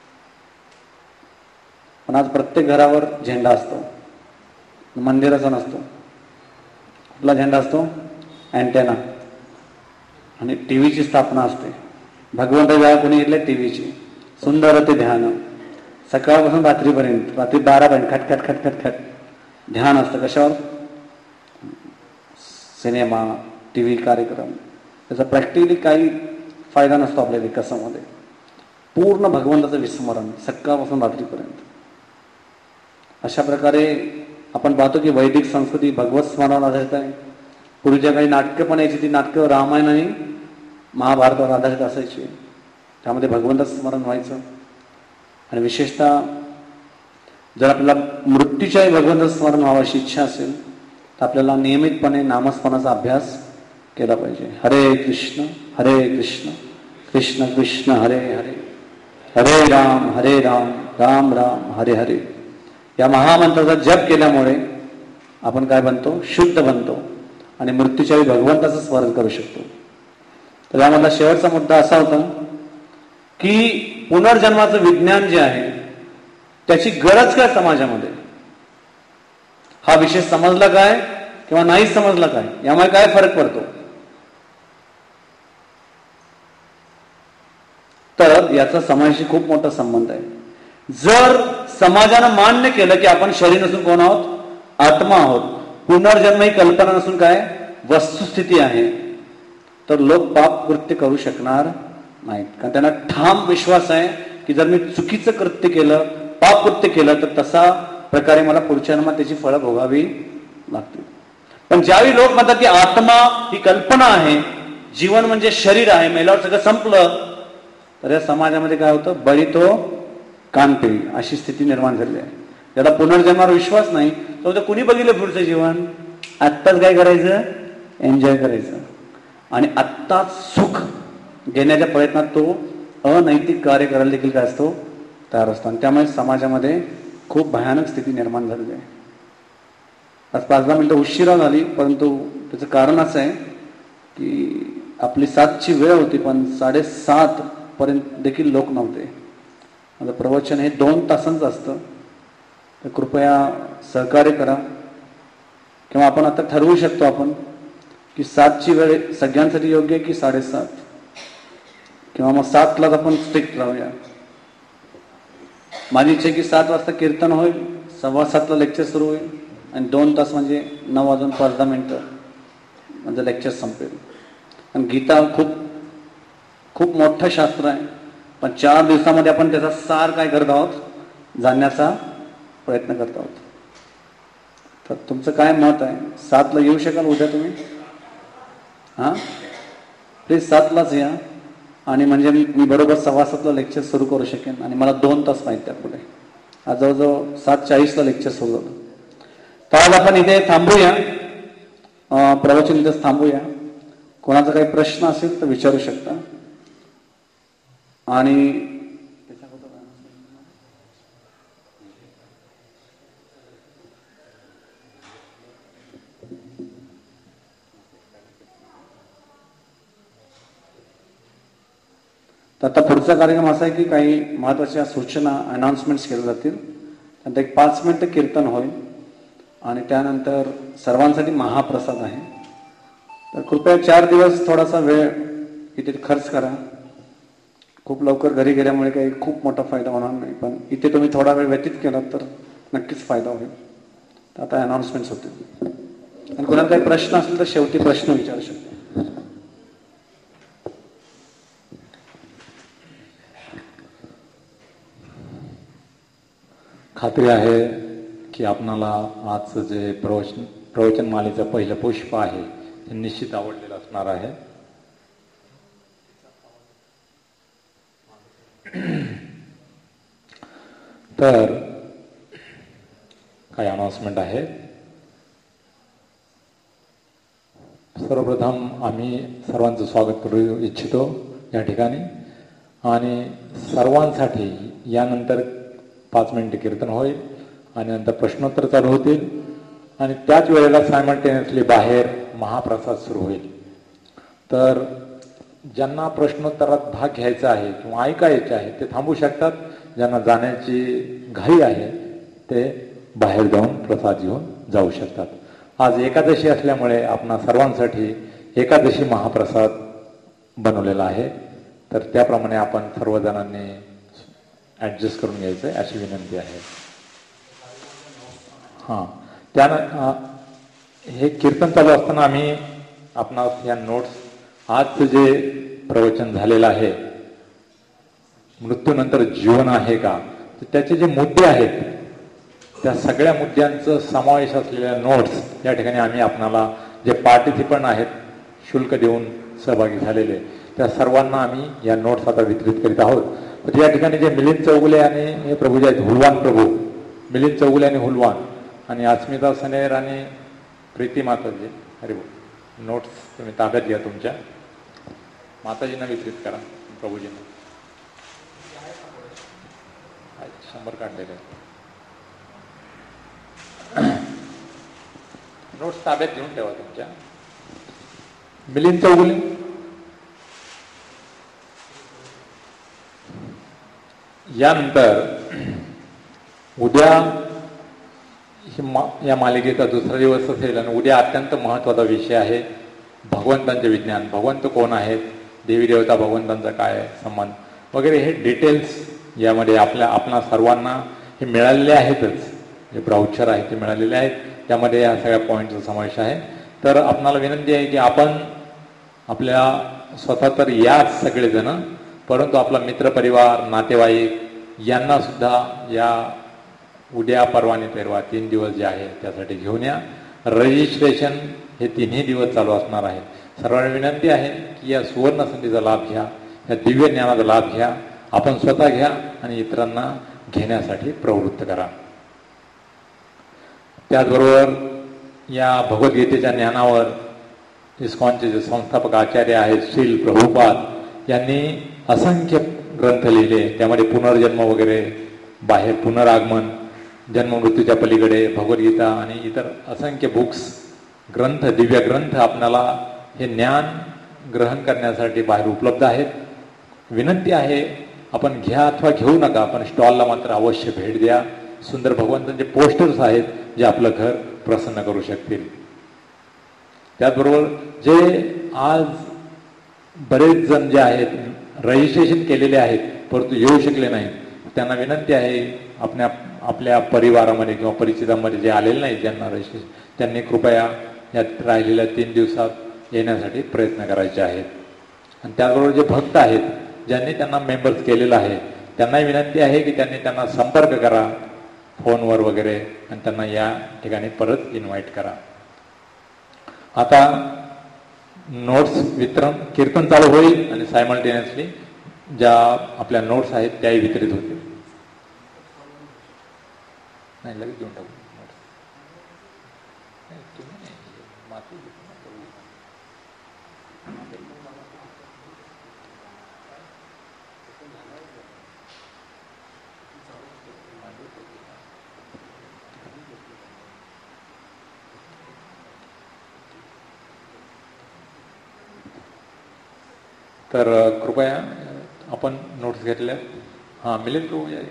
पण आज प्रत्येक घरावर झेंडा असतो, मंदिराचा नसतो. कुठला झेंडा असतो? अँटेना. आणि टीव्हीची स्थापना असते. भगवंत वेळा कोणी घेतले? टीव्हीची. सुंदर ते ध्यान सकाळपासून रात्रीपर्यंत, रात्री बारापर्यंत खटखट खटखट खट ध्यान असतं. कशावर? सिनेमा, टीव्ही कार्यक्रम. त्याचा प्रॅक्टिकली काही फायदा नसतो आपल्या विकासामध्ये. पूर्ण भगवंताचं विस्मरण सकाळपासून रात्रीपर्यंत. अशा प्रकारे आपण पाहतो की वैदिक संस्कृती भगवत स्मरणावर आधारित आहे. पूर्वीच्या काही नाटकं पण यायची, ती नाटकं रामायण आणि महाभारतावर आधारित असायची. त्यामध्ये भगवंताचं स्मरण व्हायचं. आणि विशेषतः जर आपल्याला मृत्यूच्याही भगवंताचं स्मरण व्हावं अशी इच्छा असेल तर आपल्याला नियमितपणे नामस्मरणाचा अभ्यास केला पाहिजे. हरे कृष्ण हरे कृष्ण कृष्ण कृष्ण हरे हरे, हरे राम हरे राम राम राम हरे हरे. या महामंत्राचा जप केल्यामुळे आपण काय बनतो? शुद्ध बनतो आणि मृत्यूच्या वेळी भगवंताचं स्मरण करू शकतो. तर यामधला शेवटचा मुद्दा असा होता की पुनर्जन्माचं विज्ञान जे आहे त्याची गरज काय समाजामध्ये? हा विषय समजला काय किंवा नाही समजला काय, यामुळे काय फरक पडतो? तर याचा समाजाशी खूप मोठा संबंध आहे. जर समाजानं मान्य केलं की आपण शरीर नसून कोण आहोत? आत्मा आहोत, पुनर्जन्म ही कल्पना नसून काय? वस्तुस्थिती आहे, तर लोक पाप कृत्य करू शकणार नाहीत. कारण त्यांना ठाम विश्वास आहे की जर मी चुकीचं कृत्य केलं, पाप कृत्य केलं, तर तसा प्रकारे मला पुढच्या जन्मात त्याची फळं भोगावी लागतील. पण ज्यावेळी लोक म्हणतात की आत्मा ही कल्पना आहे, जीवन म्हणजे शरीर आहे, मेल्यावर सगळं संपलं, तर या समाजामध्ये काय होतं? बळी तो कानपिळी अशी स्थिती निर्माण झाली आहे. ज्याला पुनर्जन्मावर विश्वास नाही तो कुणी बघितलं पुढचं जीवन? आत्ताच काय करायचं? एन्जॉय करायचं. आणि आत्ताच सुख घेण्याच्या प्रयत्नात तो अनैतिक कार्य करायला देखील काय असतो? तयार असतो. आणि त्यामुळे समाजामध्ये खूप भयानक स्थिती निर्माण झालेली आहे. आज पाच दहा मिनिटं उशिरा झाली, परंतु त्याचं कारण असं आहे की आपली सातची वेळ होती पण साडेसात पर्यंत देखील लोक नव्हते. माझं प्रवचन हे दोन तासांचं असतं तर कृपया सहकार्य करा. किंवा आपण आता ठरवू शकतो आपण की सातची वेळ सगळ्यांसाठी योग्य आहे की साडेसात, किंवा मग सातलाच आपण स्ट्रिक्ट राहूया. माझी इच्छा आहे की सात वाजता कीर्तन होईल, सव्वा सातला लेक्चर सुरू होईल आणि दोन तास म्हणजे नऊ वाजून पाच दहा मिनटं माझं लेक्चर संपेल. आणि गीता खूप खूप मोठं शास्त्र आहे, पण चार दिवसामध्ये आपण त्याचा सार काय करत आहोत जाणण्याचा प्रयत्न करत आहोत. तर तुमचं काय मत आहे? सातला येऊ शकाल उद्या तुम्ही? हां प्लीज सातलाच या. आणि म्हणजे मी बरोबर सव्वा सातला लेक्चर सुरू करू शकेन आणि मला दोन तास माहीत त्या पुढे. आज जवळजवळ सात चाळीसला लेक्चर सुरू झालं. तर आज आपण इथे थांबूया, प्रवचन इथेच थांबूया. कोणाचा काही प्रश्न असेल तर विचारू शकता. आणि आता पुढचा कार्यक्रम असा आहे की काही महत्त्वाच्या सूचना अनाउन्समेंट्स केल्या जातील. नंतर एक पाच मिनिटं कीर्तन होईल आणि त्यानंतर सर्वांसाठी महाप्रसाद आहे. तर कृपया चार दिवस थोडासा वेळ इथे खर्च करा. खूप लवकर घरी गेल्यामुळे काही खूप मोठा फायदा होणार नाही, पण इथे तुम्ही थोडा वेळ व्यतीत केला तर नक्कीच फायदा होईल. तर आता अनाउन्समेंट्स होतील आणि कोणाला काही प्रश्न असेल तर शेवटी प्रश्न विचारू शकतो. खात्री आहे की आपणाला आजचं जे प्रवचन प्रवचन मालेचं पहिलं पुष्प आहे ते निश्चित आवडलेलं असणार आहे. तर काही अनाउन्समेंट आहे. सर्वप्रथम आम्ही सर्वांचं स्वागत करू इच्छितो या ठिकाणी आणि सर्वांसाठी यानंतर पाच मिनिटे कीर्तन होईल आणि नंतर प्रश्नोत्तर चालू होतील आणि त्याच वेळेला सायमल्टेनियसली बाहेर महाप्रसाद सुरू होईल. तर ज्यांना प्रश्नोत्तरात भाग घ्यायचा आहे किंवा ऐकायचे आहे ते थांबू शकतात. ज्यांना जाण्याची घाई आहे ते बाहेर जाऊन प्रसाद घेऊन जाऊ शकतात. आज एकादशी असल्यामुळे आपणा सर्वांसाठी एकादशी महाप्रसाद बनवलेला आहे. तर त्याप्रमाणे आपण सर्वजणांनी ॲडजस्ट करून घ्यायचं आहे अशी विनंती आहे. हां त्यानं हे कीर्तन चालू असताना आम्ही आपणास या नोट्स आजचं जे प्रवचन झालेलं आहे मृत्यूनंतर जीवन आहे का, तर त्याचे जे मुद्दे आहेत त्या सगळ्या मुद्द्यांचं समावेश असलेल्या नोट्स या ठिकाणी आम्ही आपणाला जे पार्टिसिपंट आहेत शुल्क देऊन सहभागी झालेले त्या सर्वांना आम्ही या नोट्स आता वितरित करीत आहोत. तर या ठिकाणी जे मिलिंद चौगुले आणि हे प्रभू जे आहेत हुलवान प्रभू, मिलिंद चौगुले आणि हुलवान आणि अस्मिता सनेर आणि प्रीती माताजी, अरे नोट्स तुम्ही ताब्यात घ्या तुमच्या. माताजींना वितरित करा, प्रभूजींना. शंभर काढलेले नोट्स ताब्यात घेऊन ठेवा तुमच्या. मिलिंद चौगुले, यानंतर उद्या या मालिकेचा दुसरा दिवस असेल आणि उद्या अत्यंत महत्त्वाचा विषय आहे भगवंतांचे विज्ञान. भगवंत कोण आहेत, देवी देवता भगवंतांचा काय संबंध वगैरे हे डिटेल्स यामध्ये आपल्या आपणा सर्वांना हे मिळालेले आहेतच. जे ब्राउचर आहे ते मिळालेले आहेत, त्यामध्ये या सगळ्या पॉईंटचा समावेश आहे. तर आपणाला विनंती आहे की आपण आपल्या स्वतः तर याच सगळेजण, परंतु आपला मित्रपरिवार नातेवाईक यांना सुद्धा या उद्या परवाने तेरवा तीन दिवस जे आहे त्यासाठी घेऊन या. रजिस्ट्रेशन हे तिन्ही दिवस चालू असणार आहे. सर्वांना विनंती आहे की या सुवर्ण संधीचा लाभ घ्या, या दिव्य ज्ञानाचा लाभ घ्या. आपण स्वतः घ्या आणि इतरांना घेण्यासाठी प्रवृत्त करा. त्याचबरोबर या भगवद्गीतेच्या ज्ञानावर इस्कॉनचे जे संस्थापक आचार्य आहेत श्रील प्रभुपाद यांनी असंख्य ग्रंथ लिहिले. त्यामध्ये पुनर्जन्म वगैरे, बाहेर पुनरागमन, जन्म मृत्यूच्या पलीकडे, भगवद्गीता आणि इतर असंख्य बुक्स, ग्रंथ, दिव्य ग्रंथ आपल्याला हे ज्ञान ग्रहण करण्यासाठी बाहेर उपलब्ध आहेत. विनंती आहे आपण घ्या अथवा घेऊ नका, पण स्टॉलला मात्र अवश्य भेट द्या. सुंदर भगवंतांचे पोस्टर्स आहेत जे आपलं घर प्रसन्न करू शकतील. त्याचबरोबर जे आज बरेच जण जे आहेत रजिस्ट्रेशन केलेले आहेत परंतु येऊ शकले नाही, त्यांना विनंती आहे आपल्या आपल्या परिवारामध्ये किंवा परिचितांमध्ये जे आलेले नाहीत ज्यांना रजिस्ट्रेशन, त्यांनी कृपया यात राहिलेल्या तीन दिवसात येण्यासाठी प्रयत्न करायचे आहेत. आणि त्याचबरोबर जे भक्त आहेत ज्यांनी त्यांना मेंबर्स केलेलं आहे त्यांनाही विनंती आहे की त्यांनी त्यांना संपर्क करा फोनवर वगैरे आणि त्यांना या ठिकाणी परत इन्व्हाइट करा. आता नोट्स वितरण कीर्तन चालू होईल आणि सायमल्टेनियसली ज्या आपल्या नोट्स आहेत त्याही वितरित होतील. नाही लगेच देऊन टाकू तर कृपया आपण नोट्स घेतल्या. हां मिलिंद प्रभू या.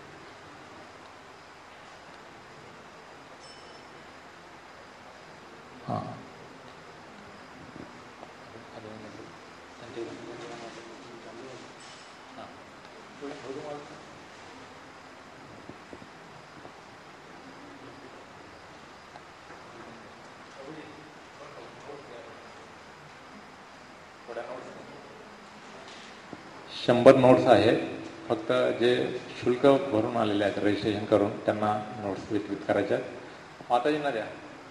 हां शंभर नोट्स आहेत. फक्त जे शुल्क भरून आलेले आहेत रजिस्ट्रेशन करून त्यांना नोट्स वितरित करायच्या. माताजींना द्या.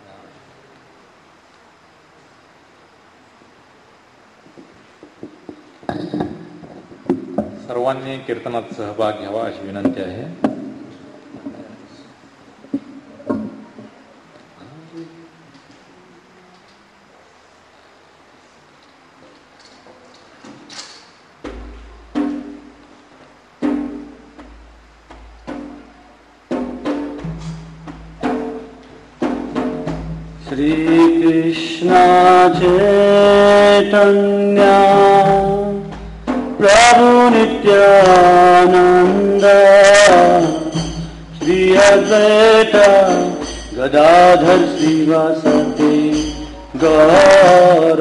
सर्वांनी कीर्तनात सहभाग घ्यावा अशी विनंती आहे. श्री कृष्ण चैतन्य प्रभु नित्यानंद श्री अद्वैत गदाधर श्रीवासदि गौर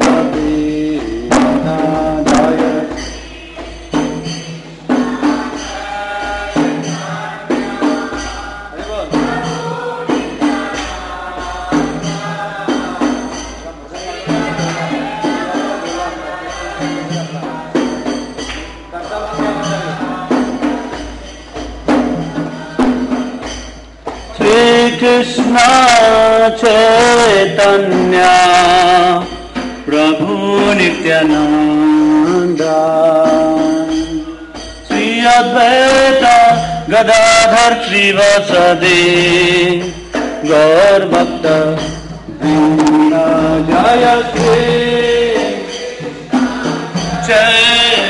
भक्तवृंदाय. कृष्ण चैतन्य प्रभु नित्यानंद श्री अद्वैत गदाधर श्रीवासदि गौर भक्त वृंद. जय श्री जय